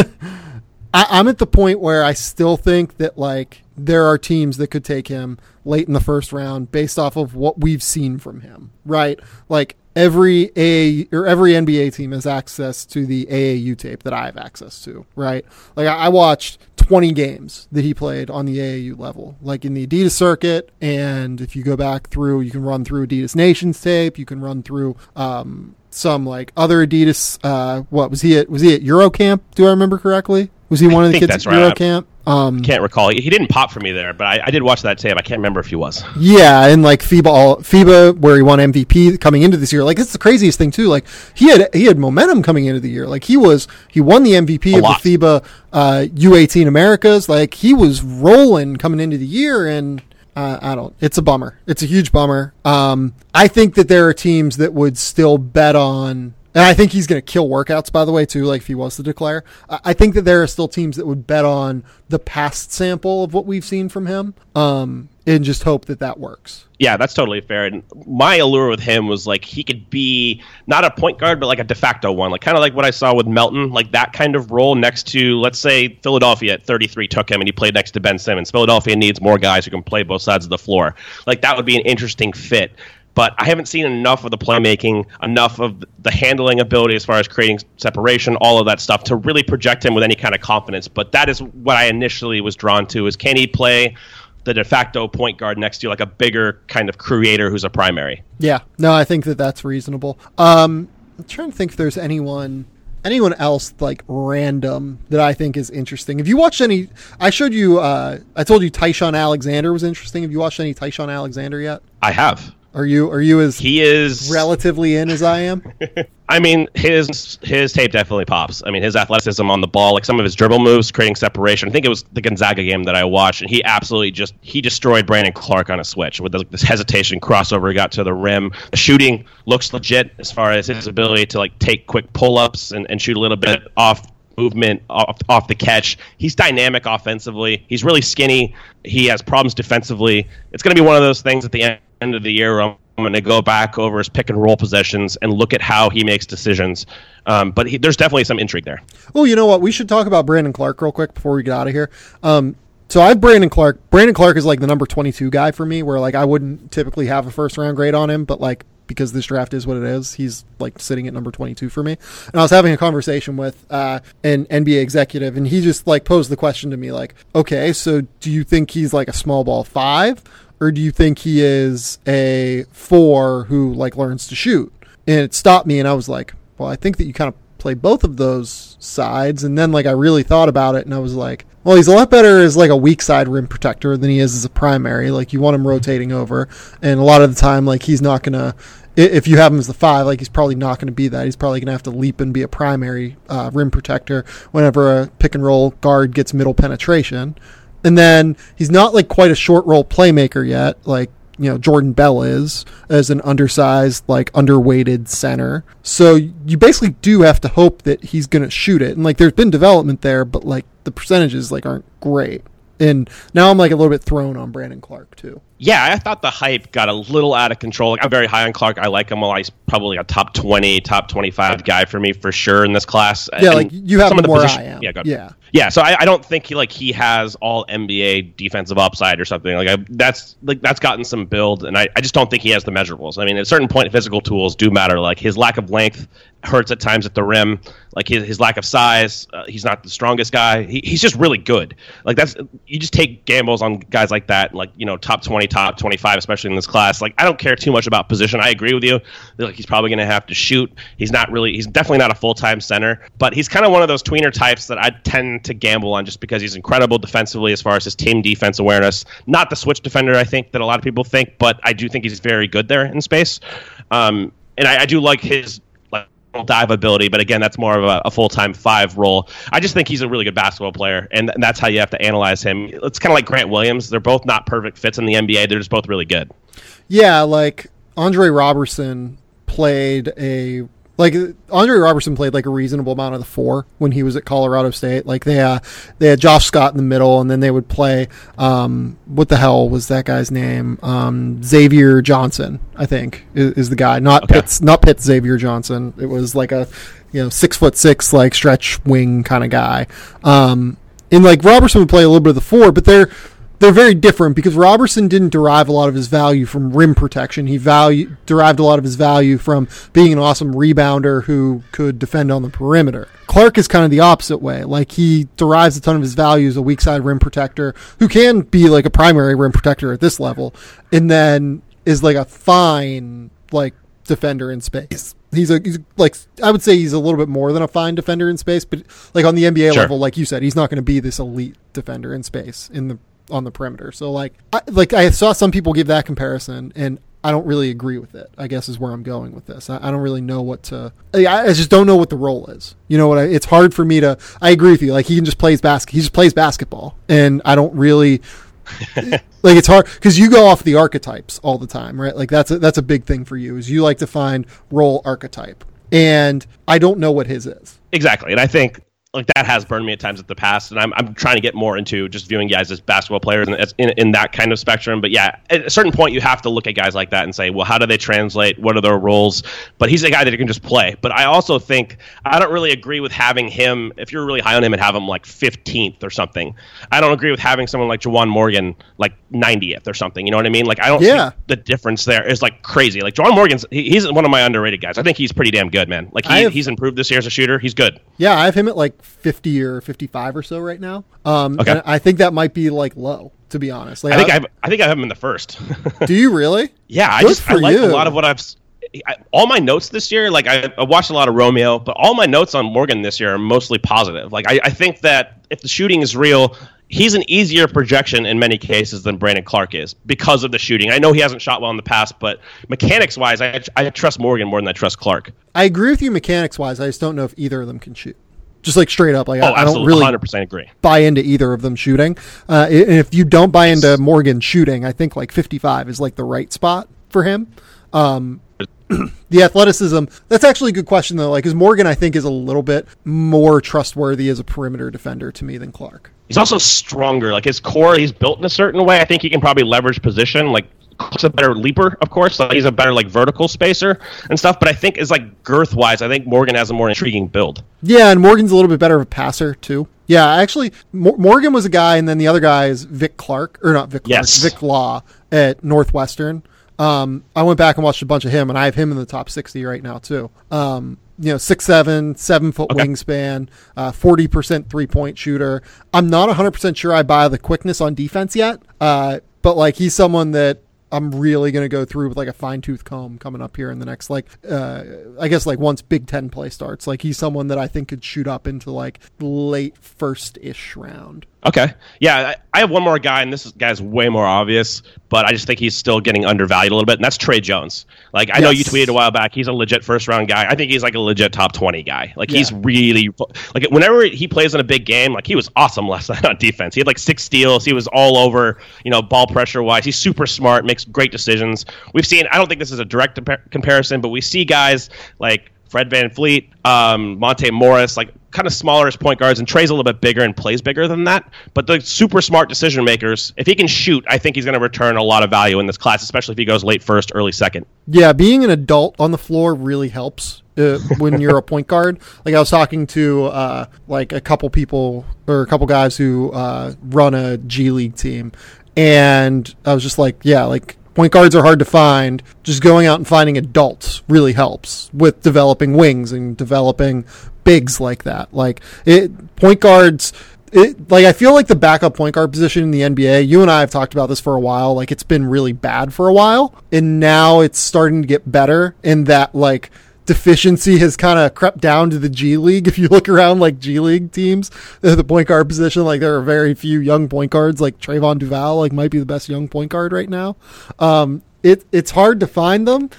I, I'm at the point where I still think that, like, there are teams that could take him late in the first round based off of what we've seen from him, right? Like, every A or every N B A team has access to the A A U tape that I have access to, right? Like, I, I watched twenty games that he played on the A A U level, like in the Adidas circuit. And if you go back through, you can run through Adidas Nations tape. You can run through um, some like other Adidas. Uh, what was he at? Was he at Eurocamp? Do I remember correctly? Was he one of the think kids that's at right. Eurocamp? Um, Can't recall. He didn't pop for me there, but I, I did watch that tape. I can't remember if he was. Yeah, and like FIBA, all, FIBA, where he won M V P coming into this year. Like it's the craziest thing too. Like he had he had momentum coming into the year. Like he was he won the M V P A of lot. the FIBA uh, U eighteen Americas. Like he was rolling coming into the year, and uh, I don't. It's a bummer. It's a huge bummer. Um, I think that there are teams that would still bet on. And I think he's going to kill workouts, by the way, too, like if he was to declare. I I think that there are still teams that would bet on the past sample of what we've seen from him um, and just hope that that works. Yeah, that's totally fair. And my allure with him was like he could be not a point guard, but like a de facto one, like kind of like what I saw with Melton, like that kind of role next to, let's say, Philadelphia at thirty-three took him and he played next to Ben Simmons. Philadelphia needs more guys who can play both sides of the floor. Like that would be an interesting fit. But I haven't seen enough of the playmaking, enough of the handling ability as far as creating separation, all of that stuff to really project him with any kind of confidence. But that is what I initially was drawn to, is can he play the de facto point guard next to like a bigger kind of creator who's a primary? Yeah, no, I think that that's reasonable. Um, I'm trying to think if there's anyone anyone else like random that I think is interesting. Have you watched any? I showed you. Uh, I told you Tyshawn Alexander was interesting. Have you watched any Tyshawn Alexander yet? I have. Are you are you as he is relatively in as I am? I mean, his his tape definitely pops. I mean, his athleticism on the ball, like some of his dribble moves, creating separation. I think it was the Gonzaga game that I watched, and he absolutely just he destroyed Brandon Clark on a switch with this hesitation crossover. He got to the rim. The shooting looks legit as far as his ability to like take quick pull-ups and, and shoot a little bit off movement, off, off the catch. He's dynamic offensively. He's really skinny. He has problems defensively. It's going to be one of those things at the end. end of the year where I'm going to go back over his pick and roll possessions and look at how he makes decisions. Um, but he, there's definitely some intrigue there. Oh, you know what? We should talk about Brandon Clark real quick before we get out of here. Um, so I have Brandon Clark. Brandon Clark is like the number twenty-two guy for me, where like I wouldn't typically have a first round grade on him, but like because this draft is what it is, he's like sitting at number twenty-two for me. And I was having a conversation with uh, an N B A executive, and he just like posed the question to me like, okay, so do you think he's like a small ball five? Or do you think he is a four who like learns to shoot? And it stopped me, and I was like, well, I think that you kind of play both of those sides. And then like I really thought about it, and I was like, well, he's a lot better as like a weak side rim protector than he is as a primary. Like you want him rotating over, and a lot of the time, like he's not gonna. If you have him as the five, like he's probably not going to be that. He's probably going to have to leap and be a primary uh, rim protector whenever a pick and roll guard gets middle penetration. And then he's not like quite a short roll playmaker yet, like, you know, Jordan Bell is as an undersized, like underweighted center. So you basically do have to hope that he's going to shoot it. And like there's been development there, but like the percentages like aren't great. And now I'm like a little bit thrown on Brandon Clark too. Yeah, I thought the hype got a little out of control. Like, I'm very high on Clark. I like him. Well, he's probably a top twenty, top twenty-five guy for me for sure in this class. Yeah, and like you have some him of the where position, I am. Yeah, go yeah. Yeah, so I, I don't think he like he has all N B A defensive upside or something. Like I, that's like that's gotten some build, and I, I just don't think he has the measurables. I mean, at a certain point, physical tools do matter. Like his lack of length hurts at times at the rim. Like his, his lack of size, uh, he's not the strongest guy. He, he's just really good. Like that's you just take gambles on guys like that, like you know, top twenty, top twenty-five, especially in this class. Like I don't care too much about position. I agree with you. Like he's probably going to have to shoot. He's not really. He's definitely not a full-time center, but he's kind of one of those tweener types that I tend to gamble on just because he's incredible defensively as far as his team defense awareness. Not the switch defender, I think, that a lot of people think, but I do think he's very good there in space. Um, and I, I do like his like dive ability, but again, that's more of a, a full-time five role. I just think he's a really good basketball player, and, and that's how you have to analyze him. It's kind of like Grant Williams. They're both not perfect fits in the N B A. They're just both really good. Yeah, like Andre Robertson played a like Andre Robertson played like a reasonable amount of the four when he was at Colorado State. Like they uh, they had Josh Scott in the middle, and then they would play um, what the hell was that guy's name? Um, Xavier Johnson, I think, is, is the guy. Not okay. Pitt's, not Pitt's Xavier Johnson. It was like a you know six foot six like stretch wing kind of guy. Um, and like Robertson would play a little bit of the four, but they're They're very different because Robertson didn't derive a lot of his value from rim protection. He value, derived a lot of his value from being an awesome rebounder who could defend on the perimeter. Clark is kind of the opposite way. Like he derives a ton of his value as a weak side rim protector who can be like a primary rim protector at this level, and then is like a fine like defender in space. He's a he's like I would say he's a little bit more than a fine defender in space, but like on the N B A sure. level, like you said, he's not going to be this elite defender in space in the on the perimeter. So like I, like I saw some people give that comparison, and I don't really agree with it, I guess is where I'm going with this. I, I don't really know what to I, I just don't know what the role is. You know what? I, it's hard for me to I agree with you. Like he can just plays basket. He just plays basketball, and I don't really like it's hard because you go off the archetypes all the time, right? Like that's a, that's a big thing for you is you like to find role archetype, and I don't know what his is. Exactly. And I think like that has burned me at times at the past, and I'm I'm trying to get more into just viewing guys as basketball players and in, in that kind of spectrum. But yeah, at a certain point, you have to look at guys like that and say, well, how do they translate? What are their roles? But he's a guy that can just play. But I also think I don't really agree with having him, if you're really high on him, and have him like fifteenth or something. I don't agree with having someone like Juwan Morgan like ninetieth or something. You know what I mean? Like I don't yeah. think the difference there is like crazy. Like Juwan Morgan's, he, he's one of my underrated guys. I think he's pretty damn good, man. Like he, have, he's improved this year as a shooter. He's good. Yeah, I have him at like fifty or fifty-five or so right now. Um, okay. And I think that might be like low, to be honest. Like, I think I, have, I think I have him in the first. Do you really? Yeah, I Good just I for like you. a lot of what I've. I, all my notes this year, like I, I watched a lot of Romeo, but all my notes on Morgan this year are mostly positive. Like I, I think that if the shooting is real, he's an easier projection in many cases than Brandon Clarke is because of the shooting. I know he hasn't shot well in the past, but mechanics-wise, I, I trust Morgan more than I trust Clarke. I agree with you mechanics-wise. I just don't know if either of them can shoot. Just like straight up, like oh, I, I don't really one hundred percent agree. buy into either of them shooting. Uh, and if you don't buy into Morgan shooting, I think like fifty-five is like the right spot for him. Um, the athleticism, that's actually a good question though. Like, because Morgan, I think, is a little bit more trustworthy as a perimeter defender to me than Clarke. He's also stronger. Like his core, he's built in a certain way. I think he can probably leverage position. Like Clarke's a better leaper, of course. So he's a better like vertical spacer and stuff. But I think is like girth wise, I think Morgan has a more intriguing build. Yeah, and Morgan's a little bit better of a passer too. Yeah, actually, Mo- Morgan was a guy, and then the other guy is Vic Clarke, or not Vic Clarke, yes. Vic Law at Northwestern. Um, I went back and watched a bunch of him, and I have him in the top sixty right now too. Um, you know, six seven, seven foot okay. wingspan, uh, forty percent three point shooter. I'm not one hundred percent sure I buy the quickness on defense yet, uh, but like he's someone that I'm really going to go through with like a fine tooth comb coming up here in the next, like, uh, I guess like once Big Ten play starts. Like he's someone that I think could shoot up into like late first ish round. Okay. Yeah, I have one more guy, and this guy's way more obvious, but I just think he's still getting undervalued a little bit, and that's Tre Jones. Like, I yes. know you tweeted a while back, he's a legit first-round guy. I think he's like a legit top twenty guy. Like, yeah. he's really – like, whenever he plays in a big game, like, he was awesome last night on defense. He had, like, six steals. He was all over, you know, ball pressure-wise. He's super smart, makes great decisions. We've seen – I don't think this is a direct compa- comparison, but we see guys like Fred VanVleet, um, Monte Morris, like, kind of smaller as point guards, and Tre's a little bit bigger and plays bigger than that. But the super smart decision makers, if he can shoot, I think he's going to return a lot of value in this class, especially if he goes late first, early second. Yeah, being an adult on the floor really helps uh, when you're a point guard. Like I was talking to uh, like a couple people or a couple guys who uh, run a G League team, and I was just like, yeah, like point guards are hard to find. Just going out and finding adults really helps with developing wings and developing bigs like that. Like it, point guards, it, like I feel like the backup point guard position in the N B A, you and I have talked about this for a while, like it's been really bad for a while, and now it's starting to get better in that like deficiency has kind of crept down to the G League. If you look around like G League teams, the point guard position, like there are very few young point guards. Like Trayvon Duval like might be the best young point guard right now. Um, it it's hard to find them.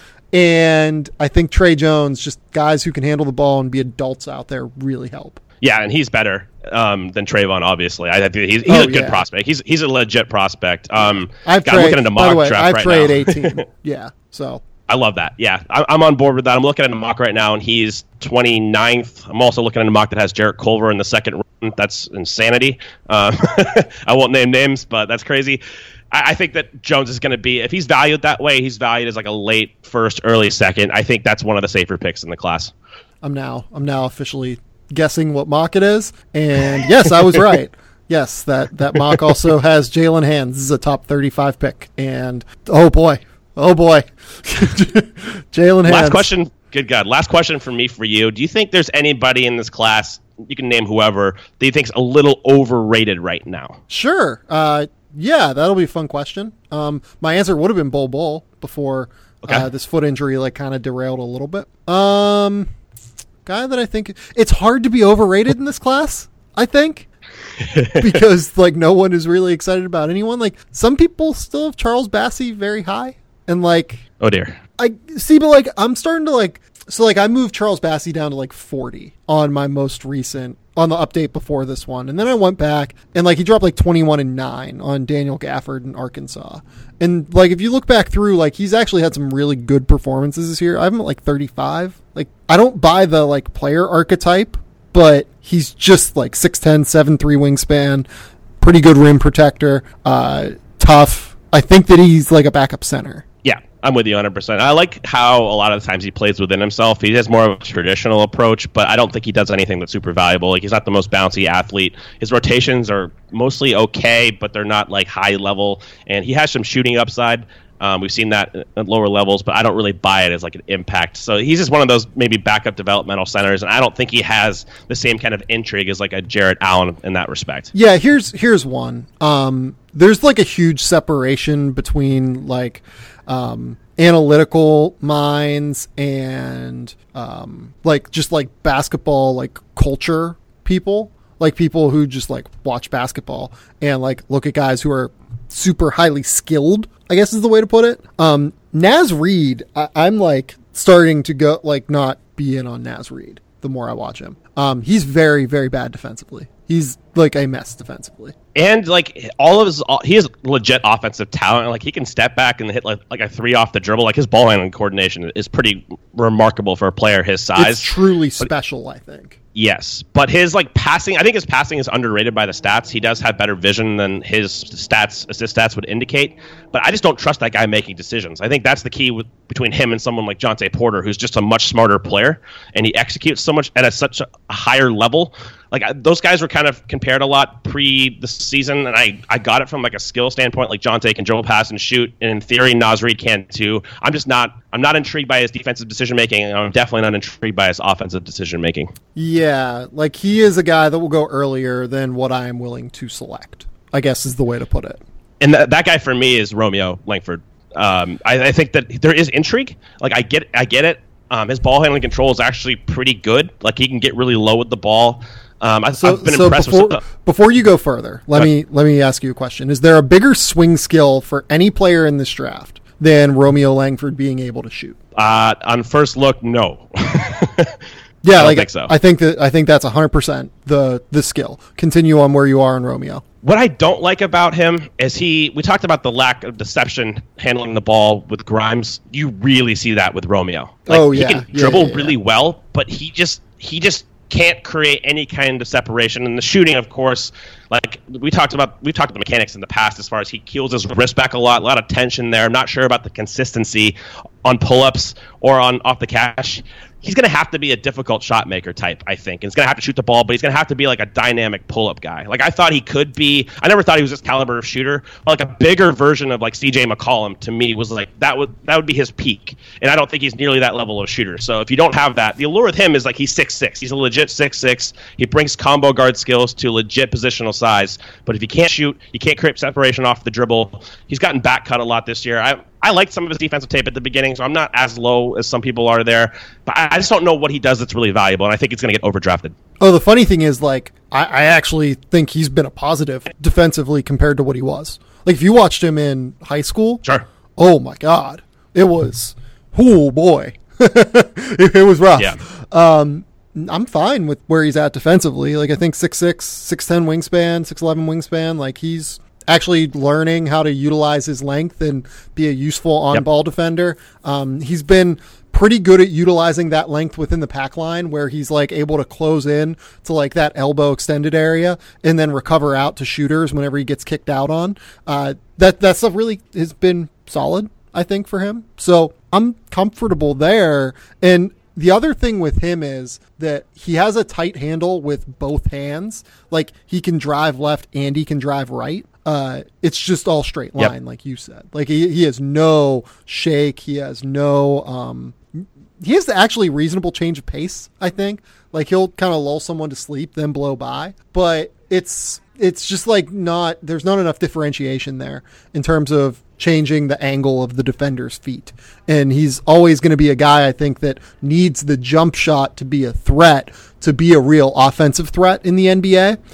And I think Tre Jones, just guys who can handle the ball and be adults out there, really help. Yeah, and he's better um, than Trayvon, obviously. I think he's, he's oh, a good yeah. prospect. He's he's a legit prospect. Um, I've God, I'm looking into mock by the way, draft I've right trade now. eighteen. Yeah, so I love that. Yeah, I, I'm on board with that. I'm looking at a mock right now, and he's twenty-ninth. I'm also looking at a mock that has Jarrett Culver in the second round. That's insanity. Um, I won't name names, but that's crazy. I think that Jones is going to be, if he's valued that way, he's valued as like a late first, early second. I think that's one of the safer picks in the class. I'm now, I'm now officially guessing what mock it is. And yes, I was right. Yes, that, that mock also has Jalen Hands. This is a top thirty-five pick. And oh boy, oh boy, Jalen Hands. Last question. Good God. Last question for me for you. Do you think there's anybody in this class, you can name whoever, that you think's a little overrated right now? Sure. Uh, Yeah, that'll be a fun question. Um, my answer would have been Bol Bol before okay. uh, this foot injury like kind of derailed a little bit. Um, guy that I think it's hard to be overrated in this class, I think, because like no one is really excited about anyone. Like some people still have Charles Bassey very high, and like oh dear, I see, but like I'm starting to like so like I moved Charles Bassey down to like forty on my most recent. On the update before this one. And then I went back and like he dropped like twenty-one and nine on Daniel Gafford in Arkansas. And like if you look back through, like he's actually had some really good performances this year. I have him at like thirty-five. Like I don't buy the like player archetype, but he's just like six ten, seven three wingspan, pretty good rim protector, uh, tough. I think that he's like a backup center. Yeah, I'm with you one hundred percent. I like how a lot of the times he plays within himself. He has more of a traditional approach, but I don't think he does anything that's super valuable. Like he's not the most bouncy athlete. His rotations are mostly okay, but they're not like high level. And he has some shooting upside. Um, we've seen that at lower levels, but I don't really buy it as like an impact. So he's just one of those maybe backup developmental centers, and I don't think he has the same kind of intrigue as like a Jarrett Allen in that respect. Yeah, here's here's one. Um, there's like a huge separation between like um, analytical minds and um, like just like basketball like culture people. like people who just like watch basketball and like look at guys who are super highly skilled, I guess is the way to put it. Um, Naz Reid, I- I'm like starting to go like not be in on Naz Reid the more I watch him. Um, he's very, very bad defensively. He's like a mess defensively. And like all of his, he has legit offensive talent. Like he can step back and hit like, like a three off the dribble. Like his ball handling coordination is pretty remarkable for a player his size. It's truly special, I think. Yes, but his like passing, I think his passing is underrated by the stats. He does have better vision than his stats, assist stats would indicate. But I just don't trust that guy making decisions. I think that's the key with, between him and someone like Jontay Porter, who's just a much smarter player, and he executes so much at a, such a higher level. Like I, those guys were kind of compared a lot pre the season, and I, I got it from like a skill standpoint. Like Jontay can dribble, pass, and shoot, and in theory, Naz Reid can too. I'm just not. I'm not intrigued by his defensive decision making, and I'm definitely not intrigued by his offensive decision making. Yeah, like he is a guy that will go earlier than what I am willing to select, I guess is the way to put it. And that that guy for me is Romeo Langford. Um, I, I think that there is intrigue. Like I get, I get it. Um, his ball handling control is actually pretty good. Like he can get really low with the ball. Um, I, so, I've been so impressed before, with some, before you go further, let me let me ask you a question. Is there a bigger swing skill for any player in this draft than Romeo Langford being able to shoot? Uh, on first look, no. Yeah, I don't like think so. I think that I think that's one hundred percent the the skill. Continue on where you are in Romeo. What I don't like about him is he, we talked about the lack of deception handling the ball with Grimes. You really see that with Romeo. Like, oh, yeah. He can yeah, dribble yeah, yeah. really well, but he just, he just can't create any kind of separation. And the shooting, of course, like we talked about, we've talked about the mechanics in the past as far as he keels his wrist back a lot, a lot of tension there. I'm not sure about the consistency on pull-ups or on off the catch. He's going to have to be a difficult shot maker type, I think. And he's going to have to shoot the ball, but he's going to have to be like a dynamic pull-up guy. Like I thought he could be. I never thought he was this caliber of shooter. But like a bigger version of like C J McCollum to me was like that would that would be his peak. And I don't think he's nearly that level of shooter. So if you don't have that, the allure with him is like he's six six. He's a legit six six. He brings combo guard skills to legit positional size. But if you can't shoot, you can't create separation off the dribble. He's gotten back cut a lot this year. I I liked some of his defensive tape at the beginning, so I'm not as low as some people are there. But I just don't know what he does that's really valuable, and I think it's going to get overdrafted. Oh, the funny thing is, like, I, I actually think he's been a positive defensively compared to what he was. Like, if you watched him in high school, Sure. Oh my God, it was, oh boy, it, it was rough. Yeah. Um, I'm fine with where he's at defensively. Like, I think six six, six ten wingspan, six eleven wingspan. Like, he's actually learning how to utilize his length and be a useful on-ball yep. defender. Um, he's been pretty good at utilizing that length within the pack line where he's like able to close in to like that elbow extended area and then recover out to shooters whenever he gets kicked out on. Uh, that, that stuff really has been solid, I think, for him. So I'm comfortable there. And the other thing with him is that he has a tight handle with both hands. Like he can drive left and he can drive right. Uh, it's just all straight line, yep. like you said. Like he, he has no shake. He has no, um, he has actually reasonable change of pace, I think. Like he'll kind of lull someone to sleep, then blow by. But it's, it's just like not, there's not enough differentiation there in terms of changing the angle of the defender's feet. And he's always going to be a guy, I think, that needs the jump shot to be a threat, to be a real offensive threat in the N B A.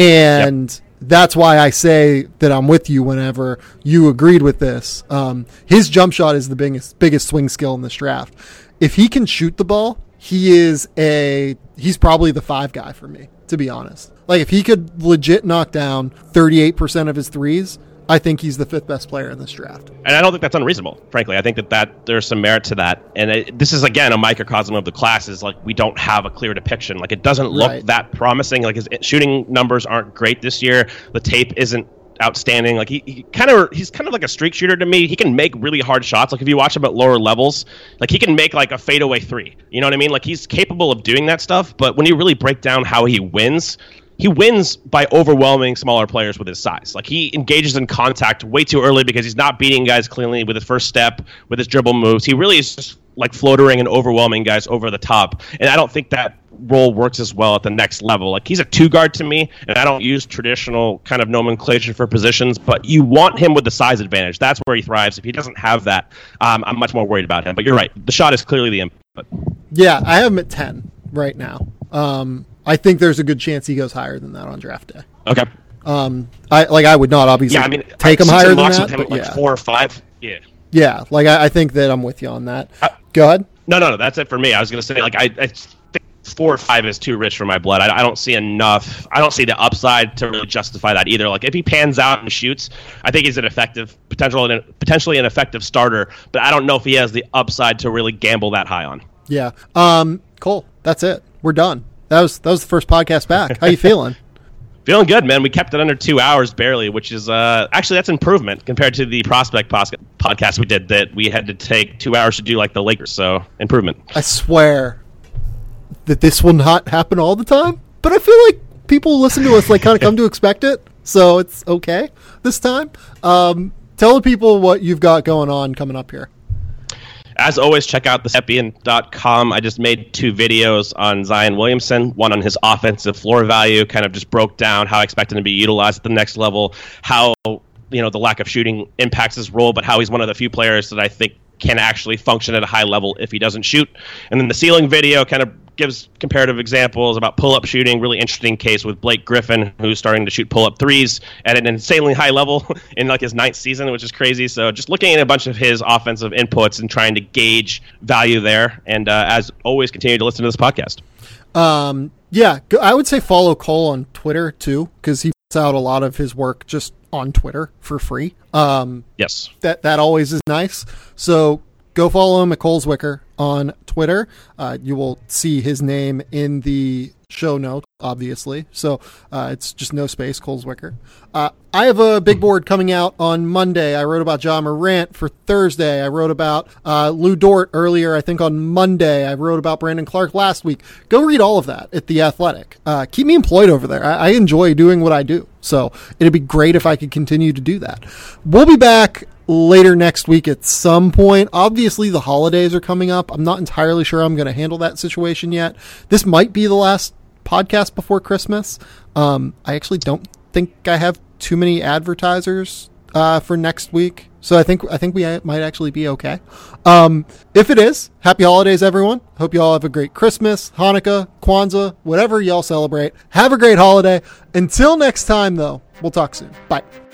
And yep. that's why I say that I'm with you whenever you agreed with this. Um, his jump shot is the biggest, biggest swing skill in this draft. If he can shoot the ball, he is a, he's probably the five guy for me, to be honest. Like if he could legit knock down thirty-eight percent of his threes, I think he's the fifth best player in this draft. And I don't think that's unreasonable, frankly. I think that, that there's some merit to that. And it, this is, again, a microcosm of the class is like we don't have a clear depiction. Like it doesn't look right. that promising. Like his shooting numbers aren't great this year. The tape isn't outstanding. Like he, he kind of he's kind of like a streak shooter to me. He can make really hard shots. Like if you watch him at lower levels, like he can make like a fadeaway three. You know what I mean? Like he's capable of doing that stuff. But when you really break down how he wins, he wins by overwhelming smaller players with his size. Like he engages in contact way too early because he's not beating guys cleanly with his first step, with his dribble moves. He really is just like floatering and overwhelming guys over the top. And I don't think that role works as well at the next level. Like he's a two guard to me, and I don't use traditional kind of nomenclature for positions, but you want him with the size advantage. That's where he thrives. If he doesn't have that, um, I'm much more worried about him. But you're right. The shot is clearly the input. Yeah, I have him at ten right now. Um, I think there's a good chance he goes higher than that on draft day. Okay. Um, I like I would not obviously yeah, I mean, take him higher than that. With him But like yeah. four or five. Yeah. Yeah, like I, I think that I'm with you on that. I, Go ahead. No, no, no. That's it for me. I was gonna say like I, I think four or five is too rich for my blood. I, I don't see enough. I don't see the upside to really justify that either. Like if he pans out and shoots, I think he's an effective potential, potentially an effective starter. But I don't know if he has the upside to really gamble that high on. Yeah. Um. Cole, that's it. We're done. That was that was the first podcast back. How you feeling? Feeling good, man. We kept it under two hours barely, which is uh, actually that's improvement compared to the prospect pos- podcast we did that we had to take two hours to do like the Lakers. So improvement. I swear that this will not happen all the time, but I feel like people listen to us like kind of come to expect it, so it's okay this time. Um, tell the people what you've got going on coming up here. As always, check out the Stepien dot com. I just made two videos on Zion Williamson, one on his offensive floor value, kind of just broke down how I expect him to be utilized at the next level, how you know the lack of shooting impacts his role, but how he's one of the few players that I think can actually function at a high level if he doesn't shoot. And then the ceiling video kind of gives comparative examples about pull-up shooting, really interesting case with Blake Griffin, who's starting to shoot pull-up threes at an insanely high level in like his ninth season, which is crazy. So just looking at a bunch of his offensive inputs and trying to gauge value there. And uh, as always, continue to listen to this podcast. Um, yeah, I would say follow Cole on Twitter too, because he puts out a lot of his work just on Twitter for free. Um, yes. That, that always is nice. So go follow him at Cole Zwicker on Twitter. Uh, you will see his name in the show notes, obviously. So uh, it's just no space, Cole Zwicker. Uh, I have a big board coming out on Monday. I wrote about Ja Morant for Thursday. I wrote about uh, Lou Dort earlier, I think on Monday. I wrote about Brandon Clark last week. Go read all of that at The Athletic. Uh, keep me employed over there. I, I enjoy doing what I do. So it'd be great if I could continue to do that. We'll be back later next week at some point. Obviously, the holidays are coming up. I'm not entirely sure I'm going to handle that situation yet. This might be the last podcast before Christmas. Um, I actually don't think I have too many advertisers uh, for next week, so I think I think we might actually be okay. Um, if it is, happy holidays, everyone. Hope you all have a great Christmas, Hanukkah, Kwanzaa, whatever y'all celebrate. Have a great holiday. Until next time, though, we'll talk soon. Bye.